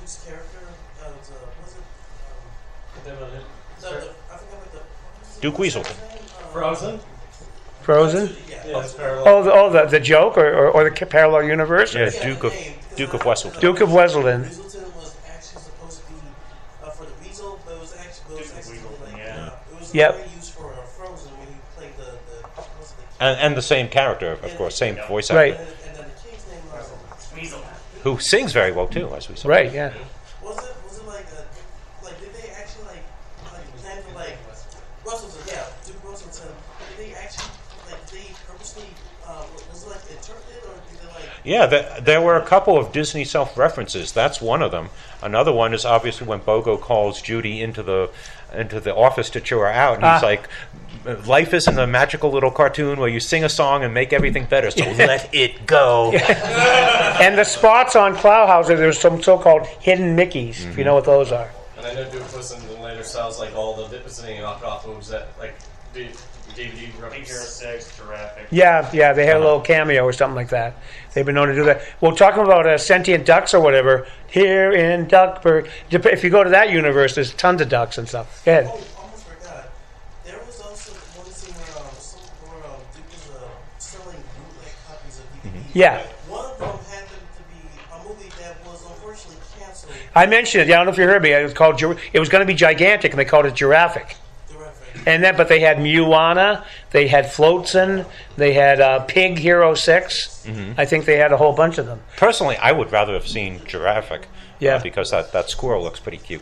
[SPEAKER 7] Duke's character. Uh, was, uh, was it? Um,
[SPEAKER 12] The,
[SPEAKER 7] the, the, I forgot what the.
[SPEAKER 2] Duke Weasel.
[SPEAKER 12] Frozen?
[SPEAKER 1] Frozen?
[SPEAKER 7] Yeah.
[SPEAKER 12] Yeah, it's parallel.
[SPEAKER 1] Oh, the, oh, the, the joke or, or, or the parallel universe?
[SPEAKER 2] Yeah, Duke of Duke of Wesselton.
[SPEAKER 1] Duke of Wesselton.
[SPEAKER 7] Weaselton was actually supposed to be uh, for the Weasel, but it was actually, but it was actually like,
[SPEAKER 13] yeah.
[SPEAKER 7] uh, it was
[SPEAKER 1] Yep.
[SPEAKER 7] already used for uh, Frozen when he played the, the, what was it, the king.
[SPEAKER 2] And, and the same character, of course, same voice actor.
[SPEAKER 1] Right.
[SPEAKER 7] And, and then the king's name was,
[SPEAKER 13] Weasel.
[SPEAKER 2] Who sings very well too, as we saw.
[SPEAKER 1] Right, yeah.
[SPEAKER 7] was it, was it like, a, like, did they actually, like, like, plan for, like, Russellton, yeah, Duke Russellton, did they actually, like, did they purposely, uh, was it, like, interpreted, or did they, like,
[SPEAKER 2] Yeah, there, there were a couple of Disney self-references. That's one of them. Another one is obviously when Bogo calls Judy into the into the office to chew her out, and he's
[SPEAKER 1] Ah.
[SPEAKER 2] like, "Life isn't a magical little cartoon where you sing a song and make everything better. So let it go."
[SPEAKER 1] And the spots on Cloudhouser, there's some so-called hidden Mickeys, if you know what those are.
[SPEAKER 12] And I know Duke Wesselton later sells like all the visiting knockoff moves that like D V D
[SPEAKER 13] Big Hero
[SPEAKER 12] references.
[SPEAKER 13] six, Jurassic.
[SPEAKER 1] Yeah, yeah, they had a little cameo or something like that. They've been known to do that. Well, talking about uh, sentient ducks or whatever, here in Duckburg, dep- if you go to that universe, there's tons of ducks and stuff. Go ahead.
[SPEAKER 7] oh, almost forgot. There was also one scene where, um, some, where um, Duke was uh, selling bootleg copies of D V Ds.
[SPEAKER 1] Yeah.
[SPEAKER 7] One of them happened to be a movie that was unfortunately canceled.
[SPEAKER 1] I mentioned it. Yeah, I don't know if you heard me. It was called. Gir- It was going to be gigantic, and they called it Giraffic. And then, but they had Moana, they had Floatson, they had uh, Pig Hero Six.
[SPEAKER 2] Mhm.
[SPEAKER 1] I think they had a whole bunch of them.
[SPEAKER 2] Personally, I would rather have seen Giraffic.
[SPEAKER 1] Yeah.
[SPEAKER 2] uh, because that, that squirrel looks pretty cute.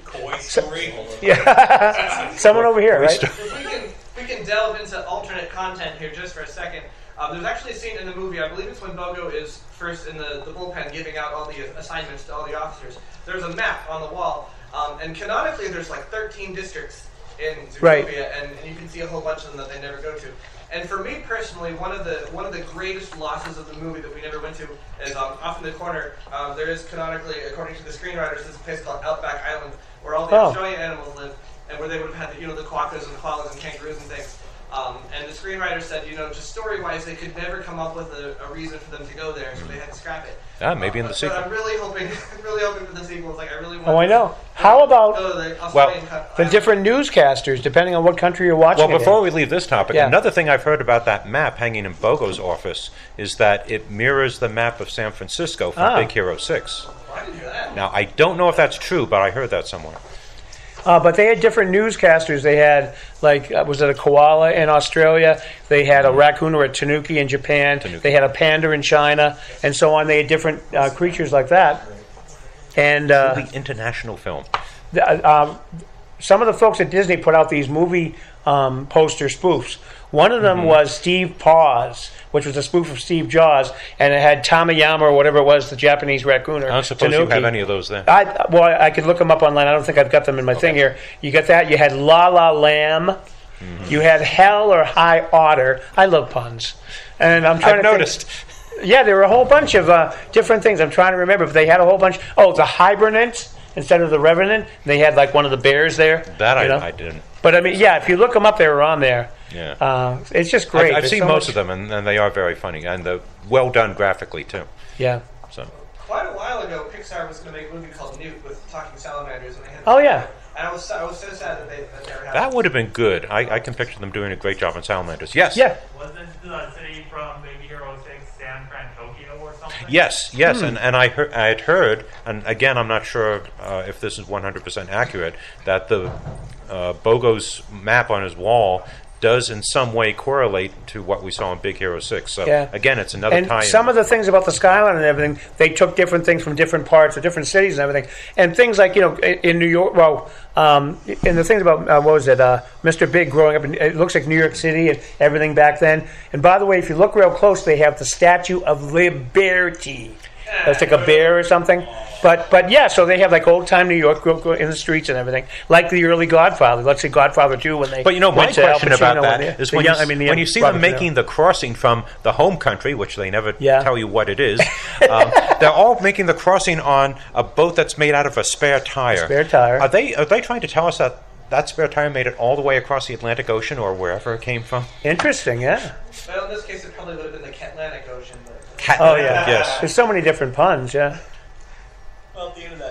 [SPEAKER 1] Yeah, someone over here, right?
[SPEAKER 14] If we can, we can delve into alternate content here just for a second. Um, there's actually a scene in the movie, I believe it's when Bogo is first in the, the bullpen giving out all the assignments to all the officers. There's a map on the wall, um, and canonically there's like thirteen districts in Zootopia,
[SPEAKER 1] Right.
[SPEAKER 14] and, and you can see a whole bunch of them that they never go to. And for me personally, one of the one of the greatest losses of the movie that we never went to is um, off in the corner. Um, there is canonically, according to the screenwriters, there's a place called Outback Island where all the
[SPEAKER 1] Oh.
[SPEAKER 14] Australian animals live, and where they would have had, you know, the quokkas and the koalas and kangaroos and things. Um, and the screenwriter said, you know, just story-wise, they could never come up with a, a reason for them to go there, so they had to scrap it.
[SPEAKER 2] Ah, maybe in the
[SPEAKER 14] But
[SPEAKER 2] sequel.
[SPEAKER 14] I'm really hoping, I'm really hoping for the sequels. Like, I really want.
[SPEAKER 1] Oh, I know. How about
[SPEAKER 14] go to the
[SPEAKER 2] Well,
[SPEAKER 14] Australian cut-
[SPEAKER 1] the different newscasters, depending on what country you're watching?
[SPEAKER 2] Well,
[SPEAKER 1] it
[SPEAKER 2] before
[SPEAKER 1] in?
[SPEAKER 2] we leave this topic,
[SPEAKER 1] Yeah.
[SPEAKER 2] another thing I've heard about that map hanging in Bogo's office is that it mirrors the map of San Francisco from
[SPEAKER 1] Ah.
[SPEAKER 2] Big Hero six.
[SPEAKER 14] I didn't hear that.
[SPEAKER 2] Now, I don't know if that's true, but I heard that somewhere.
[SPEAKER 1] Uh, but they had different newscasters. They had, like, uh, was it a koala in Australia? They had a raccoon or a tanuki in Japan. They had a panda in China, and so on. They had different uh, creatures like that. And uh,
[SPEAKER 2] Truly international film.
[SPEAKER 1] the, uh, um, some of the folks at Disney put out these movie um, poster spoofs. One of them
[SPEAKER 2] Mhm.
[SPEAKER 1] was Steve Paws, which was a spoof of Steve Jaws, and it had Tamayama or whatever it was, the Japanese raccoon. Or
[SPEAKER 2] I don't suppose you
[SPEAKER 1] tanuki.
[SPEAKER 2] have any of those there.
[SPEAKER 1] I, well, I could look them up online. I don't think I've got them in my thing here. You got that? You had La La Lamb.
[SPEAKER 2] Mm-hmm.
[SPEAKER 1] You had Hell or High Otter. I love puns. And I'm trying
[SPEAKER 2] I've
[SPEAKER 1] to think-
[SPEAKER 2] noticed.
[SPEAKER 1] Yeah, there were a whole bunch of uh, different things. I'm trying to remember, but they had a whole bunch. Oh, the Hibernant instead of the Revenant. They had like one of the bears there.
[SPEAKER 2] That I,
[SPEAKER 1] you know?
[SPEAKER 2] I didn't.
[SPEAKER 1] But I mean, yeah, if you look them up, they were on there.
[SPEAKER 2] Yeah.
[SPEAKER 1] Uh, it's just great.
[SPEAKER 2] I've, I've
[SPEAKER 1] There's
[SPEAKER 2] seen
[SPEAKER 1] so
[SPEAKER 2] most
[SPEAKER 1] much-
[SPEAKER 2] of them, and, and they are very funny, and they're well done graphically too.
[SPEAKER 1] Yeah.
[SPEAKER 2] So.
[SPEAKER 14] Quite a while ago, Pixar was going to make a movie called Newt with talking salamanders, and they had.
[SPEAKER 1] Oh, yeah.
[SPEAKER 14] And I was so, I was so sad that they that they were having.
[SPEAKER 2] That would have been good. I, I can picture them doing a great job on Salamanders. Yes.
[SPEAKER 1] Yeah.
[SPEAKER 13] Wasn't the city from Big Hero six San Fran, Tokyo or something?
[SPEAKER 2] Yes, yes,
[SPEAKER 1] Hmm.
[SPEAKER 2] and, and I heard, I had heard, and again, I'm not sure uh, if this is one hundred percent accurate, that the uh, Bogo's map on his wall does in some way correlate to what we saw in Big Hero six. So
[SPEAKER 1] Yeah.
[SPEAKER 2] again, it's another
[SPEAKER 1] And
[SPEAKER 2] tie-in.
[SPEAKER 1] some of the things about the skyline and everything, they took different things from different parts of different cities and everything. And things like, you know, in in New York, well, um, and the things about, uh, what was it, uh, Mister Big growing up, in, it looks like New York City and everything back then. And by the way, if you look real close, they have the Statue of Liberty. It's like a bear or something. But but yeah, so they have like old time New York go- go in the streets and everything, like the early Godfather. Let's say Godfather two when they.
[SPEAKER 2] But you know, my
[SPEAKER 1] went to Al
[SPEAKER 2] question about
[SPEAKER 1] Pacino
[SPEAKER 2] that
[SPEAKER 1] and the-
[SPEAKER 2] is
[SPEAKER 1] the
[SPEAKER 2] when,
[SPEAKER 1] young-
[SPEAKER 2] you,
[SPEAKER 1] I mean, the
[SPEAKER 2] when
[SPEAKER 1] young
[SPEAKER 2] you see
[SPEAKER 1] Robert
[SPEAKER 2] them
[SPEAKER 1] De Niro.
[SPEAKER 2] making the crossing from the home country, which they never
[SPEAKER 1] Yeah.
[SPEAKER 2] tell you what it is, um, they're all making the crossing on a boat that's made out of a spare tire.
[SPEAKER 1] Spare tire.
[SPEAKER 2] Are they are they trying to tell us that that spare tire made it all the way across the Atlantic Ocean or wherever it came from?
[SPEAKER 1] Interesting, yeah.
[SPEAKER 14] Well, in this case, it probably would have been the Atlantic Ocean. But
[SPEAKER 1] Oh yeah,
[SPEAKER 2] Yes.
[SPEAKER 1] There's so many different puns, yeah.
[SPEAKER 11] Well, at the end of that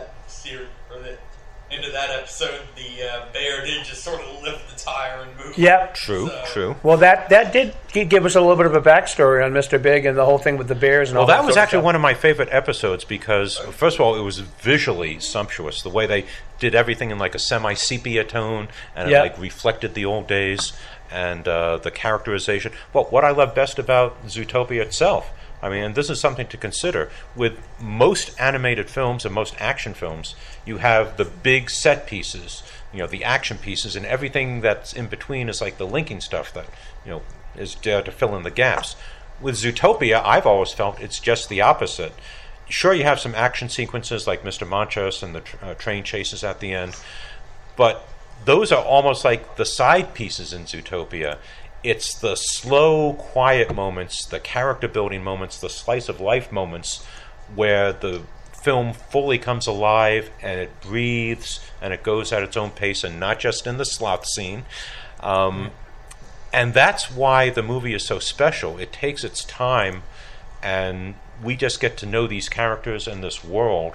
[SPEAKER 15] steer or the end of that episode, the uh, bear did just sort of lift the tire and move.
[SPEAKER 1] Yep.
[SPEAKER 2] True,
[SPEAKER 15] So-
[SPEAKER 2] true.
[SPEAKER 1] Well, that that did give us a little bit of a backstory on Mister Big and the whole thing with the bears and
[SPEAKER 2] Well,
[SPEAKER 1] all
[SPEAKER 2] that
[SPEAKER 1] that
[SPEAKER 2] was
[SPEAKER 1] sort of
[SPEAKER 2] actually
[SPEAKER 1] stuff.
[SPEAKER 2] one of my favorite episodes because, first of all, it was visually sumptuous. The way they did everything in like a semi-sepia tone, and
[SPEAKER 1] Yeah.
[SPEAKER 2] it like reflected the old days, and uh, the characterization. Well, what I love best about Zootopia itself, I mean, and this is something to consider. With most animated films and most action films, you have the big set pieces, you know, the action pieces, and everything that's in between is like the linking stuff that, you know, is there to fill in the gaps. With Zootopia, I've always felt it's just the opposite. Sure, you have some action sequences like Mister Monchos and the tr- uh, train chases at the end, but those are almost like the side pieces in Zootopia. It's the slow, quiet moments, the character building moments, the slice of life moments where the film fully comes alive and it breathes and it goes at its own pace, and not just in the sloth scene. Um, and that's why the movie is so special. It takes its time, and we just get to know these characters and this world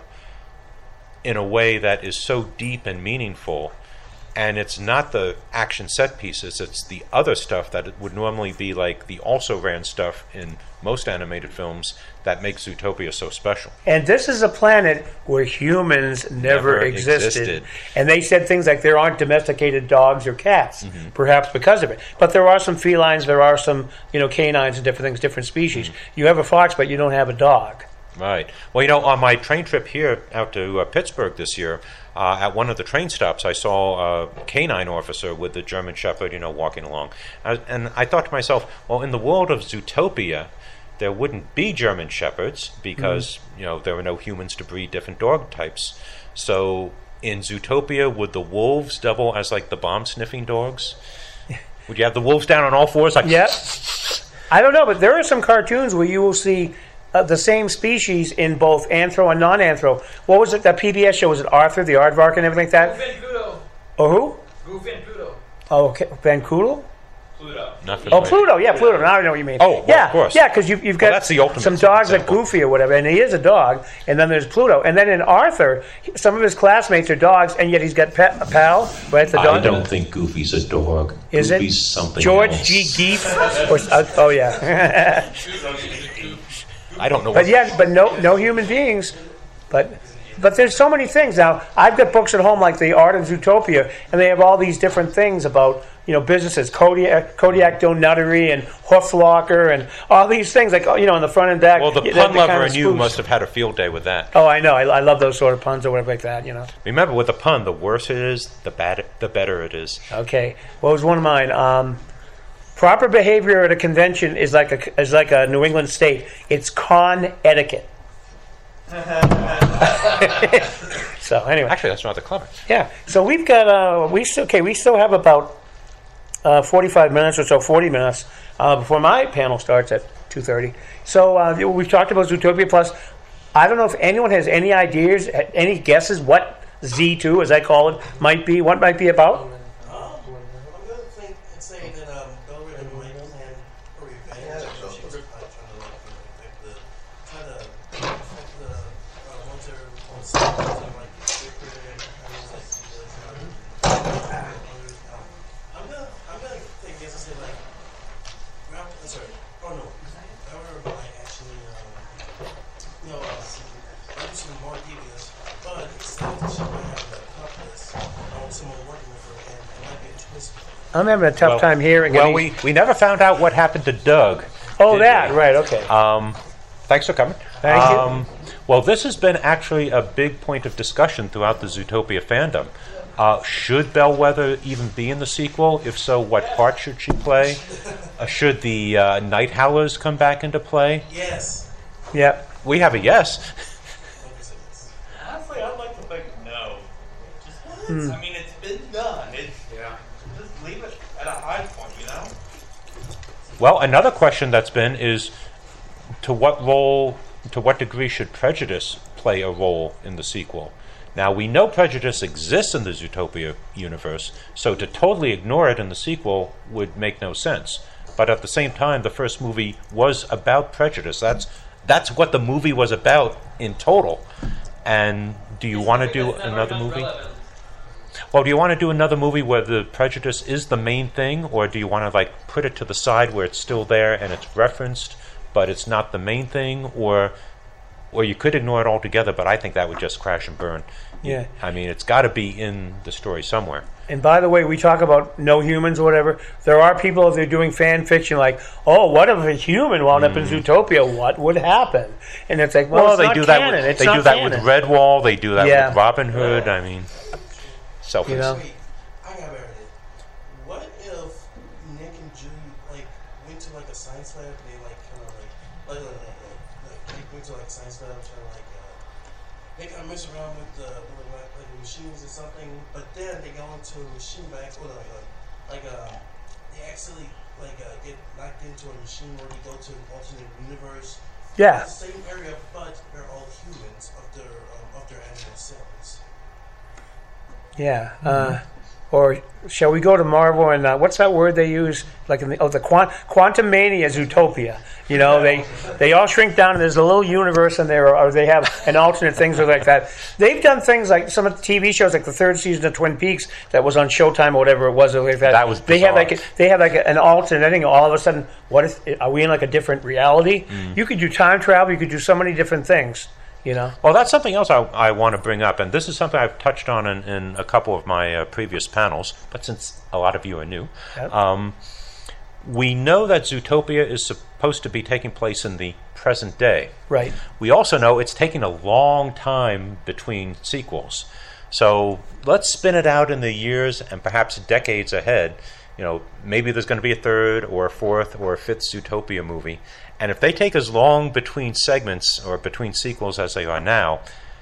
[SPEAKER 2] in a way that is so deep and meaningful. And it's not the action set pieces, it's the other stuff that it would normally be like the also-ran stuff in most animated films that makes Zootopia so special.
[SPEAKER 1] And this is a planet where humans never,
[SPEAKER 2] Never
[SPEAKER 1] existed.
[SPEAKER 2] existed.
[SPEAKER 1] And they said things like there aren't domesticated dogs or cats,
[SPEAKER 2] Mm-hmm.
[SPEAKER 1] perhaps because of it. But there are some felines, there are some, you know, canines and different things, different species.
[SPEAKER 2] Mm-hmm.
[SPEAKER 1] You have a fox, but you don't have a dog.
[SPEAKER 2] Right. Well, you know, on my train trip here out to uh, Pittsburgh this year, uh, at one of the train stops, I saw a canine officer with the German Shepherd, you know, walking along. I, and I thought to myself, well, in the world of Zootopia, there wouldn't be German Shepherds because, you know, there were no humans to breed different dog types. So in Zootopia, would the wolves double as, like, the bomb-sniffing dogs? Would you have the wolves down on all fours? Like,
[SPEAKER 1] Yep. I don't know, but there are some cartoons where you will see uh, the same species in both anthro and non-anthro. What was it, that P B S show? Was it Arthur, the Aardvark, and everything like that?
[SPEAKER 16] Goof and Pluto.
[SPEAKER 1] Oh, who?
[SPEAKER 16] Goof and Pluto.
[SPEAKER 1] Oh, okay. Van Coodle?
[SPEAKER 16] Pluto.
[SPEAKER 2] Not
[SPEAKER 1] Oh, Pluto, yeah, Pluto. Now I know what you mean.
[SPEAKER 2] Oh, well,
[SPEAKER 1] yeah,
[SPEAKER 2] of course.
[SPEAKER 1] yeah, because you've, you've got
[SPEAKER 2] Well, that's the ultimate
[SPEAKER 1] some dogs like
[SPEAKER 2] example.
[SPEAKER 1] Goofy or whatever, and he is a dog, and then there's Pluto. And then in Arthur, some of his classmates are dogs, and yet he's got pa- a pal, right? The
[SPEAKER 17] I
[SPEAKER 1] dog.
[SPEAKER 17] don't think Goofy's a dog.
[SPEAKER 1] Is
[SPEAKER 17] Goofy's
[SPEAKER 1] it?
[SPEAKER 17] something
[SPEAKER 1] George
[SPEAKER 17] else.
[SPEAKER 1] G. Geef? Or, uh, oh, yeah.
[SPEAKER 2] I don't know.
[SPEAKER 1] But yeah, but no, no human beings. But but there's so many things now. I've got books at home like The Art of Zootopia, and they have all these different things about, you know, businesses, Kodiak, Kodiak Donuttery and Hooflocker and all these things, like, you know, on the front and back.
[SPEAKER 2] Well, the
[SPEAKER 1] Yeah,
[SPEAKER 2] pun
[SPEAKER 1] the
[SPEAKER 2] lover
[SPEAKER 1] kind of
[SPEAKER 2] and you
[SPEAKER 1] spoofs.
[SPEAKER 2] must have had a field day with that.
[SPEAKER 1] Oh, I know. I, I love those sort of puns or whatever like that, you know.
[SPEAKER 2] Remember, with the pun, the worse it is, the bad, the better it is.
[SPEAKER 1] Okay. What was one of mine? Um, proper behavior at a convention is like a is like a New England state. It's con etiquette. So anyway,
[SPEAKER 2] actually, that's rather clever.
[SPEAKER 1] Yeah. So we've got uh, we still okay. We still have about uh, forty-five minutes or so, forty minutes uh, before my panel starts at two thirty. So uh, we've talked about Zootopia Plus. I don't know if anyone has any ideas, any guesses what Z two, as I call it, might be. What might be about?
[SPEAKER 7] I'm gonna think and say that um, Belgrade might plan a revenge. She was trying to like affect the, try to affect the uh, ones that are on site, to like recruit and kind of like see the. I'm gonna I'm gonna take a guess and say like, Ralph, uh, sorry, oh no, Belgrade might actually um, you know, uh, do some more devious, but instead she might have the toughness of someone working with her, and it might be a twist.
[SPEAKER 1] I'm having a tough
[SPEAKER 2] Well-
[SPEAKER 1] time hearing.
[SPEAKER 2] Well,
[SPEAKER 1] any-
[SPEAKER 2] we, we never found out what happened to Doug.
[SPEAKER 1] Oh,
[SPEAKER 2] did
[SPEAKER 1] that,
[SPEAKER 2] we?
[SPEAKER 1] right, okay.
[SPEAKER 2] Um, thanks for coming.
[SPEAKER 1] Thank you.
[SPEAKER 2] um, Well, this has been actually a big point of discussion throughout the Zootopia fandom. Uh, should Bellwether even be in the sequel? If so, what part should she play? Uh, should the uh, Night Howlers come back into play?
[SPEAKER 7] Yes.
[SPEAKER 1] Yeah.
[SPEAKER 2] We have a yes.
[SPEAKER 15] Honestly, I'd like to think no. Just,
[SPEAKER 1] Hmm.
[SPEAKER 15] I mean, it's been done. It's, yeah. Just leave it at a high point, you know?
[SPEAKER 2] Well, another question that's been is to what role, to what degree should prejudice play a role in the sequel? Now, we know prejudice exists in the Zootopia universe, so to totally ignore it in the sequel would make no sense. But at the same time, the first movie was about prejudice. That's that's what the movie was about in total. And do you want to do another movie? Well, do you want to do another movie where the prejudice is the main thing, or do you want to like put it to the side where it's still there and it's referenced, but it's not the main thing, or or you could ignore it altogether, but I think that would just crash and burn.
[SPEAKER 1] Yeah.
[SPEAKER 2] I mean, it's got to be in the story somewhere.
[SPEAKER 1] And by the way, we talk about no humans or whatever. There are people out there doing fan fiction like, oh, what if a human wound up in Zootopia? What would happen? And it's like, well,
[SPEAKER 2] Well,
[SPEAKER 1] it's
[SPEAKER 2] they
[SPEAKER 1] not
[SPEAKER 2] do
[SPEAKER 1] canon.
[SPEAKER 2] that. With,
[SPEAKER 1] It's
[SPEAKER 2] they
[SPEAKER 1] not
[SPEAKER 2] do that
[SPEAKER 1] canon.
[SPEAKER 2] with Redwall. They do that
[SPEAKER 1] Yeah.
[SPEAKER 2] with Robin Hood. I mean, selfish.
[SPEAKER 1] You know?
[SPEAKER 7] Wait, I got married. What if Nick and Julie like went to like a science lab? They like kind of like like like, like, like they went to like a science lab trying to like uh, they kind of mess around with the with, like, like the machines or something. But then they go into machine bags or like like, like uh, they actually like uh, get locked into a machine where they go to an alternate universe.
[SPEAKER 1] Yeah.
[SPEAKER 7] It's the same area, but they're all humans of their um, of their animal cells.
[SPEAKER 1] Yeah. Uh, or shall we go to Marvel and uh, what's that word they use? Like in the oh the quant, Quantum Mania Zootopia. You know, they they all shrink down and there's a little universe in there, or they have an alternate things or like that. They've done things like some of the T V shows, like the third season of Twin Peaks that was on Showtime or whatever it was. Or like that.
[SPEAKER 2] That was
[SPEAKER 1] they have
[SPEAKER 2] bizarre.
[SPEAKER 1] like a, they have like an alternate ending. All of a sudden, what if are we in like a different reality?
[SPEAKER 2] Mm.
[SPEAKER 1] You could do time travel. You could do so many different things. You know.
[SPEAKER 2] Well, that's something else I, I want to bring up, and this is something I've touched on in, in a couple of my uh, previous panels, but since a lot of you are new,
[SPEAKER 1] Yep.
[SPEAKER 2] um, we know that Zootopia is supposed to be taking place in the present day.
[SPEAKER 1] Right.
[SPEAKER 2] We also know it's taking a long time between sequels. So let's spin it out in the years and perhaps decades ahead. You know, maybe there's going to be a third or a fourth or a fifth Zootopia movie. And if they take as long between segments or between sequels as they are now,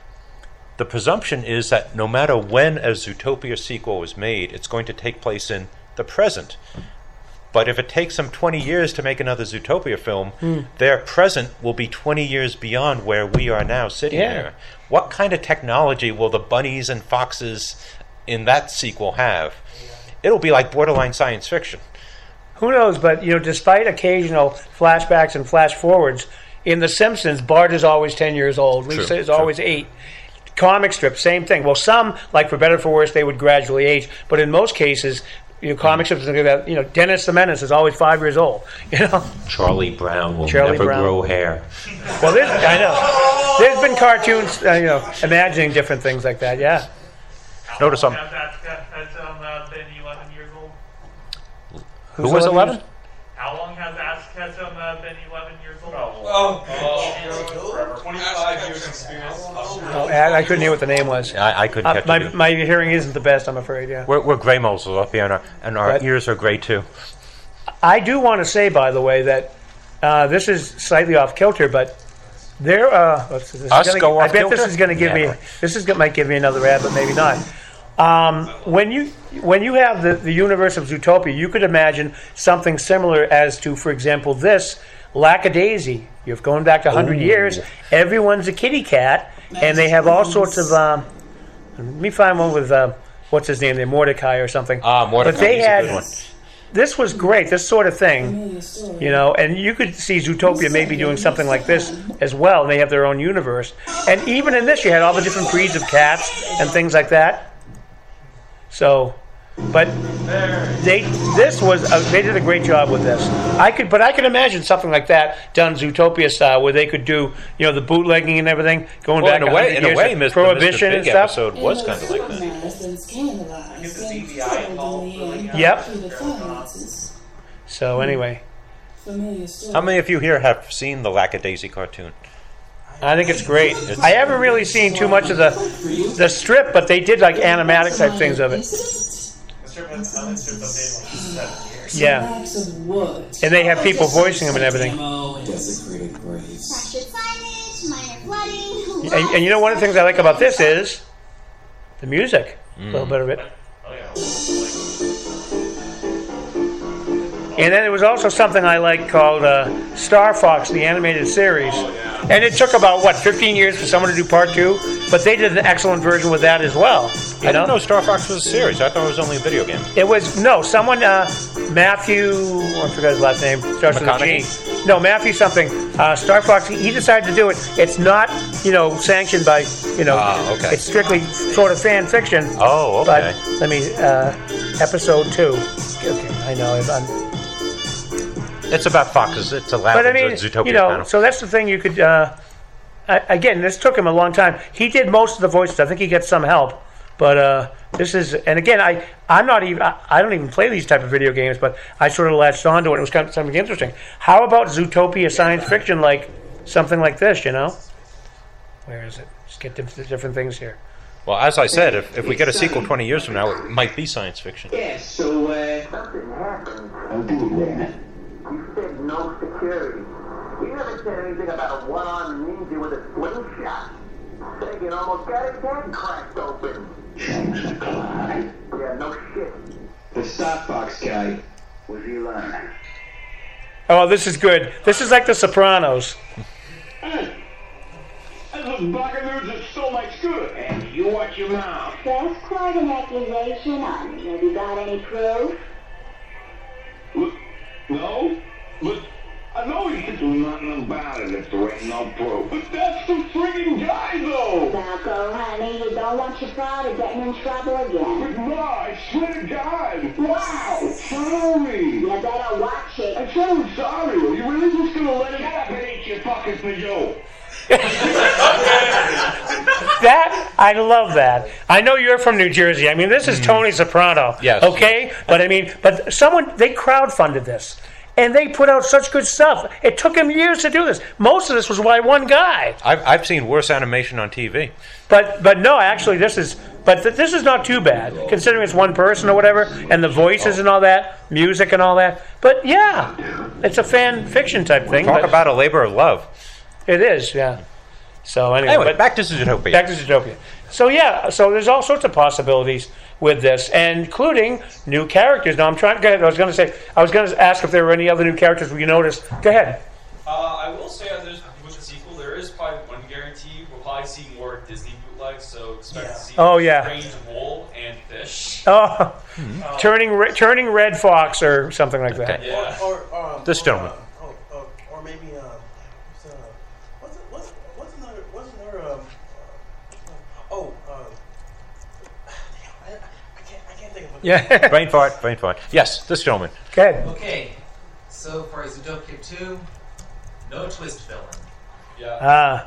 [SPEAKER 2] the presumption is that no matter when a Zootopia sequel is made, it's going to take place in the present. But if it takes them twenty years to make another Zootopia film,
[SPEAKER 1] Hmm.
[SPEAKER 2] their present will be twenty years beyond where we are now sitting
[SPEAKER 1] Yeah.
[SPEAKER 2] there. What kind of technology will the bunnies and foxes in that sequel have? It'll be like borderline science fiction.
[SPEAKER 1] Who knows? But you know, despite occasional flashbacks and flash forwards, in The Simpsons, Bart is always ten years old.
[SPEAKER 2] True,
[SPEAKER 1] Lisa is
[SPEAKER 2] true.
[SPEAKER 1] always eight. Comic strips, same thing. Well, some, like for better or for worse, they would gradually age. But in most cases, you know, comic strips, you know, Dennis the Menace is always five years old. You know.
[SPEAKER 2] Charlie Brown will
[SPEAKER 1] Charlie
[SPEAKER 2] never
[SPEAKER 1] Brown.
[SPEAKER 2] grow hair.
[SPEAKER 1] Well, there's, I know. There's been cartoons, uh, you know, imagining different things like that. Yeah.
[SPEAKER 2] Notice I'm.
[SPEAKER 13] Has that has um, uh, been eleven years old?
[SPEAKER 2] Who was eleven?
[SPEAKER 13] How long has Ask Ketchum uh, been eleven years old?
[SPEAKER 5] Oh, oh, twenty-five years experience.
[SPEAKER 1] Oh, I, I couldn't hear what the name was.
[SPEAKER 2] I, I couldn't
[SPEAKER 1] Uh,
[SPEAKER 2] catch
[SPEAKER 1] my,
[SPEAKER 2] it.
[SPEAKER 1] my hearing isn't the best, I'm afraid. Yeah.
[SPEAKER 2] We're, we're gray moles up here, and our, and our
[SPEAKER 1] But-
[SPEAKER 2] ears are gray too.
[SPEAKER 1] I do want to say, by the way, that uh, this is slightly off kilter, but there. Uh, let's- this is
[SPEAKER 2] Us
[SPEAKER 1] gonna,
[SPEAKER 2] go
[SPEAKER 1] I
[SPEAKER 2] off
[SPEAKER 1] bet
[SPEAKER 2] kilter?
[SPEAKER 1] this is going to give
[SPEAKER 2] Never.
[SPEAKER 1] me. This is gonna, might give me another ad, but maybe not. Um, when you when you have the, the universe of Zootopia, you could imagine something similar as to, for example, this Lackadaisy. You're going back to one hundred
[SPEAKER 2] Ooh.
[SPEAKER 1] years. Everyone's a kitty cat, and they have all sorts of. Um, let me find one with uh, what's his name there, Mordecai or something.
[SPEAKER 2] Ah, Mordecai,
[SPEAKER 1] But they
[SPEAKER 2] he's a
[SPEAKER 1] had.
[SPEAKER 2] good one.
[SPEAKER 1] This was great. This sort of thing, you know, and you could see Zootopia maybe doing something like this as well. They have their own universe, and even in this, you had all the different breeds of cats and things like that. So, but they this was a, they did a great job with this. I could, but I could imagine something like that done Zootopia style, where they could do, you know, the bootlegging and everything, going
[SPEAKER 2] Well,
[SPEAKER 1] back
[SPEAKER 2] in a
[SPEAKER 1] one hundred
[SPEAKER 2] way, in a
[SPEAKER 1] years
[SPEAKER 2] way,
[SPEAKER 1] of
[SPEAKER 2] Mister
[SPEAKER 1] Prohibition
[SPEAKER 2] Mister
[SPEAKER 1] and
[SPEAKER 2] Big
[SPEAKER 1] stuff.
[SPEAKER 2] episode was kind of like that.
[SPEAKER 9] Get the
[SPEAKER 5] C G I involved.
[SPEAKER 1] Yep. So anyway,
[SPEAKER 2] How many of you here have seen the Lackadaisy cartoon?
[SPEAKER 1] I think it's great. I haven't really seen too much of the the strip, but they did like animatic type things of it. Yeah, and they have people voicing them and everything.
[SPEAKER 3] Desecrated graves.
[SPEAKER 6] Fractured signage, minor flooding.
[SPEAKER 1] And, and you know, one of the things I like about this is the music. A little bit of it. And then there was also something I liked called uh, Star Fox, the animated series. And it took about, what, fifteen years for someone to do part two? But they did an excellent version with that as well. You
[SPEAKER 2] I
[SPEAKER 1] know?
[SPEAKER 2] didn't know Star Fox was a series. I thought it was only a video game.
[SPEAKER 1] It was, no, someone, uh, Matthew, oh, I forgot his last name, starts with a G.
[SPEAKER 2] McConaughey?
[SPEAKER 1] no, Matthew something. Uh, Star Fox. He, he decided to do it. It's not, you know, sanctioned by, you know.
[SPEAKER 2] Ah, okay.
[SPEAKER 1] It's strictly sort of fan fiction.
[SPEAKER 2] Oh, okay.
[SPEAKER 1] But let me. Uh, episode two. Okay, I know. I'm,
[SPEAKER 2] It's about foxes. It's a
[SPEAKER 1] But I mean,
[SPEAKER 2] Zootopia
[SPEAKER 1] you know,
[SPEAKER 2] panel.
[SPEAKER 1] so that's the thing you could. Uh, I, again, this took him a long time. He did most of the voices. I think he gets some help, but uh, this is. And again, I I'm not even. I, I don't even play these type of video games, but I sort of latched onto it. It was kind of something interesting. How about Zootopia science fiction, like something like this? You know, where is it? Just get different, different things here.
[SPEAKER 2] Well, as I said, if, if we get a sequel twenty years from now, it might be science fiction.
[SPEAKER 3] Yes, so, uh... Something happened. I'll do it, man.
[SPEAKER 16] You said no security. You never said anything about a one-armed ninja with a slingshot. They can almost got his head cracked open.
[SPEAKER 3] James McCloud.
[SPEAKER 16] Yeah, no shit.
[SPEAKER 3] The Star Fox guy. Was he lying?
[SPEAKER 1] Oh, this is good. This is like The Sopranos.
[SPEAKER 16] Hey, those buckaroos are so much good. And you watch your mouth.
[SPEAKER 18] That's quite an accusation on me. Have you got any proof?
[SPEAKER 16] Look, no, but I know you can do nothing about it if there ain't no proof. But that's the friggin' guy, though.
[SPEAKER 18] Falco, honey, you don't want your father getting in trouble again.
[SPEAKER 16] But no, I swear to God. Wow, sorry.
[SPEAKER 18] You better watch it.
[SPEAKER 16] I said I'm sorry. Are you really just gonna let it up and eat your fucking Peugeot?
[SPEAKER 1] That I love that. I know you're from New Jersey. I mean, this is Tony Soprano.
[SPEAKER 2] Yes.
[SPEAKER 1] Okay, but I mean, but someone they crowdfunded this, and they put out such good stuff. It took him years to do this. Most of this was by one guy.
[SPEAKER 2] I've I've seen worse animation on T V.
[SPEAKER 1] But but no, actually, this is but th- this is not too bad considering it's one person or whatever, and the voices and all that, music and all that. But yeah, it's a fan fiction type thing.
[SPEAKER 2] Talk
[SPEAKER 1] but
[SPEAKER 2] about a labor of love.
[SPEAKER 1] It is, yeah. So anyway,
[SPEAKER 2] Anyway,
[SPEAKER 1] but
[SPEAKER 2] back to Zootopia.
[SPEAKER 1] Back to Zootopia. So yeah, so there's all sorts of possibilities with this, and including new characters. Now I'm trying. Go ahead. I was going to say. I was going to ask if there were any other new characters we noticed. Go ahead.
[SPEAKER 19] Uh, I will say, uh, there's with the sequel, there is probably one guarantee. We'll probably see more Disney bootlegs, so expect
[SPEAKER 1] Yeah.
[SPEAKER 19] to see
[SPEAKER 1] Oh, yeah.
[SPEAKER 19] Strange Wool and Fish.
[SPEAKER 1] Oh,
[SPEAKER 19] Hmm.
[SPEAKER 1] turning re- turning red fox or something like that.
[SPEAKER 19] Yeah.
[SPEAKER 7] Or, or, um,
[SPEAKER 2] This
[SPEAKER 7] or,
[SPEAKER 2] gentleman.
[SPEAKER 7] Uh, oh, oh, or maybe, uh, what's, uh, what's, what's, what's another, what's another, um, uh, oh, uh, I, I can't, I can't think of it.
[SPEAKER 1] Yeah.
[SPEAKER 2] brain fart, brain fart. Yes, this gentleman.
[SPEAKER 1] Go ahead.
[SPEAKER 20] Okay, so for Zootopia two, no twist villain.
[SPEAKER 19] Yeah.
[SPEAKER 1] Ah.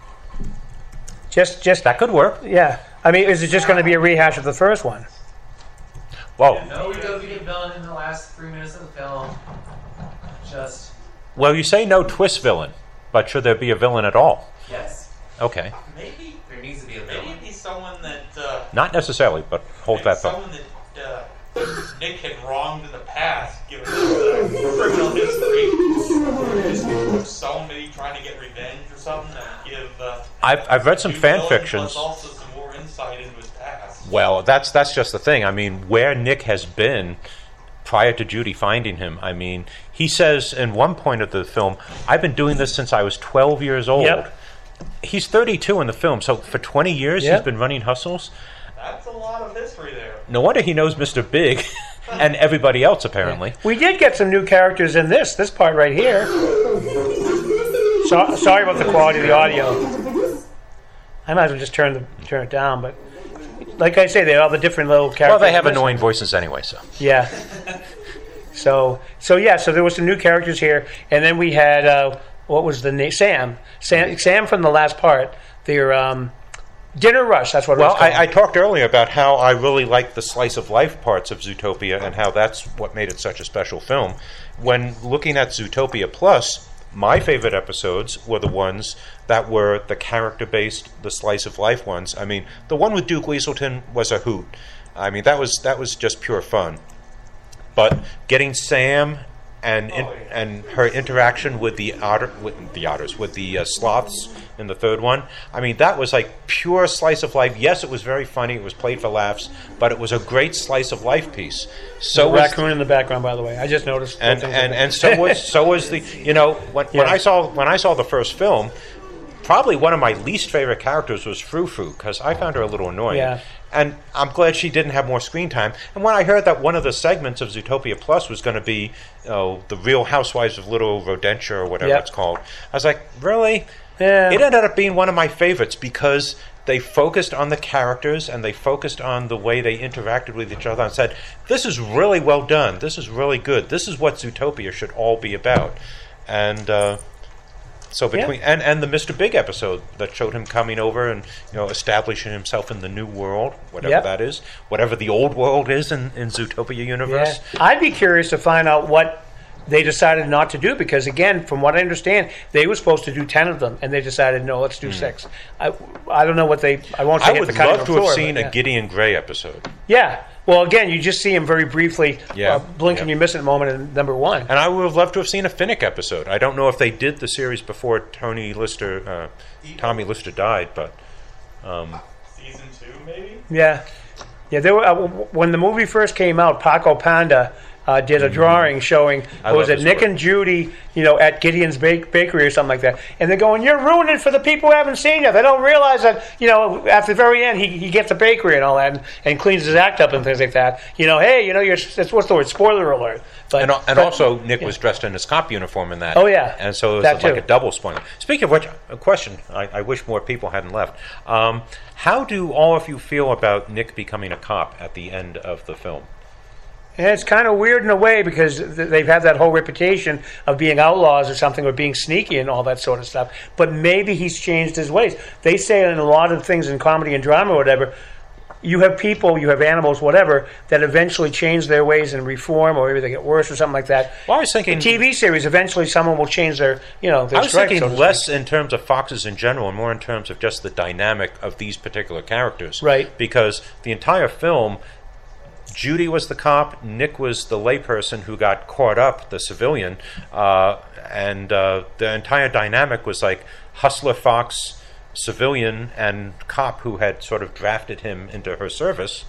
[SPEAKER 1] Just just
[SPEAKER 2] that could work.
[SPEAKER 1] Yeah. I mean, is it just going to be a rehash of the first one?
[SPEAKER 2] Whoa.
[SPEAKER 20] No Zootopia villain in the last three minutes of the film. Just
[SPEAKER 2] Well, you say no twist villain, but should there be a villain at all?
[SPEAKER 20] yes.
[SPEAKER 2] Okay.
[SPEAKER 15] Maybe
[SPEAKER 20] There needs to be a
[SPEAKER 15] maybe
[SPEAKER 20] villain.
[SPEAKER 15] it'd be someone that uh,
[SPEAKER 2] Not necessarily, but hold
[SPEAKER 15] maybe
[SPEAKER 2] that thought.
[SPEAKER 15] someone that uh, Nick had wronged in the past, given his uh, criminal history. Somebody trying to get revenge or something, that would give. Uh,
[SPEAKER 2] I've I've read some
[SPEAKER 15] new
[SPEAKER 2] fan
[SPEAKER 15] villain
[SPEAKER 2] fictions.
[SPEAKER 15] Plus also some more insight into his past.
[SPEAKER 2] Well, that's that's just the thing. I mean, where Nick has been prior to Judy finding him. I mean, he says in one point of the film, "I've been doing this since I was twelve years old."
[SPEAKER 1] Yep.
[SPEAKER 2] He's thirty-two in the film, so for twenty years
[SPEAKER 1] Yep.
[SPEAKER 2] he's been running hustles.
[SPEAKER 15] That's a lot of history there.
[SPEAKER 2] No wonder he knows Mister Big and everybody else apparently.
[SPEAKER 1] We did get some new characters in this this part right here. So, sorry about the quality of the audio. I might as well just turn the turn it down, but like I say, they have all the different little characters.
[SPEAKER 2] Well, they have
[SPEAKER 1] in this.
[SPEAKER 2] annoying voices anyway, so.
[SPEAKER 1] Yeah. So so yeah, so there was some new characters here, and then we had uh, what was the name? Sam. Sam. Sam from the last part. Their um, Dinner Rush. That's what.
[SPEAKER 2] Well,
[SPEAKER 1] it was called.
[SPEAKER 2] I, I talked earlier about how I really like the slice of life parts of Zootopia and how that's what made it such a special film. When looking at Zootopia Plus, my favorite episodes were the ones that were the character-based, the slice of life ones. I mean, the one with Duke Weaselton was a hoot. I mean, that was that was just pure fun. But getting Sam and in, and her interaction with the otter, with the otters, with the uh, sloths in the third one, I mean, that was like pure slice of life. Yes, it was very funny. It was played for laughs, but it was a great slice of life piece. So
[SPEAKER 1] the
[SPEAKER 2] was,
[SPEAKER 1] raccoon in the background, by the way. I just noticed.
[SPEAKER 2] and
[SPEAKER 1] things
[SPEAKER 2] and,
[SPEAKER 1] like
[SPEAKER 2] and
[SPEAKER 1] that.
[SPEAKER 2] so was so was the you know when, when
[SPEAKER 1] Yeah.
[SPEAKER 2] I saw when I saw the first film, probably one of my least favorite characters was Frou Frou, because I found her a little annoying.
[SPEAKER 1] Yeah.
[SPEAKER 2] And I'm glad she didn't have more screen time. And when I heard that one of the segments of Zootopia Plus was going to be oh, the Real Housewives of Little Rodentia or whatever
[SPEAKER 1] Yep.
[SPEAKER 2] it's called, I was like, really?
[SPEAKER 1] Yeah.
[SPEAKER 2] It ended up being one of my favorites because they focused on the characters and they focused on the way they interacted with each other and said, this is really well done. This is really good. This is what Zootopia should all be about. And uh, so between
[SPEAKER 1] Yeah.
[SPEAKER 2] and, and the Mister Big episode that showed him coming over and you know establishing himself in the new world, whatever
[SPEAKER 1] Yep.
[SPEAKER 2] that is, whatever the old world is in, in Zootopia universe.
[SPEAKER 1] Yeah. I'd be curious to find out what they decided not to do because, again, from what I understand, they were supposed to do ten of them, and they decided, no, let's do
[SPEAKER 2] Mm.
[SPEAKER 1] six. I, I don't know what they. I won't say
[SPEAKER 2] I
[SPEAKER 1] hit
[SPEAKER 2] would
[SPEAKER 1] the cutting
[SPEAKER 2] love
[SPEAKER 1] room
[SPEAKER 2] to have
[SPEAKER 1] floor,
[SPEAKER 2] seen
[SPEAKER 1] but, yeah.
[SPEAKER 2] a Gideon Gray episode.
[SPEAKER 1] Yeah. Well, again, you just see him very briefly,
[SPEAKER 2] Yeah.
[SPEAKER 1] uh, blink and you miss it moment in number one.
[SPEAKER 2] And I would have loved to have seen a Finnick episode. I don't know if they did the series before Tony Lister, uh, Tommy Lister died, but um,
[SPEAKER 19] Season two, maybe?
[SPEAKER 1] Yeah, yeah. There were uh, w- when the movie first came out, Paco Panda uh, did a drawing showing
[SPEAKER 2] I
[SPEAKER 1] what was
[SPEAKER 2] love
[SPEAKER 1] it
[SPEAKER 2] his
[SPEAKER 1] Nick
[SPEAKER 2] work.
[SPEAKER 1] and Judy, you know, at Gideon's bake- Bakery or something like that, and they're going, "You're ruining for the people who haven't seen it. They don't realize that, you know, at the very end he, he gets a bakery and all that, and, and cleans his act up and things like that. You know, hey, you know, you're that's what's the word? Spoiler alert. But
[SPEAKER 2] and, al- and
[SPEAKER 1] but-
[SPEAKER 2] also Nick
[SPEAKER 1] yeah.
[SPEAKER 2] was dressed in his cop uniform in that.
[SPEAKER 1] Oh, yeah.
[SPEAKER 2] And so it was
[SPEAKER 1] That
[SPEAKER 2] like
[SPEAKER 1] too.
[SPEAKER 2] a double spoiler. Speaking of which, a question. I, I wish more people hadn't left. Um, how do all of you feel about Nick becoming a cop at the end of the film?
[SPEAKER 1] And it's kind of weird in a way because th- they've had that whole reputation of being outlaws or something or being sneaky and all that sort of stuff. But maybe he's changed his ways. They say in a lot of things in comedy and drama or whatever, you have people, you have animals, whatever, that eventually change their ways and reform or maybe they get worse or something like that.
[SPEAKER 2] Well, I was thinking...
[SPEAKER 1] In T V series, eventually someone will change their, you know, their
[SPEAKER 2] I was
[SPEAKER 1] stripes,
[SPEAKER 2] thinking
[SPEAKER 1] so to
[SPEAKER 2] less
[SPEAKER 1] speak.
[SPEAKER 2] in terms of foxes in general and more in terms of just the dynamic of these particular characters.
[SPEAKER 1] Right.
[SPEAKER 2] Because the entire film, Judy was the cop, Nick was the layperson who got caught up, the civilian, uh, and uh, the entire dynamic was like hustler fox, civilian, and cop who had sort of drafted him into her service,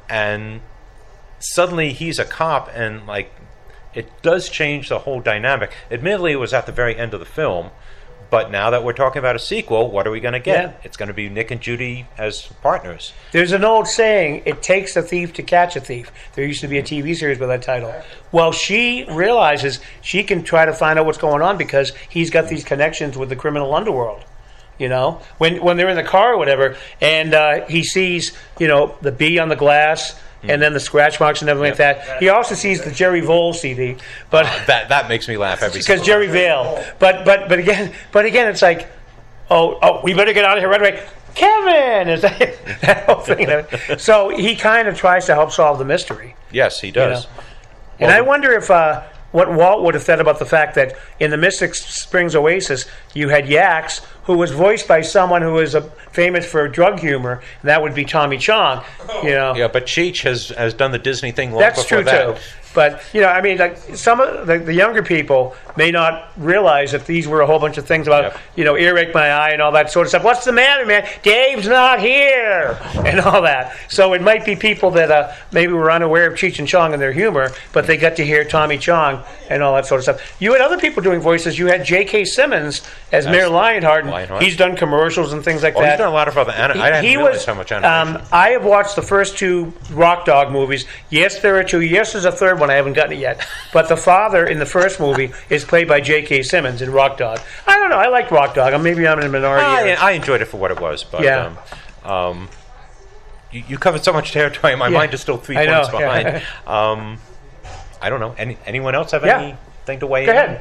[SPEAKER 2] and suddenly he's a cop, and like it does change the whole dynamic. Admittedly, it was at the very end of the film, but now that we're talking about a sequel, what are we going to get?
[SPEAKER 1] Yeah.
[SPEAKER 2] It's going to be Nick and Judy as partners.
[SPEAKER 1] There's an old saying, it takes a thief to catch a thief. There used to be a T V series with that title. Well, she realizes she can try to find out what's going on because he's got these connections with the criminal underworld. You know, when when they're in the car or whatever, and uh, he sees, you know, the bee on the glass, and then the scratch marks and everything like that. He also sees the Jerry Vole C D, but
[SPEAKER 2] that that makes me laugh every
[SPEAKER 1] because
[SPEAKER 2] single
[SPEAKER 1] Jerry
[SPEAKER 2] time.
[SPEAKER 1] Vale. But but but again, but again, it's like, oh oh, we better get out of here right away. Kevin is that, that whole thing. So he kind of tries to help solve the mystery.
[SPEAKER 2] Yes, he does.
[SPEAKER 1] You know? And I wonder if uh, what Walt would have said about the fact that in the Mystic Springs Oasis you had Yax, who was voiced by someone who is a, famous for drug humor, and that would be Tommy Chong. You know,
[SPEAKER 2] Yeah, but Cheech has has done the Disney thing long
[SPEAKER 1] that's
[SPEAKER 2] before
[SPEAKER 1] true
[SPEAKER 2] that.
[SPEAKER 1] too. But you know, I mean, like some of the, the younger people may not realize that these were a whole bunch of things about you know earache my eye and all that sort of stuff. What's the matter, man? Dave's not here and all that. So it might be people that uh, maybe were unaware of Cheech and Chong and their humor, but they got to hear Tommy Chong and all that sort of stuff. You had other people doing voices. You had J K. Simmons as
[SPEAKER 2] That's
[SPEAKER 1] Mayor Lionheart. And
[SPEAKER 2] Lionheart.
[SPEAKER 1] He's done commercials and things like
[SPEAKER 2] Oh,
[SPEAKER 1] that.
[SPEAKER 2] he's done a lot of other. Ani-
[SPEAKER 1] He-
[SPEAKER 2] I didn't
[SPEAKER 1] he
[SPEAKER 2] realize
[SPEAKER 1] was,
[SPEAKER 2] how much animation.
[SPEAKER 1] Um, I have watched the first two Rock Dog movies. Yes, there are two. Yes, there's a third one. I haven't gotten it yet. But the father in the first movie is played by J K. Simmons in Rock Dog. I don't know. I like Rock Dog. Or maybe I'm in a minority.
[SPEAKER 2] I,
[SPEAKER 1] here.
[SPEAKER 2] I enjoyed it for what it was, but
[SPEAKER 1] Yeah.
[SPEAKER 2] um, um, you, you covered so much territory. My
[SPEAKER 1] Yeah.
[SPEAKER 2] mind is still three
[SPEAKER 1] I
[SPEAKER 2] points
[SPEAKER 1] know, yeah.
[SPEAKER 2] behind. um, I don't know. Any, anyone else have
[SPEAKER 1] Yeah.
[SPEAKER 2] anything to weigh
[SPEAKER 1] Go
[SPEAKER 2] in?
[SPEAKER 1] ahead.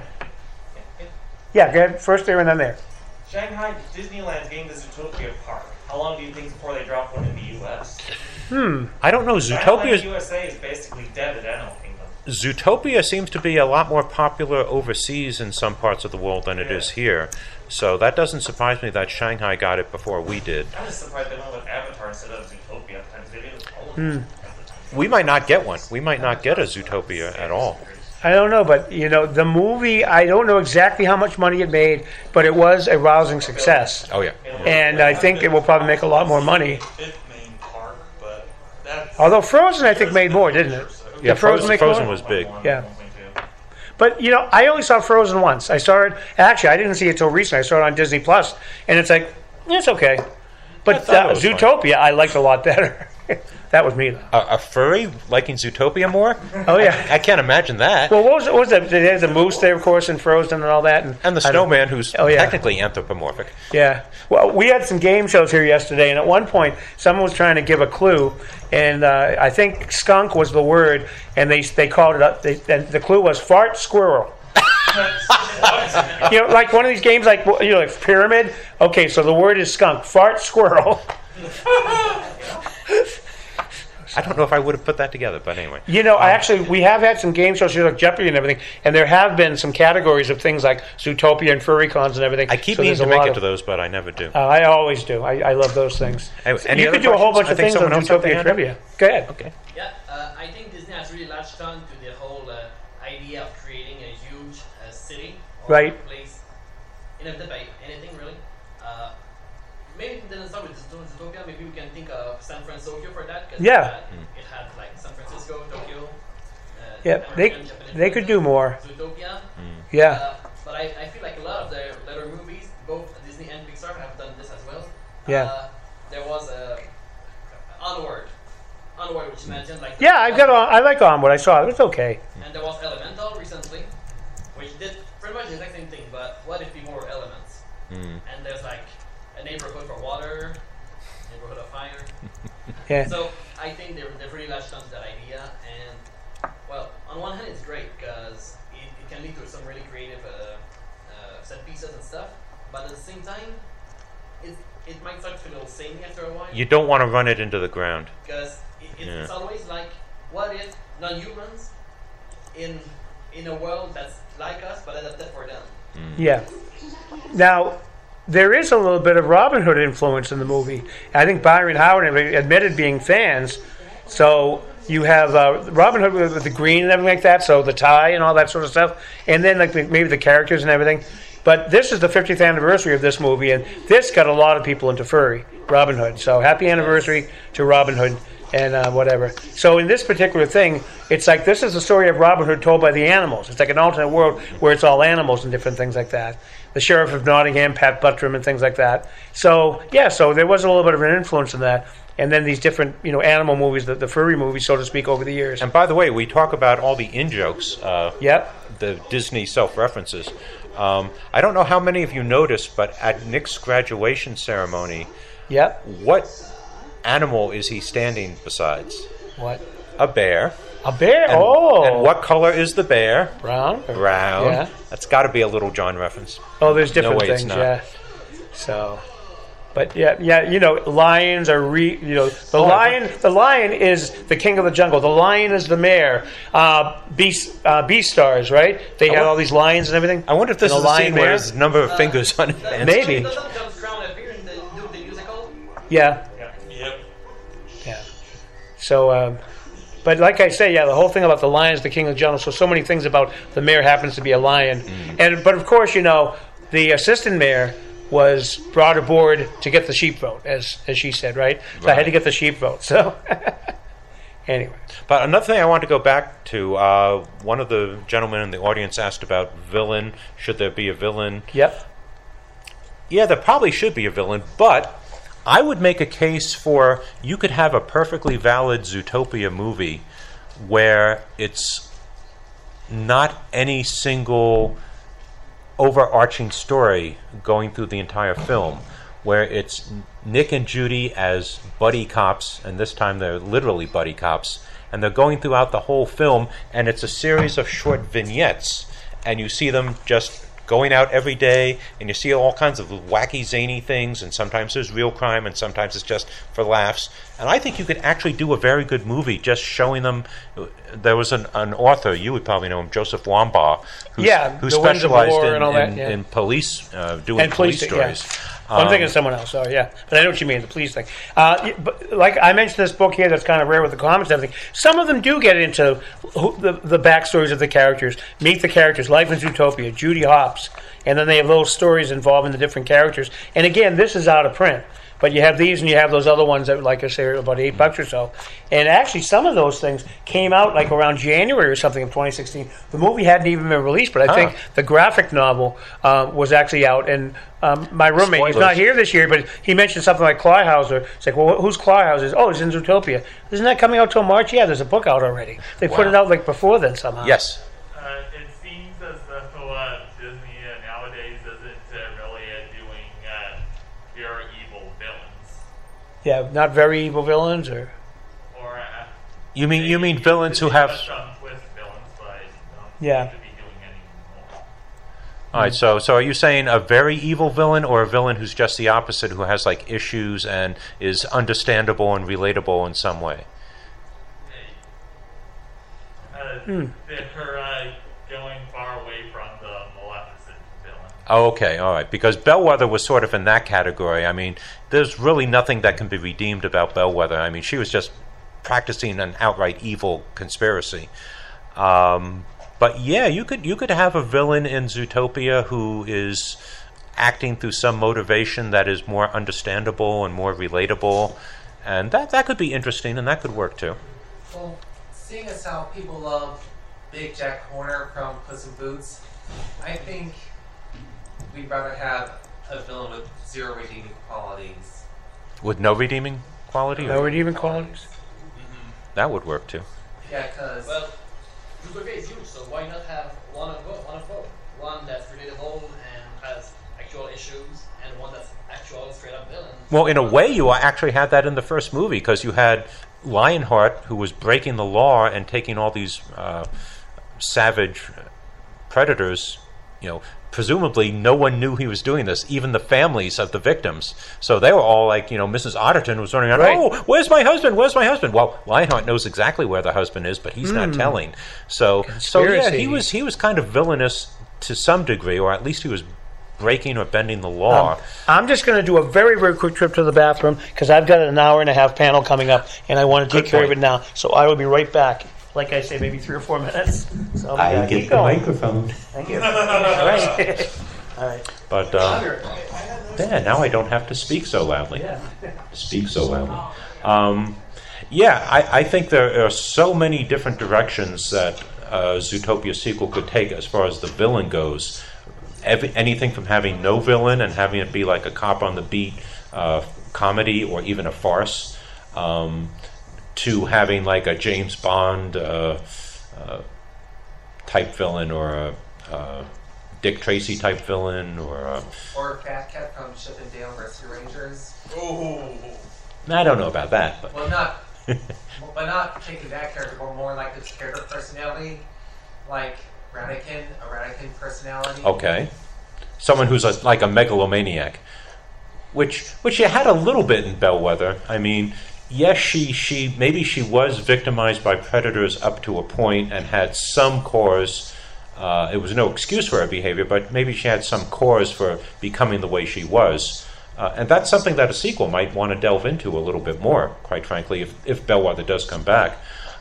[SPEAKER 1] Yeah, go ahead. First there and then there.
[SPEAKER 13] Shanghai Disneyland's getting the Zootopia park. How long do you think before they drop one in the U S?
[SPEAKER 2] Hmm. I don't know.
[SPEAKER 13] Zootopia
[SPEAKER 2] Zootopia.
[SPEAKER 13] U S A is basically dead at Animal Kingdom.
[SPEAKER 2] Zootopia seems to be a lot more popular overseas in some parts of the world than it is here. So that doesn't surprise me that Shanghai got it before we did.
[SPEAKER 13] I'm just surprised they went with Avatar instead of Zootopia. Times they did
[SPEAKER 1] Hmm.
[SPEAKER 2] We might not get one. We might not get a Zootopia at all.
[SPEAKER 1] I don't know, but you know, the movie. I don't know exactly how much money it made, but it was a rousing success.
[SPEAKER 2] Oh yeah.
[SPEAKER 1] And I think it will probably make a lot more money.
[SPEAKER 15] Fifth main park, but that's
[SPEAKER 1] Although Frozen, I think, made more, didn't it?
[SPEAKER 2] Yeah,
[SPEAKER 1] Did
[SPEAKER 2] Frozen,
[SPEAKER 1] make
[SPEAKER 2] Frozen
[SPEAKER 1] more?
[SPEAKER 2] was big.
[SPEAKER 1] Yeah. But you know, I only saw Frozen once. I saw it. Actually, I didn't see it till recently. I saw it on Disney Plus, and it's like it's okay. But
[SPEAKER 2] thought
[SPEAKER 1] uh,
[SPEAKER 2] it was fine.
[SPEAKER 1] Zootopia, I liked a lot better. That was me, though.
[SPEAKER 2] A, a furry liking Zootopia more?
[SPEAKER 1] Oh yeah,
[SPEAKER 2] I, I can't imagine that.
[SPEAKER 1] Well, what was, what was that? They had the moose there, of course, in Frozen and all that, and,
[SPEAKER 2] And the
[SPEAKER 1] I don't-
[SPEAKER 2] snowman, who's
[SPEAKER 1] Oh, yeah.
[SPEAKER 2] technically anthropomorphic.
[SPEAKER 1] Yeah. Well, we had some game shows here yesterday, and at one point, someone was trying to give a clue, and uh, I think skunk was the word, and they they called it up. They, and the clue was fart squirrel. You know, like one of these games, like you know, like pyramid. Okay, so the word is skunk. Fart squirrel.
[SPEAKER 2] I don't know if I would have put that together, but anyway.
[SPEAKER 1] You know, I actually we have had some game shows here like Jeopardy and everything, and there have been some categories of things like Zootopia and Furrycons and everything.
[SPEAKER 2] I keep
[SPEAKER 1] So
[SPEAKER 2] meaning
[SPEAKER 1] there's
[SPEAKER 2] to
[SPEAKER 1] a
[SPEAKER 2] make
[SPEAKER 1] lot
[SPEAKER 2] it
[SPEAKER 1] of-
[SPEAKER 2] to those, but I never do.
[SPEAKER 1] Uh, I always do. I, I love those things.
[SPEAKER 2] Anyway,
[SPEAKER 1] So
[SPEAKER 2] any
[SPEAKER 1] you
[SPEAKER 2] other
[SPEAKER 1] could do a whole bunch
[SPEAKER 2] questions?
[SPEAKER 1] of
[SPEAKER 2] I think
[SPEAKER 1] things on
[SPEAKER 2] someone else had
[SPEAKER 1] Zootopia
[SPEAKER 2] their hand up.
[SPEAKER 1] trivia. Go ahead.
[SPEAKER 2] Okay.
[SPEAKER 21] Yeah, uh, I think Disney has really latched on to the whole uh, idea of creating a huge uh, city or
[SPEAKER 1] Right.
[SPEAKER 21] place in a debate, anything really. Uh, maybe it didn't start with Zootopia. Maybe we can think of San Francisco for that. 'Cause
[SPEAKER 1] Yeah.
[SPEAKER 21] It had, it had like San Francisco, Tokyo. Uh,
[SPEAKER 1] Yeah, they
[SPEAKER 21] American, Japanese
[SPEAKER 1] they could do more.
[SPEAKER 21] Zootopia.
[SPEAKER 1] Yeah.
[SPEAKER 21] Uh, but I, I feel like a lot of their later movies, both Disney and Pixar, have done this as well.
[SPEAKER 1] Yeah.
[SPEAKER 21] Uh, there was a Onward. Onward, which you mentioned, like
[SPEAKER 1] Yeah, I got on. I like Onward. I saw it. It's okay.
[SPEAKER 21] and there was Elemental recently, which did pretty much the exact same thing, but what if we more elements?
[SPEAKER 2] Mm.
[SPEAKER 21] And there's like a neighborhood for water, neighborhood of fire.
[SPEAKER 1] Yeah.
[SPEAKER 21] So I think they're, they've really latched onto that idea, and well, on one hand it's great because it, it can lead to some really creative uh, uh, set pieces and stuff, but at the same time, it, it might start to feel a little samey after a while.
[SPEAKER 2] You don't want to run it into the ground.
[SPEAKER 21] Because it, it's,
[SPEAKER 2] Yeah.
[SPEAKER 21] it's always like, what if non-humans in in a world that's like us but adapted for them?
[SPEAKER 1] Yeah. Now, there is a little bit of Robin Hood influence in the movie. I think Byron Howard admitted being fans. So you have uh, Robin Hood with, with the green and everything like that, so the tie and all that sort of stuff, and then like the, maybe the characters and everything. But this is the fiftieth anniversary of this movie, and this got a lot of people into furry, Robin Hood. So happy anniversary to Robin Hood and uh, whatever. So in this particular thing, it's like this is the story of Robin Hood told by the animals. It's like an alternate world where it's all animals and different things like that. The Sheriff of Nottingham, Pat Buttram, and things like that. So yeah, so there was a little bit of an influence in that. And then these different, you know, animal movies, the, the furry movies, so to speak, over the years.
[SPEAKER 2] And by the way, we talk about all the in-jokes, uh,
[SPEAKER 1] yep.
[SPEAKER 2] the Disney self-references. Um, I don't know how many of you noticed, but at Nick's graduation ceremony,
[SPEAKER 1] yep.
[SPEAKER 2] what animal is he standing besides?
[SPEAKER 1] What?
[SPEAKER 2] A bear.
[SPEAKER 1] A bear?
[SPEAKER 2] And,
[SPEAKER 1] oh.
[SPEAKER 2] And what color is the bear?
[SPEAKER 1] Brown.
[SPEAKER 2] Brown.
[SPEAKER 1] Yeah.
[SPEAKER 2] That's got to be a Little John reference.
[SPEAKER 1] Oh, there's different
[SPEAKER 2] no way
[SPEAKER 1] things,
[SPEAKER 2] it's not.
[SPEAKER 1] yeah. So, but yeah, yeah, you know, lions are re. You know, the
[SPEAKER 2] Oh,
[SPEAKER 1] lion. The lion is the king of the jungle. The lion is the mayor. Uh, beast, uh, Beastars, right? They
[SPEAKER 2] I
[SPEAKER 1] have
[SPEAKER 2] won-
[SPEAKER 1] all these lions and everything.
[SPEAKER 2] I wonder if this
[SPEAKER 1] And
[SPEAKER 2] is
[SPEAKER 1] a
[SPEAKER 2] a
[SPEAKER 1] lion
[SPEAKER 2] scene where
[SPEAKER 1] mayor.
[SPEAKER 2] there's a number of fingers on it.
[SPEAKER 1] Maybe.
[SPEAKER 21] Doesn't John's crown appear in the Duke the musical?
[SPEAKER 1] Yeah.
[SPEAKER 21] Yep.
[SPEAKER 1] Yeah. So, um, but like I say, yeah, the whole thing about the lion is the king of the jungle. So, so many things about the mayor happens to be a lion, and but of course, you know, the assistant mayor was brought aboard to get the sheep vote, as as she said, right? So I had to get the sheep vote. So, anyway.
[SPEAKER 2] But another thing I want to go back to, uh, one of the gentlemen in the audience asked about villain. Should there be a villain?
[SPEAKER 1] Yep.
[SPEAKER 2] Yeah, there probably should be a villain, but I would make a case for you could have a perfectly valid Zootopia movie where it's not any single overarching story going through the entire film, where it's Nick and Judy as buddy cops, and this time they're literally buddy cops, and they're going throughout the whole film, and it's a series of short vignettes, and you see them just going out every day, and you see all kinds of wacky, zany things, and sometimes there's real crime, and sometimes it's just for laughs. And I think you could actually do a very good movie just showing them. There was an, an author, you would probably know him, Joseph Wambaugh, who's,
[SPEAKER 1] Yeah,
[SPEAKER 2] who
[SPEAKER 1] The Winds of
[SPEAKER 2] specialized
[SPEAKER 1] War
[SPEAKER 2] in,
[SPEAKER 1] and all that,
[SPEAKER 2] in,
[SPEAKER 1] yeah.
[SPEAKER 2] in police, uh, doing
[SPEAKER 1] And
[SPEAKER 2] police,
[SPEAKER 1] police,
[SPEAKER 2] stories.
[SPEAKER 1] yeah. I'm
[SPEAKER 2] Um,
[SPEAKER 1] thinking of someone else. Sorry, yeah, but I know what you mean. The police thing. Uh, y- but like I mentioned, this book here that's kind of rare with the comics and everything. Some of them do get into who, the the backstories of the characters, meet the characters. Life in Zootopia, Judy Hopps, and then they have little stories involving the different characters. And again, this is out of print. But you have these and you have those other ones that, like I say, are about eight bucks or so. And actually, some of those things came out like around January or something of twenty sixteen. The movie hadn't even been released, but I
[SPEAKER 2] Huh.
[SPEAKER 1] think the graphic novel um, was actually out. And um, my roommate, he's
[SPEAKER 2] Spoilers.
[SPEAKER 1] not here this year, but he mentioned something like Clawhauser. It's like, well, who's Clawhauser? Oh, it's in Zootopia. Isn't that coming out till March? Yeah, there's a book out already. They put
[SPEAKER 2] Wow.
[SPEAKER 1] it out like before then somehow.
[SPEAKER 2] Yes.
[SPEAKER 4] Uh, it seems as though uh, Disney uh, nowadays isn't uh, really uh, doing uh, pure evil villains.
[SPEAKER 1] Yeah, not very evil villains, or
[SPEAKER 4] Or uh,
[SPEAKER 2] You mean you mean villains who have?
[SPEAKER 4] some twist villains, but don't
[SPEAKER 1] Yeah.
[SPEAKER 4] seem to be doing any more.
[SPEAKER 2] All right, so so are you saying a very evil villain or a villain who's just the opposite, who has like issues and is understandable and relatable in some way?
[SPEAKER 4] Uh,
[SPEAKER 1] Hmm.
[SPEAKER 4] They're uh, going far away from the Maleficent villain.
[SPEAKER 2] Oh, okay, all right. Because Bellwether was sort of in that category. I mean, there's really nothing that can be redeemed about Bellwether. I mean, she was just practicing an outright evil conspiracy. Um, but yeah, you could you could have a villain in Zootopia who is acting through some motivation that is more understandable and more relatable, and that that could be interesting, and that could work too.
[SPEAKER 20] Well, seeing as how people love Big Jack Horner from Puss in Boots, I think we'd rather have a villain with zero redeeming qualities.
[SPEAKER 2] With no redeeming quality?
[SPEAKER 1] no redeeming qualities.
[SPEAKER 2] That would work too.
[SPEAKER 20] Yeah, because
[SPEAKER 21] Well, Zootopia is huge, so why not have one of both? One of both. One that's relatable and has actual issues, and one that's actual straight up villain.
[SPEAKER 2] Well, in a way, you actually had that in the first movie because you had Lionheart, who was breaking the law and taking all these uh, savage predators. You know, presumably no one knew he was doing this, even the families of the victims. So they were all like, you know, Missus Otterton was running around,
[SPEAKER 1] Right.
[SPEAKER 2] oh, where's my husband? Where's my husband? Well, Lionheart knows exactly where the husband is, but he's not
[SPEAKER 1] Hmm.
[SPEAKER 2] telling. So, so yeah,
[SPEAKER 1] Conspiracy.
[SPEAKER 2] he was he was kind of villainous to some degree, or at least he was breaking or bending the law.
[SPEAKER 1] Um, I'm just going to do a very, very quick trip to the bathroom because I've got an hour and a half panel coming up, and I want to take
[SPEAKER 2] Good
[SPEAKER 1] care of
[SPEAKER 2] point.
[SPEAKER 1] it now. So I will be right back. Like I say, maybe three or four minutes. So I'll be
[SPEAKER 17] I
[SPEAKER 1] back.
[SPEAKER 17] get
[SPEAKER 1] Keep
[SPEAKER 17] the
[SPEAKER 1] going.
[SPEAKER 17] microphone.
[SPEAKER 1] Thank you. All right. All right.
[SPEAKER 2] But uh, yeah, now I don't have to speak so loudly.
[SPEAKER 1] Yeah.
[SPEAKER 2] Speak so loudly. Um, yeah, I, I think there are so many different directions that uh, Zootopia sequel could take as far as the villain goes. Every, anything from having no villain and having it be like a cop on the beat uh, comedy or even a farce, um, to having like a James Bond uh, uh, type villain or a uh, Dick Tracy type villain or a,
[SPEAKER 20] or Fat Cat from Chip and Dale Rescue Rangers.
[SPEAKER 15] Oh.
[SPEAKER 2] I don't know about that, but
[SPEAKER 20] Well, not, but not taking that character, but more like his character personality, like Radican, a Radican personality.
[SPEAKER 2] okay, someone who's a, like a megalomaniac, which which you had a little bit in Bellwether. I mean, yes, she she maybe she was victimized by predators up to a point and had some cause. Uh, it was no excuse for her behavior, but maybe she had some cause for becoming the way she was. Uh, and that's something that a sequel might want to delve into a little bit more, quite frankly, if, if Bellwether does come back.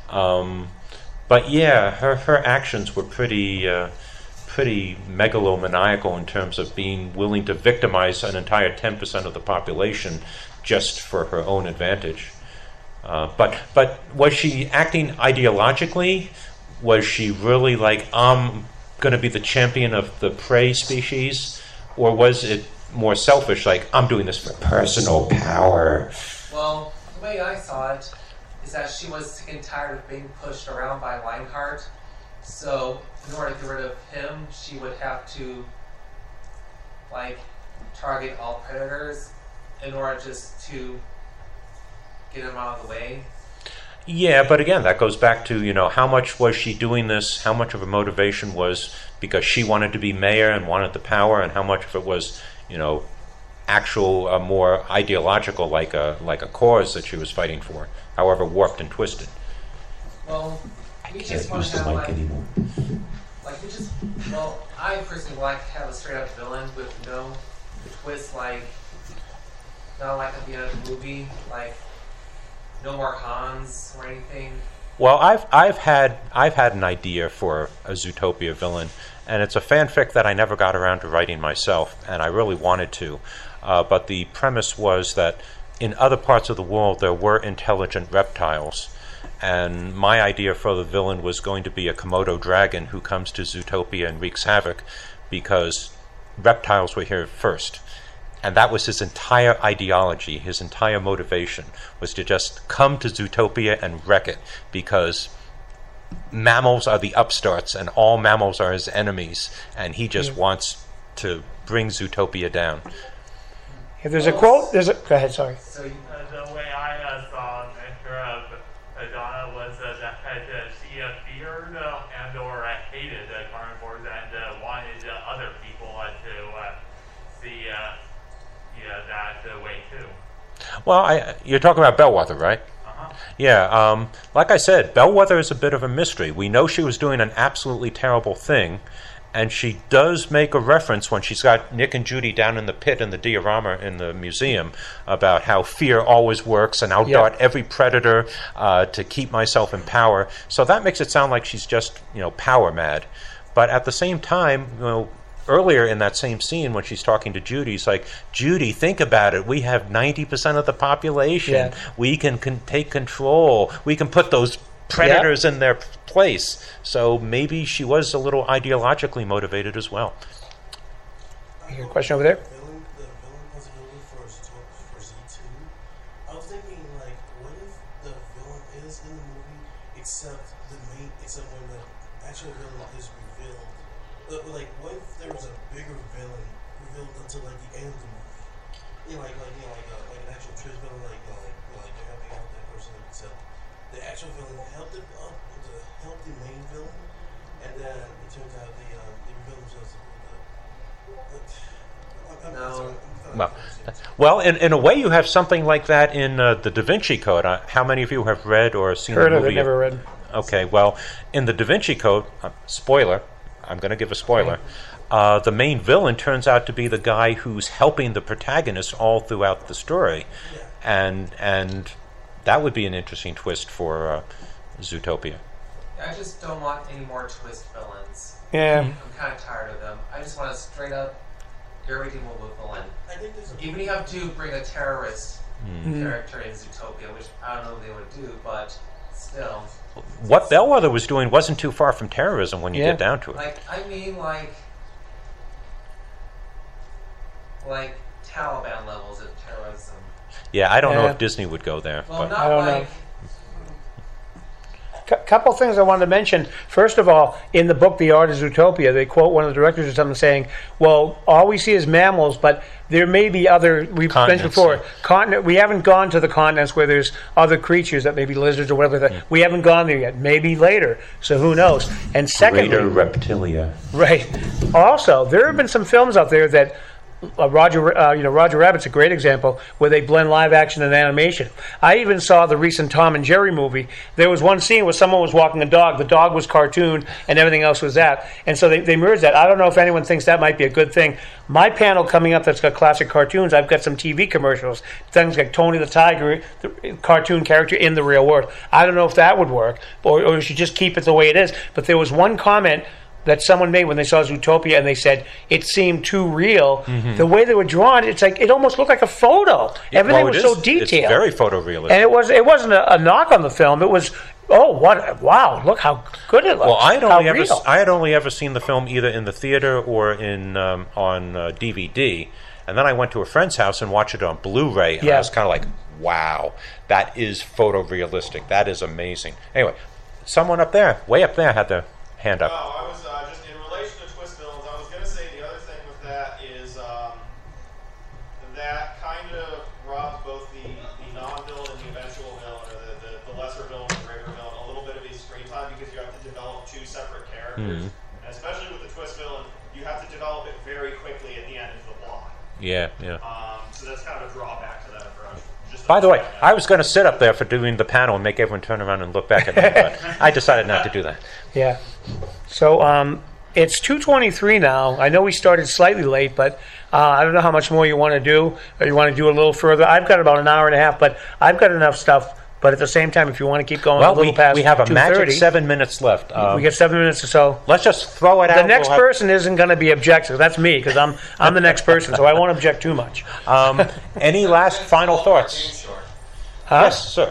[SPEAKER 2] Um, but yeah, her, her actions were pretty uh, pretty megalomaniacal in terms of being willing to victimize an entire ten percent of the population just for her own advantage. Uh, but but was she acting ideologically? Was she really like, I'm going to be the champion of the prey species? Or was it more selfish, like, I'm doing this for personal power?
[SPEAKER 20] Well, the way I saw it is that she was sick and tired of being pushed around by Lionheart. So, in order to get rid of him, she would have to, like, target all predators in order just to get him out of the way.
[SPEAKER 2] Yeah, but again, that goes back to, you know, how much was she doing this? How much of her motivation was because she wanted to be mayor and wanted the power, and how much of it was, you know, actual, uh, more ideological, like a like a cause that she was fighting for, however warped and twisted.
[SPEAKER 20] Well, we
[SPEAKER 17] Can't
[SPEAKER 20] just want
[SPEAKER 17] use
[SPEAKER 20] to
[SPEAKER 17] the
[SPEAKER 20] have,
[SPEAKER 17] mic
[SPEAKER 20] like,
[SPEAKER 17] anymore.
[SPEAKER 20] like, we just, well, I personally like to have a straight up villain with no twist, like, not like at the end of the movie, like, no more Hans or anything.
[SPEAKER 2] Well, I've I've had I've had an idea for a Zootopia villain, and it's a fanfic that I never got around to writing myself, and I really wanted to. uh, but the premise was that in other parts of the world there were intelligent reptiles. And my idea for the villain was going to be a Komodo dragon who comes to Zootopia and wreaks havoc because reptiles were here first. And that was his entire ideology, his entire motivation, was to just come to Zootopia and wreck it because mammals are the upstarts and all mammals are his enemies. And he just
[SPEAKER 1] Mm.
[SPEAKER 2] wants to bring Zootopia down.
[SPEAKER 1] If there's a quote, there's a. Go ahead, sorry.
[SPEAKER 4] Uh, the way I uh, saw Mentor of Donna was uh, that uh, she uh, feared uh, and or uh, hated uh, carnivores and uh, wanted uh, other people uh, to uh, see uh, yeah, that uh, way too.
[SPEAKER 2] Well, I, you're talking about Bellwether, right?
[SPEAKER 4] Uh-huh.
[SPEAKER 2] Yeah, um, like I said, Bellwether is a bit of a mystery. We know she was doing an absolutely terrible thing, and she does make a reference when she's got Nick and Judy down in the pit in the diorama in the museum about how fear always works and I'll
[SPEAKER 1] Yeah.
[SPEAKER 2] dart every predator uh, to keep myself in power. So that makes it sound like she's just, you know, power mad. But at the same time, you know, earlier in that same scene when she's talking to Judy, it's like, Judy, think about it. We have ninety percent of the population.
[SPEAKER 1] Yeah.
[SPEAKER 2] We can, can take control. We can put those predators in their place. So maybe she was a little ideologically motivated as well.
[SPEAKER 1] Your question over there?
[SPEAKER 7] Villain, the villain possibility for Zootopia for Z two. I was thinking, like, what if the villain is in the movie, except the main, except when the actual villain is revealed. Uh, like, what if there was a bigger villain revealed until like the end of the movie? You know, like, like you know, like, a, like an actual twist villain, like, uh, like, you know, like they're helping out that person, except the actual villain helped the uh, to help the main villain, and then it turns out the uh, the villain was the. Uh,
[SPEAKER 20] No.
[SPEAKER 2] Well, well, in, in a way, you have something like that in uh, the Da Vinci Code. Uh, how many of you have read or seen
[SPEAKER 1] Heard
[SPEAKER 2] the
[SPEAKER 1] of it,
[SPEAKER 2] movie?
[SPEAKER 1] never read.
[SPEAKER 2] Okay, well, in the Da Vinci Code, uh, spoiler, I'm going to give a spoiler, uh, the main villain turns out to be the guy who's helping the protagonist all throughout the story. And and that would be an interesting twist for uh, Zootopia.
[SPEAKER 20] I just don't want any more twist villains.
[SPEAKER 1] Yeah.
[SPEAKER 20] I'm kind of tired of them. I just want a straight up irredeemable villain. Even if you have to bring a terrorist
[SPEAKER 2] Mm.
[SPEAKER 20] character in Zootopia, which I don't know if they would do, but still.
[SPEAKER 2] What Bellwether was doing wasn't too far from terrorism when you
[SPEAKER 20] Yeah.
[SPEAKER 2] get down to it.
[SPEAKER 20] Like, I mean, like, like Taliban levels of terrorism.
[SPEAKER 2] Yeah, I don't know
[SPEAKER 1] Yeah.
[SPEAKER 2] if Disney would go there.
[SPEAKER 20] Well,
[SPEAKER 2] but
[SPEAKER 20] not
[SPEAKER 1] I don't
[SPEAKER 20] like.
[SPEAKER 1] know. A couple things I wanted to mention. First of all, in the book The Art of Zootopia, they quote one of the directors or something saying, well, all we see is mammals, but there may be other, we've mentioned
[SPEAKER 2] Continents,
[SPEAKER 1] before,
[SPEAKER 2] yeah.
[SPEAKER 1] continent, we haven't gone to the continents where there's other creatures, that may be lizards or whatever. That, We haven't gone there yet. Maybe later. So who knows? And secondly,
[SPEAKER 2] Greater reptilia.
[SPEAKER 1] right. Also, there have been some films out there that uh, Roger, uh, you know, Roger Rabbit's a great example where they blend live action and animation. I even saw the recent Tom and Jerry movie. There was one scene where someone was walking a dog. The dog was cartoon, and everything else was that. And so they, they merged that. I don't know if anyone thinks that might be a good thing. My panel coming up that's got classic cartoons, I've got some T V commercials. Things like Tony the Tiger, the cartoon character in the real world. I don't know if that would work, or, or you should just keep it the way it is. But there was one comment that someone made when they saw Zootopia, and they said it seemed too real.
[SPEAKER 2] Mhm.
[SPEAKER 1] The way they were drawn, it's like it almost looked like a photo. Everything
[SPEAKER 2] Well, it
[SPEAKER 1] was
[SPEAKER 2] is-
[SPEAKER 1] so detailed.
[SPEAKER 2] It's very photorealistic.
[SPEAKER 1] And it was it wasn't a, a knock on the film. It was, oh, what? Wow, look how good it looks.
[SPEAKER 2] Well, I had
[SPEAKER 1] how
[SPEAKER 2] only ever
[SPEAKER 1] real.
[SPEAKER 2] I had only ever seen the film either in the theater or in um, on uh, D V D, and then I went to a friend's house and watched it on Blu-ray, and
[SPEAKER 1] Yeah.
[SPEAKER 2] I was kind of like, "Wow, that is photorealistic. That is amazing." Anyway, someone up there, way up there, had their hand up.
[SPEAKER 8] No, I was uh, just in relation to twist villains. I was going to say the other thing with that is um, that kind of robs both the, the non-villain and the eventual villain, or the, the, the lesser villain and the greater villain, a little bit of his screen time because you have to develop two separate characters.
[SPEAKER 2] Mhm.
[SPEAKER 8] And especially with the twist villain, you have to develop it very quickly at the end of the plot.
[SPEAKER 2] Yeah, yeah.
[SPEAKER 8] Um, so that's kind of a drawback to that approach. Just
[SPEAKER 2] By the way, I was going to sit up there for doing the panel and make everyone turn around and look back at me, but I decided not to do that.
[SPEAKER 1] Yeah. So um, it's two twenty-three now. I know we started slightly late, but uh, I don't know how much more you want to do, or you want to do a little further. I've got about an hour and a half, but I've got enough stuff But at the same time, if you want to keep going
[SPEAKER 2] Well,
[SPEAKER 1] a little
[SPEAKER 2] we,
[SPEAKER 1] past
[SPEAKER 2] we have a
[SPEAKER 1] two
[SPEAKER 2] magic
[SPEAKER 1] thirty,
[SPEAKER 2] seven minutes left. Um,
[SPEAKER 1] we get seven minutes or so.
[SPEAKER 2] Let's just throw it out.
[SPEAKER 1] The next
[SPEAKER 2] We'll have-
[SPEAKER 1] person isn't going to be objective. That's me, because I'm I'm the next person, so I won't object too much.
[SPEAKER 2] Um, any last final thoughts?
[SPEAKER 1] Huh?
[SPEAKER 2] Yes, sir.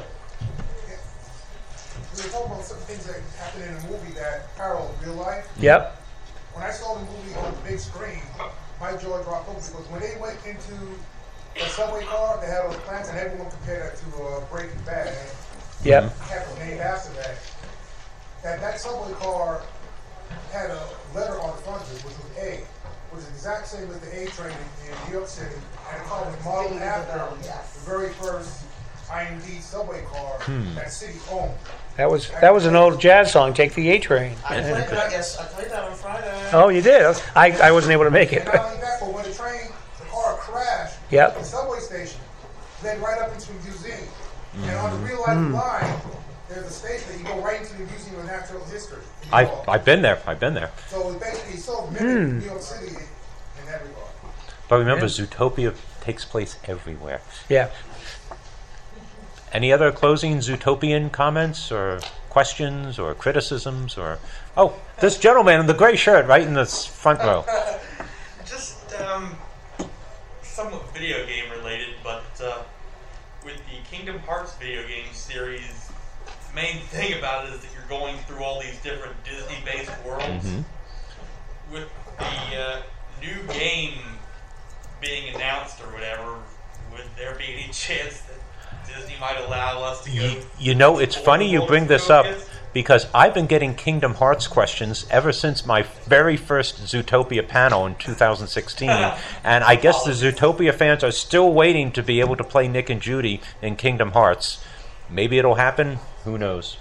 [SPEAKER 10] We were talking about some things that happened in the movie that parallel real life.
[SPEAKER 1] Yep.
[SPEAKER 10] When I saw the movie on the big screen, my jaw dropped open because when they went into the subway car, they had those plants, and everyone compared that to uh, Breaking Bad.
[SPEAKER 1] Yep.
[SPEAKER 10] Had the name after that. That that subway car had a letter on the front of it, which was A, which is the exact same as the A train in, in New York City, and the car was modeled after the very first I M D subway car
[SPEAKER 1] Hmm.
[SPEAKER 10] that city owned.
[SPEAKER 1] That was that was an old jazz song. Take the A train.
[SPEAKER 7] I played that. Yes, I played that on Friday.
[SPEAKER 1] Oh, you did. I I wasn't able to make it.
[SPEAKER 10] And not only that, but when the train, the car crashed,
[SPEAKER 1] Yep.
[SPEAKER 10] the subway station led right up into a museum. And on the real life
[SPEAKER 2] Mm.
[SPEAKER 10] line, there's a station that you go right into the Museum of Natural History.
[SPEAKER 2] I've, I've been there. I've been there.
[SPEAKER 10] So it's basically so mimic
[SPEAKER 2] Hmm.
[SPEAKER 10] New York City in, in that regard.
[SPEAKER 2] But remember,
[SPEAKER 1] Yeah.
[SPEAKER 2] Zootopia takes place everywhere.
[SPEAKER 1] Yeah.
[SPEAKER 2] Any other closing Zootopian comments or questions or criticisms or... Oh, this gentleman in the gray shirt right in the s- front row.
[SPEAKER 15] Just um, somewhat video game related, but uh, with the Kingdom Hearts video game series, the main thing about it is that you're going through all these different Disney-based worlds.
[SPEAKER 2] Mhm.
[SPEAKER 15] With the uh, new game being announced or whatever, would there be any chance that Disney might allow us to go?
[SPEAKER 2] You know, it's funny you bring this up because I've been getting Kingdom Hearts questions ever since my very first Zootopia panel in two thousand sixteen. And I guess the Zootopia fans are still waiting to be able to play Nick and Judy in Kingdom Hearts. Maybe it'll happen. Who knows?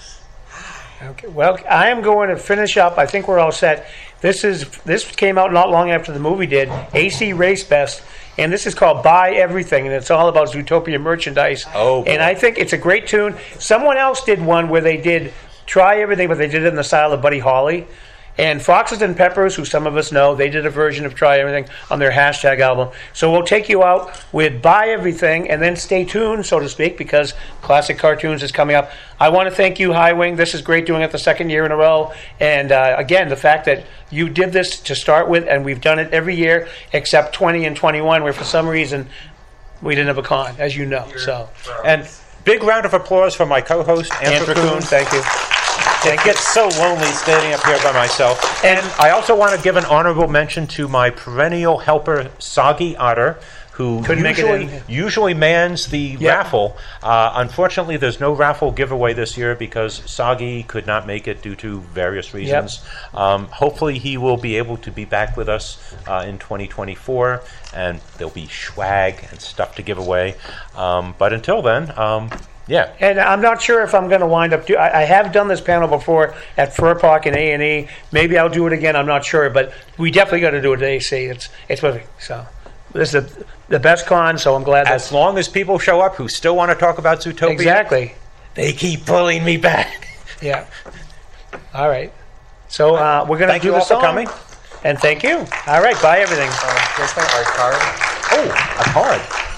[SPEAKER 1] Okay. Well, I am going to finish up. I think we're all set. This is this came out not long after the movie did. A C Race Best. And this is called Buy Everything, and it's all about Zootopia merchandise.
[SPEAKER 2] Oh, boy.
[SPEAKER 1] And I think it's a great tune. Someone else did one where they did Try Everything, but they did it in the style of Buddy Holly. And Foxes and Peppers, who some of us know, they did a version of Try Everything on their hashtag album. So we'll take you out with Buy Everything, and then stay tuned, so to speak, because Classic Cartoons is coming up. I want to thank you, Highwing. This is great doing it the second year in a row. And uh, again, the fact that you did this to start with, and we've done it every year except twenty and twenty-one, where for some reason we didn't have a con, as you know. So,
[SPEAKER 2] And big round of applause for my co-host, Anthra
[SPEAKER 1] Anthra
[SPEAKER 2] Kuhn.
[SPEAKER 1] Kuhn, thank you.
[SPEAKER 2] It gets so lonely standing up here by myself. And I also want to give an honorable mention to my perennial helper, Soggy Otter, who
[SPEAKER 1] Couldn't make it
[SPEAKER 2] usually,
[SPEAKER 1] in.
[SPEAKER 2] usually mans the
[SPEAKER 1] Yeah.
[SPEAKER 2] raffle. Uh, unfortunately, there's no raffle giveaway this year because Soggy could not make it due to various reasons. Um, hopefully, he will be able to be back with us uh, in twenty twenty-four, and there'll be swag and stuff to give away. Um, but until then, um, yeah.
[SPEAKER 1] And I'm not sure if I'm going to wind up do. I, I have done this panel before at Fur Park and A and E. Maybe I'll do it again. I'm not sure, but we definitely got to do it at A C. It's it's perfect. So this is the, the best con. So I'm glad.
[SPEAKER 2] As long as people show up who still want to talk about Zootopia,
[SPEAKER 1] Exactly.
[SPEAKER 2] they keep pulling me back.
[SPEAKER 1] Yeah. All right. So uh, we're going to
[SPEAKER 2] Thank
[SPEAKER 1] do
[SPEAKER 2] you
[SPEAKER 1] the
[SPEAKER 2] all for
[SPEAKER 1] song.
[SPEAKER 2] coming.
[SPEAKER 1] And thank you. All right. Bye, everything.
[SPEAKER 20] Here's my art card.
[SPEAKER 2] Oh, a card.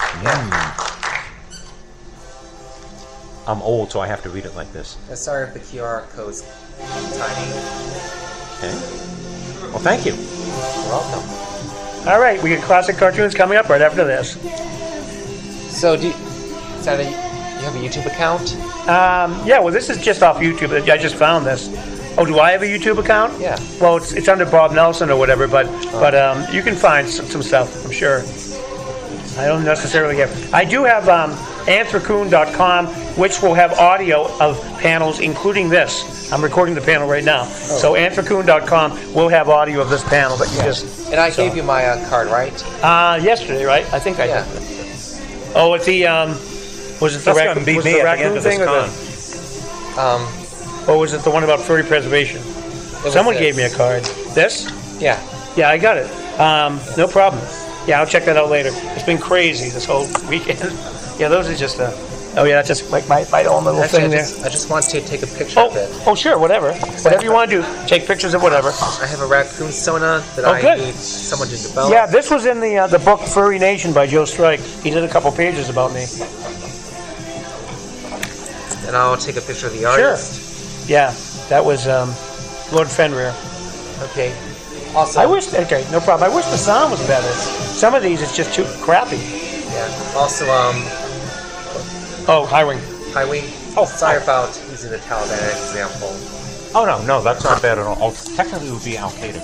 [SPEAKER 2] Mm. I'm old, so I have to read it like this.
[SPEAKER 20] Uh, Sorry if the Q R code's tiny.
[SPEAKER 2] Okay. Well, thank you.
[SPEAKER 20] You're welcome.
[SPEAKER 1] All right. We got Classic Cartoons coming up right after this.
[SPEAKER 20] So, do you, is that a, you have a YouTube account?
[SPEAKER 1] Um, yeah. Well, this is just off YouTube. I just found this. Oh, do I have a YouTube account?
[SPEAKER 20] Yeah.
[SPEAKER 1] Well, it's it's under Bob Nelson or whatever, but but um, you can find some, some stuff. I'm sure. I don't necessarily have. I do have um, anthra kuhn dot com, which will have audio of panels, including this. I'm recording the panel right now.
[SPEAKER 20] Oh.
[SPEAKER 1] So anthra kuhn dot com will have audio of this panel that you just.
[SPEAKER 20] And I
[SPEAKER 1] saw.
[SPEAKER 20] gave you my uh, card, right?
[SPEAKER 1] Uh, yesterday, right? I think I
[SPEAKER 20] Yeah.
[SPEAKER 1] did. Oh, it's the um, was it the,
[SPEAKER 2] That's
[SPEAKER 1] rac-
[SPEAKER 2] gonna beat
[SPEAKER 1] was
[SPEAKER 2] me
[SPEAKER 1] the
[SPEAKER 2] at the end
[SPEAKER 1] raccoon
[SPEAKER 2] of this
[SPEAKER 1] thing or
[SPEAKER 2] con.
[SPEAKER 1] the?
[SPEAKER 20] Um,
[SPEAKER 1] Or was it the one about furry preservation?
[SPEAKER 20] was
[SPEAKER 1] Someone
[SPEAKER 20] this.
[SPEAKER 1] gave me a card. This?
[SPEAKER 20] yeah.
[SPEAKER 1] Yeah, I got it. Um, no problem. Yeah, I'll check that out later. It's been crazy this whole weekend. Yeah, those are just uh oh yeah, that's just like my, my own little
[SPEAKER 20] Actually,
[SPEAKER 1] thing
[SPEAKER 20] I
[SPEAKER 1] there.
[SPEAKER 20] just, I just want to take a picture
[SPEAKER 1] Oh,
[SPEAKER 20] of it.
[SPEAKER 1] oh sure, whatever. Whatever you want to do. Take pictures of whatever.
[SPEAKER 20] I have a raccoon sona that
[SPEAKER 1] Oh,
[SPEAKER 20] I
[SPEAKER 1] good.
[SPEAKER 20] need someone to develop.
[SPEAKER 1] Yeah, this was in the uh, the book Furry Nation by Joe Strike. He did a couple pages about me.
[SPEAKER 20] and I'll take a picture of the
[SPEAKER 1] Sure.
[SPEAKER 20] artist.
[SPEAKER 1] Yeah, that was um, Lord Fenrir.
[SPEAKER 20] Okay. Also,
[SPEAKER 1] I wish. Okay, no problem. I wish the sound was better. Some of these, it's just too crappy.
[SPEAKER 20] Yeah. Also, um.
[SPEAKER 1] Oh, High Wing.
[SPEAKER 20] High Wing. Oh, sorry about using the Taliban example.
[SPEAKER 2] Oh no, no, that's not bad at all. Oh, technically, it would be Al Qaeda.